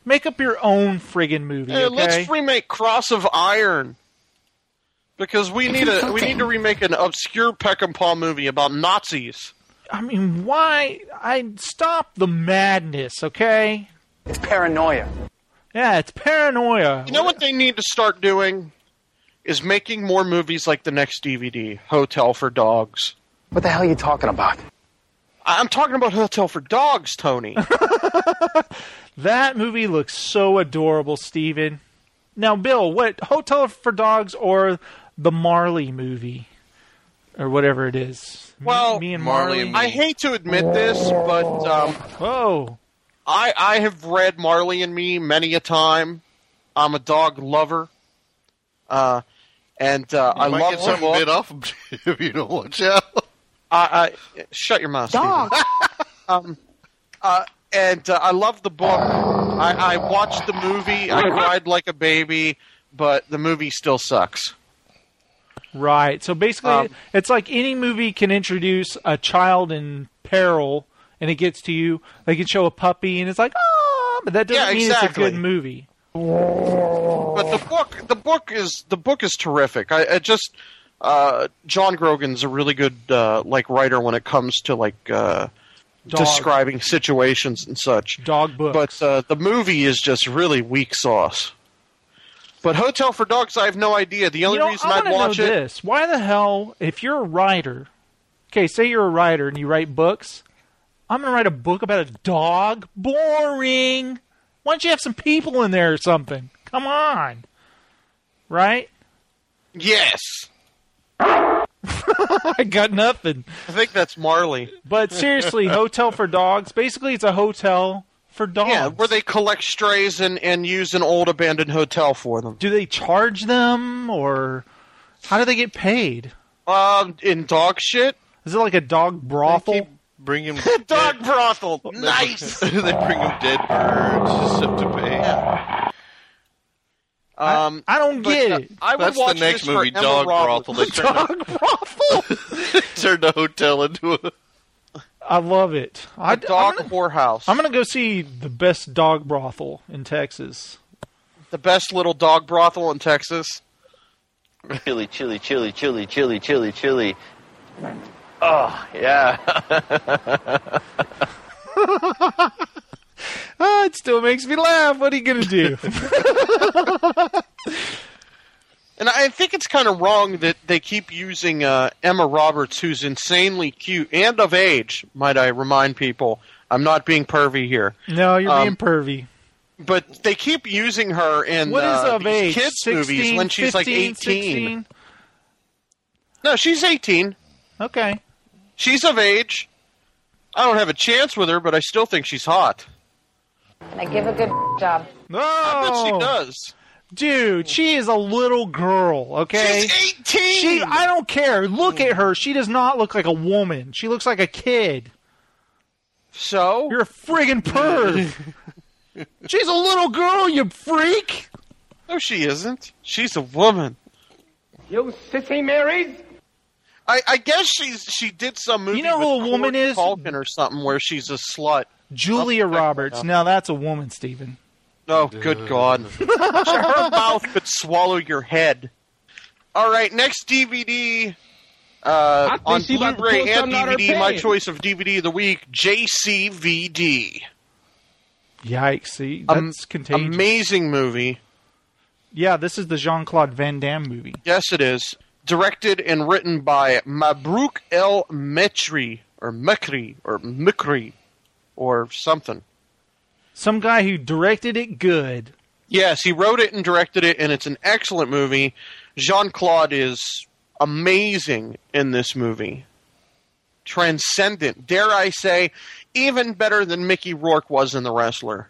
Make up your own friggin' movie, Hey, okay? let's remake Cross of Iron. Because we need a we need to remake an obscure Peckinpah movie about Nazis. I mean, why? I stop the madness, okay? It's paranoia. Yeah, it's paranoia. You know what they need to start doing? Is making more movies like the next D V D, Hotel for Dogs. What the hell are you talking about? I'm talking about Hotel for Dogs, Tony. That movie looks so adorable, Steven. Now, Bill, what, Hotel for Dogs or the Marley movie? Or whatever it is. Well, me, me and Marley. Marley. I hate to admit this, but um, Whoa. I I have read Marley and Me many a time. I'm a dog lover, uh, and uh, You I might love get the something book. bit off if you don't watch out. I, I shut your mouth, Dog. Steven. um, uh, and uh, I love the book. I, I watched the movie. I cried like a baby, but the movie still sucks. Right. So basically, Um, it's like any movie can introduce a child in peril, and it gets to you. They can show a puppy, and it's like, oh, but that doesn't Yeah, mean exactly. it's a good movie. But the book, the book is the book is terrific. I, I just uh, John Grogan's a really good uh, like writer when it comes to like uh, Dog. describing situations and such. Dog books. But uh, the movie is just really weak sauce. But Hotel for Dogs, I have no idea. The only you know, reason I I'd wanna watch know it. this. Why the hell, if you're a writer, okay, say you're a writer and you write books, I'm going to write a book about a dog? Boring. Why don't you have some people in there or something? Come on. Right? Yes. I got nothing. I think that's Marley. But seriously, Hotel for Dogs, basically it's a hotel for dogs. Yeah, where they collect strays and, and use an old abandoned hotel for them. Do they charge them, or how do they get paid? Um, in dog shit? Is it like a dog brothel? Bring him dog brothel. Nice. They bring him dead birds just up to pay. Um, I, I don't but, get uh, it. I would That's the watch next this for movie, Emma Dog Roberts. Brothel. They turned, Dog brothel. a, turned a hotel into a... I love it. I, A dog I'm gonna, whorehouse. I'm gonna go see the best dog brothel in Texas. The best little dog brothel in Texas. Chili, chili, chili, chili, chili, chili, chili. Oh, yeah. Oh, it still makes me laugh. What are you gonna do? And I think it's kind of wrong that they keep using uh, Emma Roberts, who's insanely cute and of age, might I remind people. I'm not being pervy here. No, you're Um, being pervy. But they keep using her in What is uh, of these age? kids' sixteen, movies when she's like fifteen, eighteen. sixteen? No, she's eighteen. Okay. She's of age. I don't have a chance with her, but I still think she's hot. And I give a good job. No, I bet she does. Dude, she is a little girl, okay? She's eighteen! She, I don't care. Look at her. She does not look like a woman. She looks like a kid. So? You're a friggin' perv. She's a little girl, you freak. No, she isn't. She's a woman. You sissy Marys? I, I guess she's she did some movie You know who with a woman Courtney is? Culkin or something where she's a slut. Julia Something like Roberts. that. Now that's a woman, Stephen. Oh, good God. Her mouth could swallow your head. All right, next D V D uh, think on she about to Blu-ray pull and something D out her V D, my pants. choice of D V D of the week, J C V D. Yikes! See, Um, that's contagious. Amazing movie. Yeah, this is the Jean-Claude Van Damme movie. Yes, it is. Directed and written by Mabrouk El Metri, or Mekri, or Mikri, or something. Some guy who directed it good. Yes, he wrote it and directed it, and it's an excellent movie. Jean-Claude is amazing in this movie. Transcendent. Dare I say, even better than Mickey Rourke was in The Wrestler.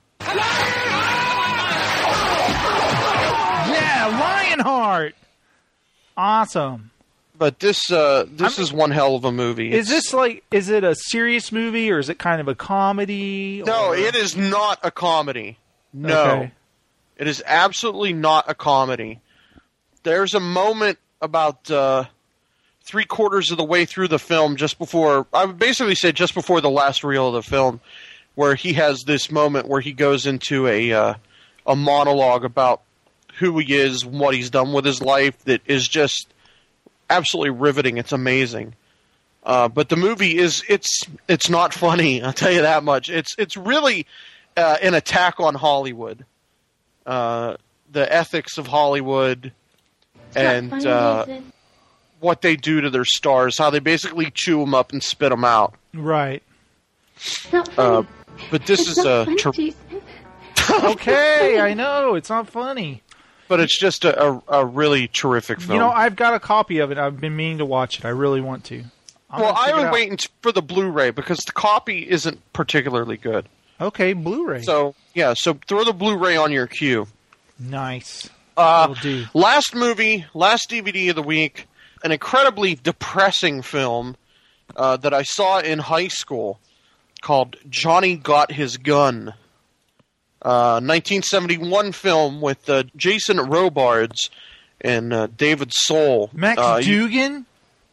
Yeah, Lionheart. Awesome. But this uh, this is one hell of a movie. Is this like, is it a serious movie or is it kind of a comedy? No, or- it is not a comedy. No. Okay. It is absolutely not a comedy. There's a moment about uh, three quarters of the way through the film, just before, I would basically say just before the last reel of the film, where he has this moment where he goes into a uh, a monologue about who he is, what he's done with his life that is just absolutely riveting. It's amazing. Uh, but the movie is it's it's not funny, I'll tell you that much. It's it's really uh, an attack on Hollywood. Uh, the ethics of Hollywood and funny, uh, what they do to their stars, how they basically chew them up and spit them out. Right. Uh, but this It's is not a... funny, Ter- Okay, I know. It's not funny. But it's just a, a, a really terrific film. You know, I've got a copy of it. I've been meaning to watch it. I really want to. I'm well, gonna check I it was out. waiting t- for the Blu-ray because the copy isn't particularly good. Okay, Blu-ray. So, yeah, so throw the Blu-ray on your queue. Nice. Uh, Will do. last movie, last D V D of the week, an incredibly depressing film uh, that I saw in high school called Johnny Got His Gun. Uh, nineteen seventy-one film with uh, Jason Robards and uh, David Soul. Max Uh, you- Dugan?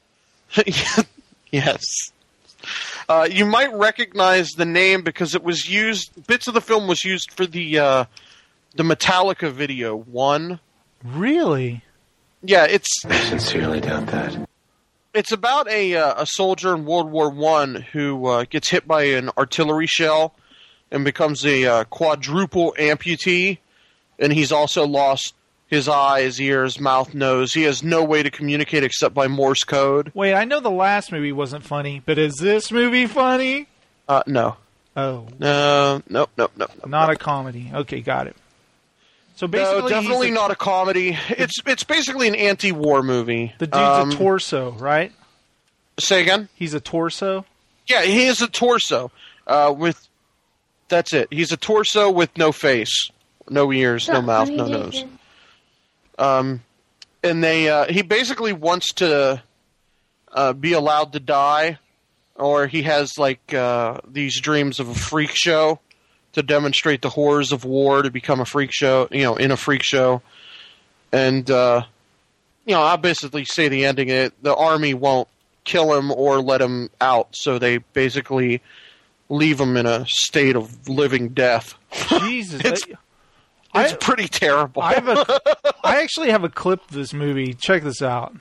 Yes. Uh, you might recognize the name because it was used. Bits of the film was used for the uh, the Metallica video. One. Really? Yeah, it's. I sincerely doubt that. It's about a uh, a soldier in World War One who uh, gets hit by an artillery shell and becomes a uh, quadruple amputee, and he's also lost his eyes, ears, mouth, nose. He has no way to communicate except by Morse code. Wait, I know the last movie wasn't funny, but is this movie funny? Uh, no. Oh. No, nope, nope, nope. nope Not nope. a comedy. Okay, got it. So basically, no, definitely he's a, not a comedy. It's it's basically an anti-war movie. The dude's Um, a torso, right? Say again? He's a torso? Yeah, he is a torso. Uh, with that's it. He's a torso with no face, no ears, no mouth, no nose. Um, and they uh, he basically wants to uh, be allowed to die, or he has like uh, these dreams of a freak show to demonstrate the horrors of war, to become a freak show, you know, in a freak show. And uh, you know, I'll basically say the ending. It the army won't kill him or let him out, so they basically leave him in a state of living death. Jesus. it's I- it's pretty terrible. I have a, I actually have a clip of this movie. Check this out.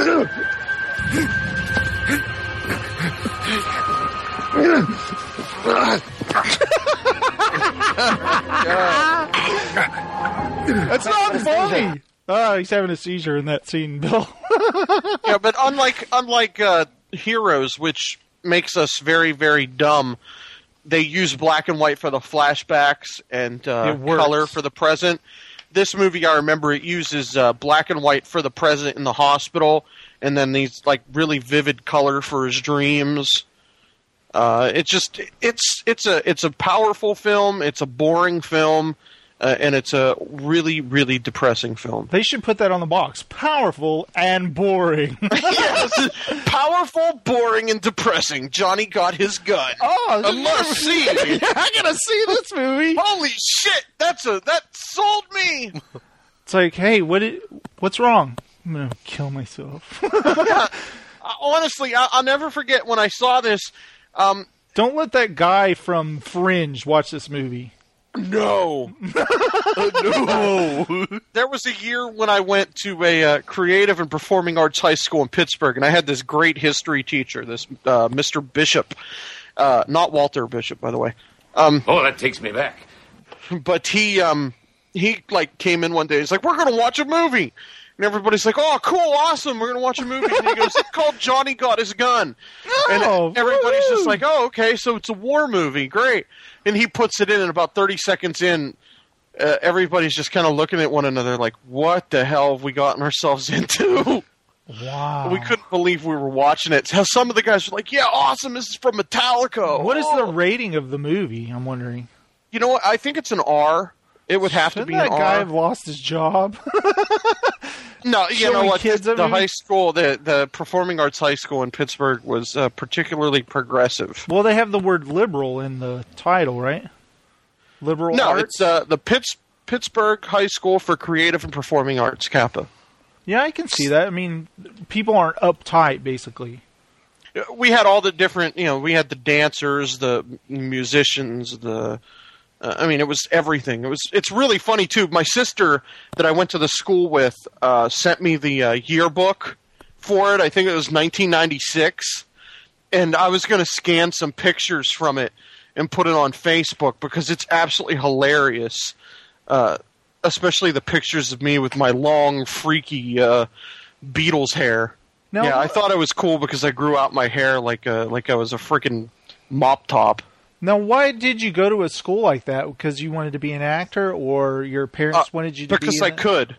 That's not funny. Oh, he's having a seizure in that scene, Bill. Yeah, but unlike unlike uh, Heroes, which makes us very very dumb, they use black and white for the flashbacks and uh, It works. color for the present. This movie, I remember, it uses uh, black and white for the present in the hospital, and then these like really vivid color for his dreams. Uh, it's just it's it's a it's a powerful film. It's a boring film, uh, and it's a really really depressing film. They should put that on the box. Powerful and boring. Yes, powerful, boring, and depressing. Johnny Got His Gun. Oh, a must see. I gotta see this movie. Holy shit! That's a that sold me. It's like, hey, what? It, what's wrong? I'm gonna kill myself. Honestly, I, I'll never forget when I saw this. Um, Don't let that guy from Fringe watch this movie. No. no. There was a year when I went to a uh, creative and performing arts high school in Pittsburgh, and I had this great history teacher, this uh, Mister Bishop. Uh, not Walter Bishop, by the way. Um, oh, that takes me back. But he, um, he like came in one day. He's like, "We're going to watch a movie." And everybody's like, "Oh, cool, awesome! We're gonna watch a movie." And he goes, "It's called Johnny Got His Gun." Oh, and everybody's woo. just like, "Oh, okay, so it's a war movie, great." And he puts it in, and about thirty seconds in, uh, everybody's just kind of looking at one another like, "What the hell have we gotten ourselves into?" Wow. We couldn't believe we were watching it. So some of the guys were like, "Yeah, awesome! This is from Metallica." What is oh. the rating of the movie? I'm wondering. You know what? I think it's an R. It would have Shouldn't to be that an guy R. have lost his job? No, you Showing know what? kids the that movie? high school, the the performing arts high school in Pittsburgh was uh, particularly progressive. Well, they have the word liberal in the title, right? Liberal no, arts? it's uh, the Pitts, Pittsburgh High School for Creative and Performing Arts, Kappa. Yeah, I can see that. I mean, people aren't uptight, basically. We had all the different, you know, we had the dancers, the musicians, the Uh, I mean, it was everything. It was. It's really funny too. My sister that I went to the school with uh, sent me the uh, yearbook for it. I think it was nineteen ninety-six, and I was going to scan some pictures from it and put it on Facebook because it's absolutely hilarious. Uh, especially the pictures of me with my long, freaky uh, Beatles hair. No, yeah, I thought it was cool because I grew out my hair like a, like I was a freaking mop top. Now, why did you go to a school like that? Because you wanted to be an actor, or your parents Uh, wanted you to be? because in I it? could.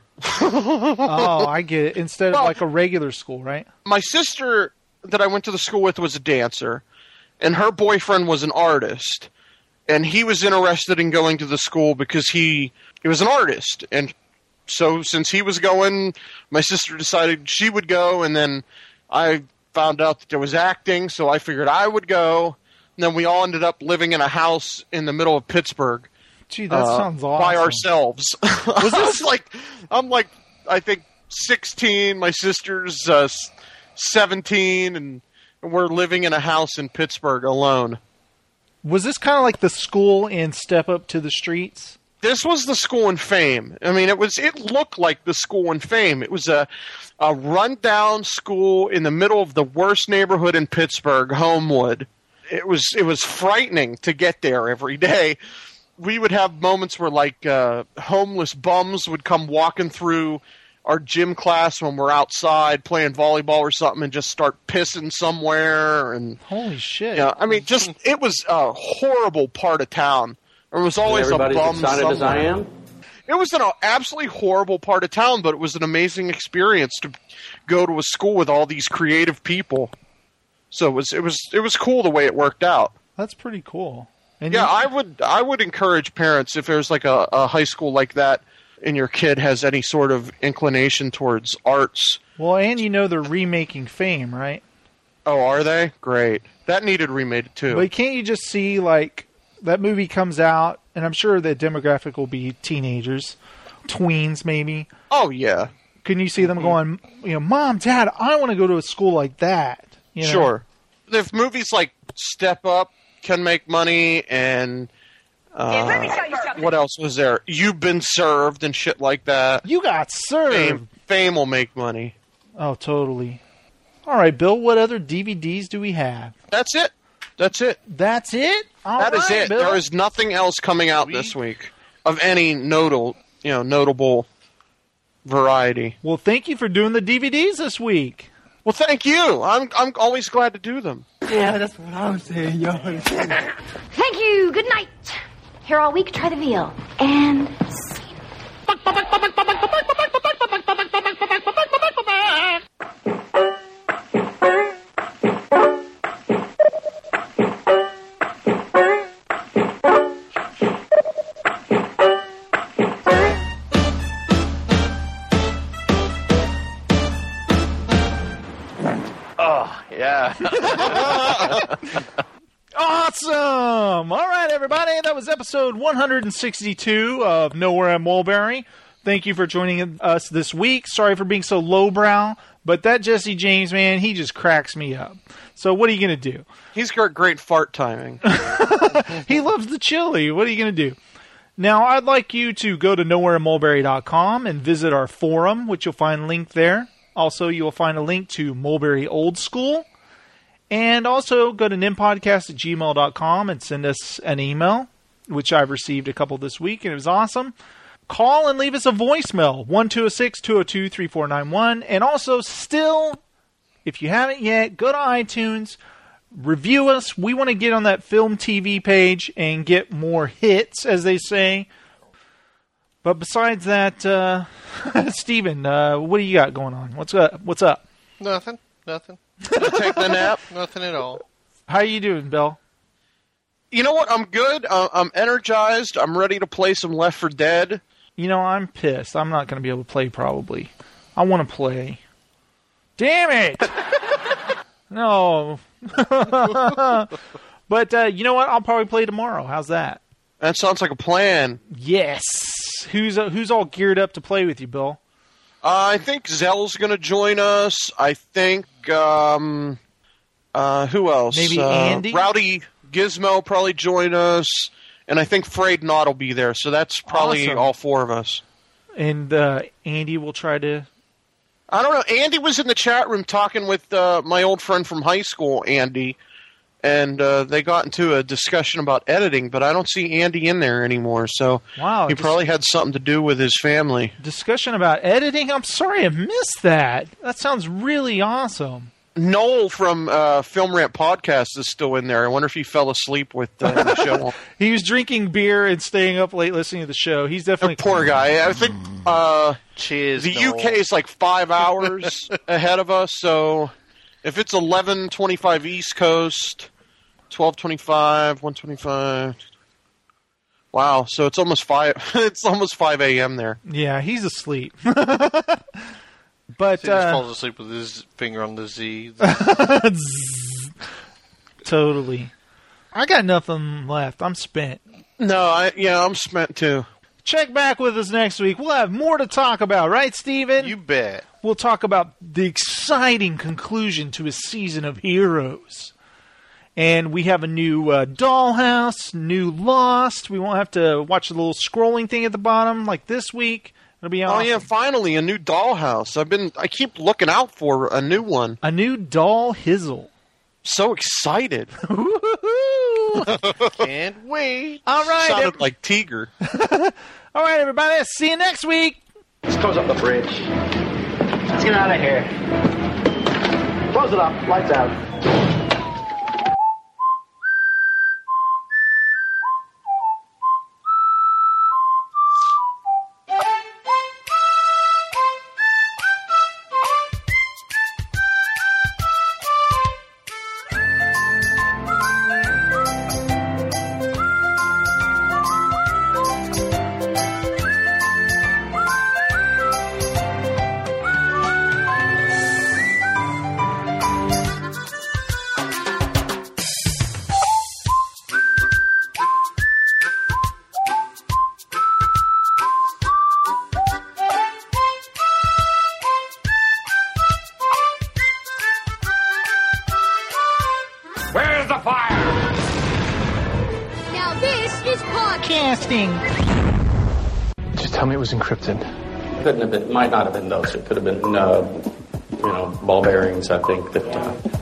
Oh, I get it. Instead Well, of like a regular school, right? My sister that I went to the school with was a dancer, and her boyfriend was an artist, and he was interested in going to the school because he he was an artist, and so since he was going, my sister decided she would go, and then I found out that there was acting, so I figured I would go, and then we all ended up living in a house in the middle of Pittsburgh. Gee, that uh, sounds awesome. by ourselves. Was this like? I'm like, I think sixteen. My sister's uh, seventeen, and we're living in a house in Pittsburgh alone. Was this kind of like the school in Step Up to the Streets? This was the school in Fame. I mean, it was. It looked like the school in Fame. It was a a rundown school in the middle of the worst neighborhood in Pittsburgh, Homewood. It was. It was frightening to get there every day. We would have moments where, like, uh, homeless bums would come walking through our gym class when we're outside playing volleyball or something and just start pissing somewhere. And holy shit! Yeah, I mean, just it was a horrible part of town. There was always a Everybody's bum excited somewhere. as I am. It was an absolutely horrible part of town, but it was an amazing experience to go to a school with all these creative people. So it was it was it was cool the way it worked out. That's pretty cool. And yeah, you- I would I would encourage parents, if there's like a, a high school like that and your kid has any sort of inclination towards arts. Well, and you know they're remaking Fame, right? Oh, are they? Great. That needed remade too. But can't you just see, like, that movie comes out, and I'm sure the demographic will be teenagers, tweens maybe. Oh, yeah. Can you see them going, you know, Mom, Dad, I want to go to a school like that? You know? Sure. If movies like Step Up can make money, and uh, what else was there? You've Been Served and shit like that. You got served. Fame, Fame will make money. Oh, totally. All right, Bill, what other D V Ds do we have? That's it. That's it. That's it? All That is right, it. Bill. There is nothing else coming out this week of any notable, you know, notable variety. Well, thank you for doing the D V Ds this week. Well, thank you. I'm I'm always glad to do them. Yeah, that's what I'm saying, yo. Thank you. Good night. Here all week, try the veal. And scene. Oh, yeah. Awesome! All right, everybody, that was episode one hundred sixty-two of Nowhere at Mulberry. Thank you for joining us this week. Sorry for being so lowbrow, but that Jesse James, man, he just cracks me up. So what are you going to do? He's got great fart timing. He loves the chili. What are you going to do? Now, I'd like you to go to nowhere at mulberry dot com and visit our forum, which you'll find linked there. Also, you will find a link to Mulberry Old School. And also go to nimpodcast at gmail dot com and send us an email, which I've received a couple this week, and it was awesome. Call and leave us a voicemail, one two zero six, two zero two, three four nine one. And also, still, if you haven't yet, go to iTunes, review us. We want to get on that film T V page and get more hits, as they say. But besides that, uh, Steven, uh, what do you got going on? What's up? What's up? Nothing. Nothing. Take the nap. Nothing at all. How you doing, Bill? You know what? I'm good. Uh, I'm energized. I'm ready to play some Left four Dead. You know, I'm pissed. I'm not going to be able to play, probably. I want to play. Damn it! No. But, uh, you know what? I'll probably play tomorrow. How's that? That sounds like a plan. Yes. Who's uh, who's all geared up to play with you, Bill? Uh, I think Zell's going to join us. I think, um, uh, who else? Maybe uh, Andy? Rowdy Gizmo will probably join us. and I think Frayed Knot will be there. So that's probably Awesome. all four of us. And uh, Andy will try to... I don't know. Andy was in the chat room talking with uh, my old friend from high school, Andy, and uh, they got into a discussion about editing, but I don't see Andy in there anymore, so Wow, he dis- probably had something to do with his family. Discussion about editing? I'm sorry I missed that. That sounds really awesome. Noel from uh, Film Rant Podcast is still in there. I wonder if he fell asleep with uh, the show. He was drinking beer and staying up late listening to the show. He's definitely... Poor guy. I think uh, Cheers, the Noel. U K is like five hours ahead of us, so if it's eleven twenty-five East Coast, twelve twenty-five, one twenty-five... Wow, so it's almost five. It's almost five a.m. there. Yeah, he's asleep. But So he just uh, falls asleep with his finger on the Z. Totally. I got nothing left. I'm spent. No, I yeah, I'm spent too. Check back with us next week. We'll have more to talk about, right, Steven? You bet. We'll talk about the exciting conclusion to a season of Heroes. And we have a new uh, Dollhouse, new Lost. We won't have to watch the little scrolling thing at the bottom like this week. It'll be awesome. Oh yeah, finally a new Dollhouse. I've been I keep looking out for a new one. A new Doll Hizzle. So excited. Can't wait. All right. Sounded ev- like Tiger. All right, everybody. See you next week. Let's close up the bridge. Let's get out of here. Close it up. Lights out. Where's the fire? Now this is podcasting. Just tell me it was encrypted. Couldn't have been, might not have been those. It could have been, uh, you know, ball bearings, I think, that uh,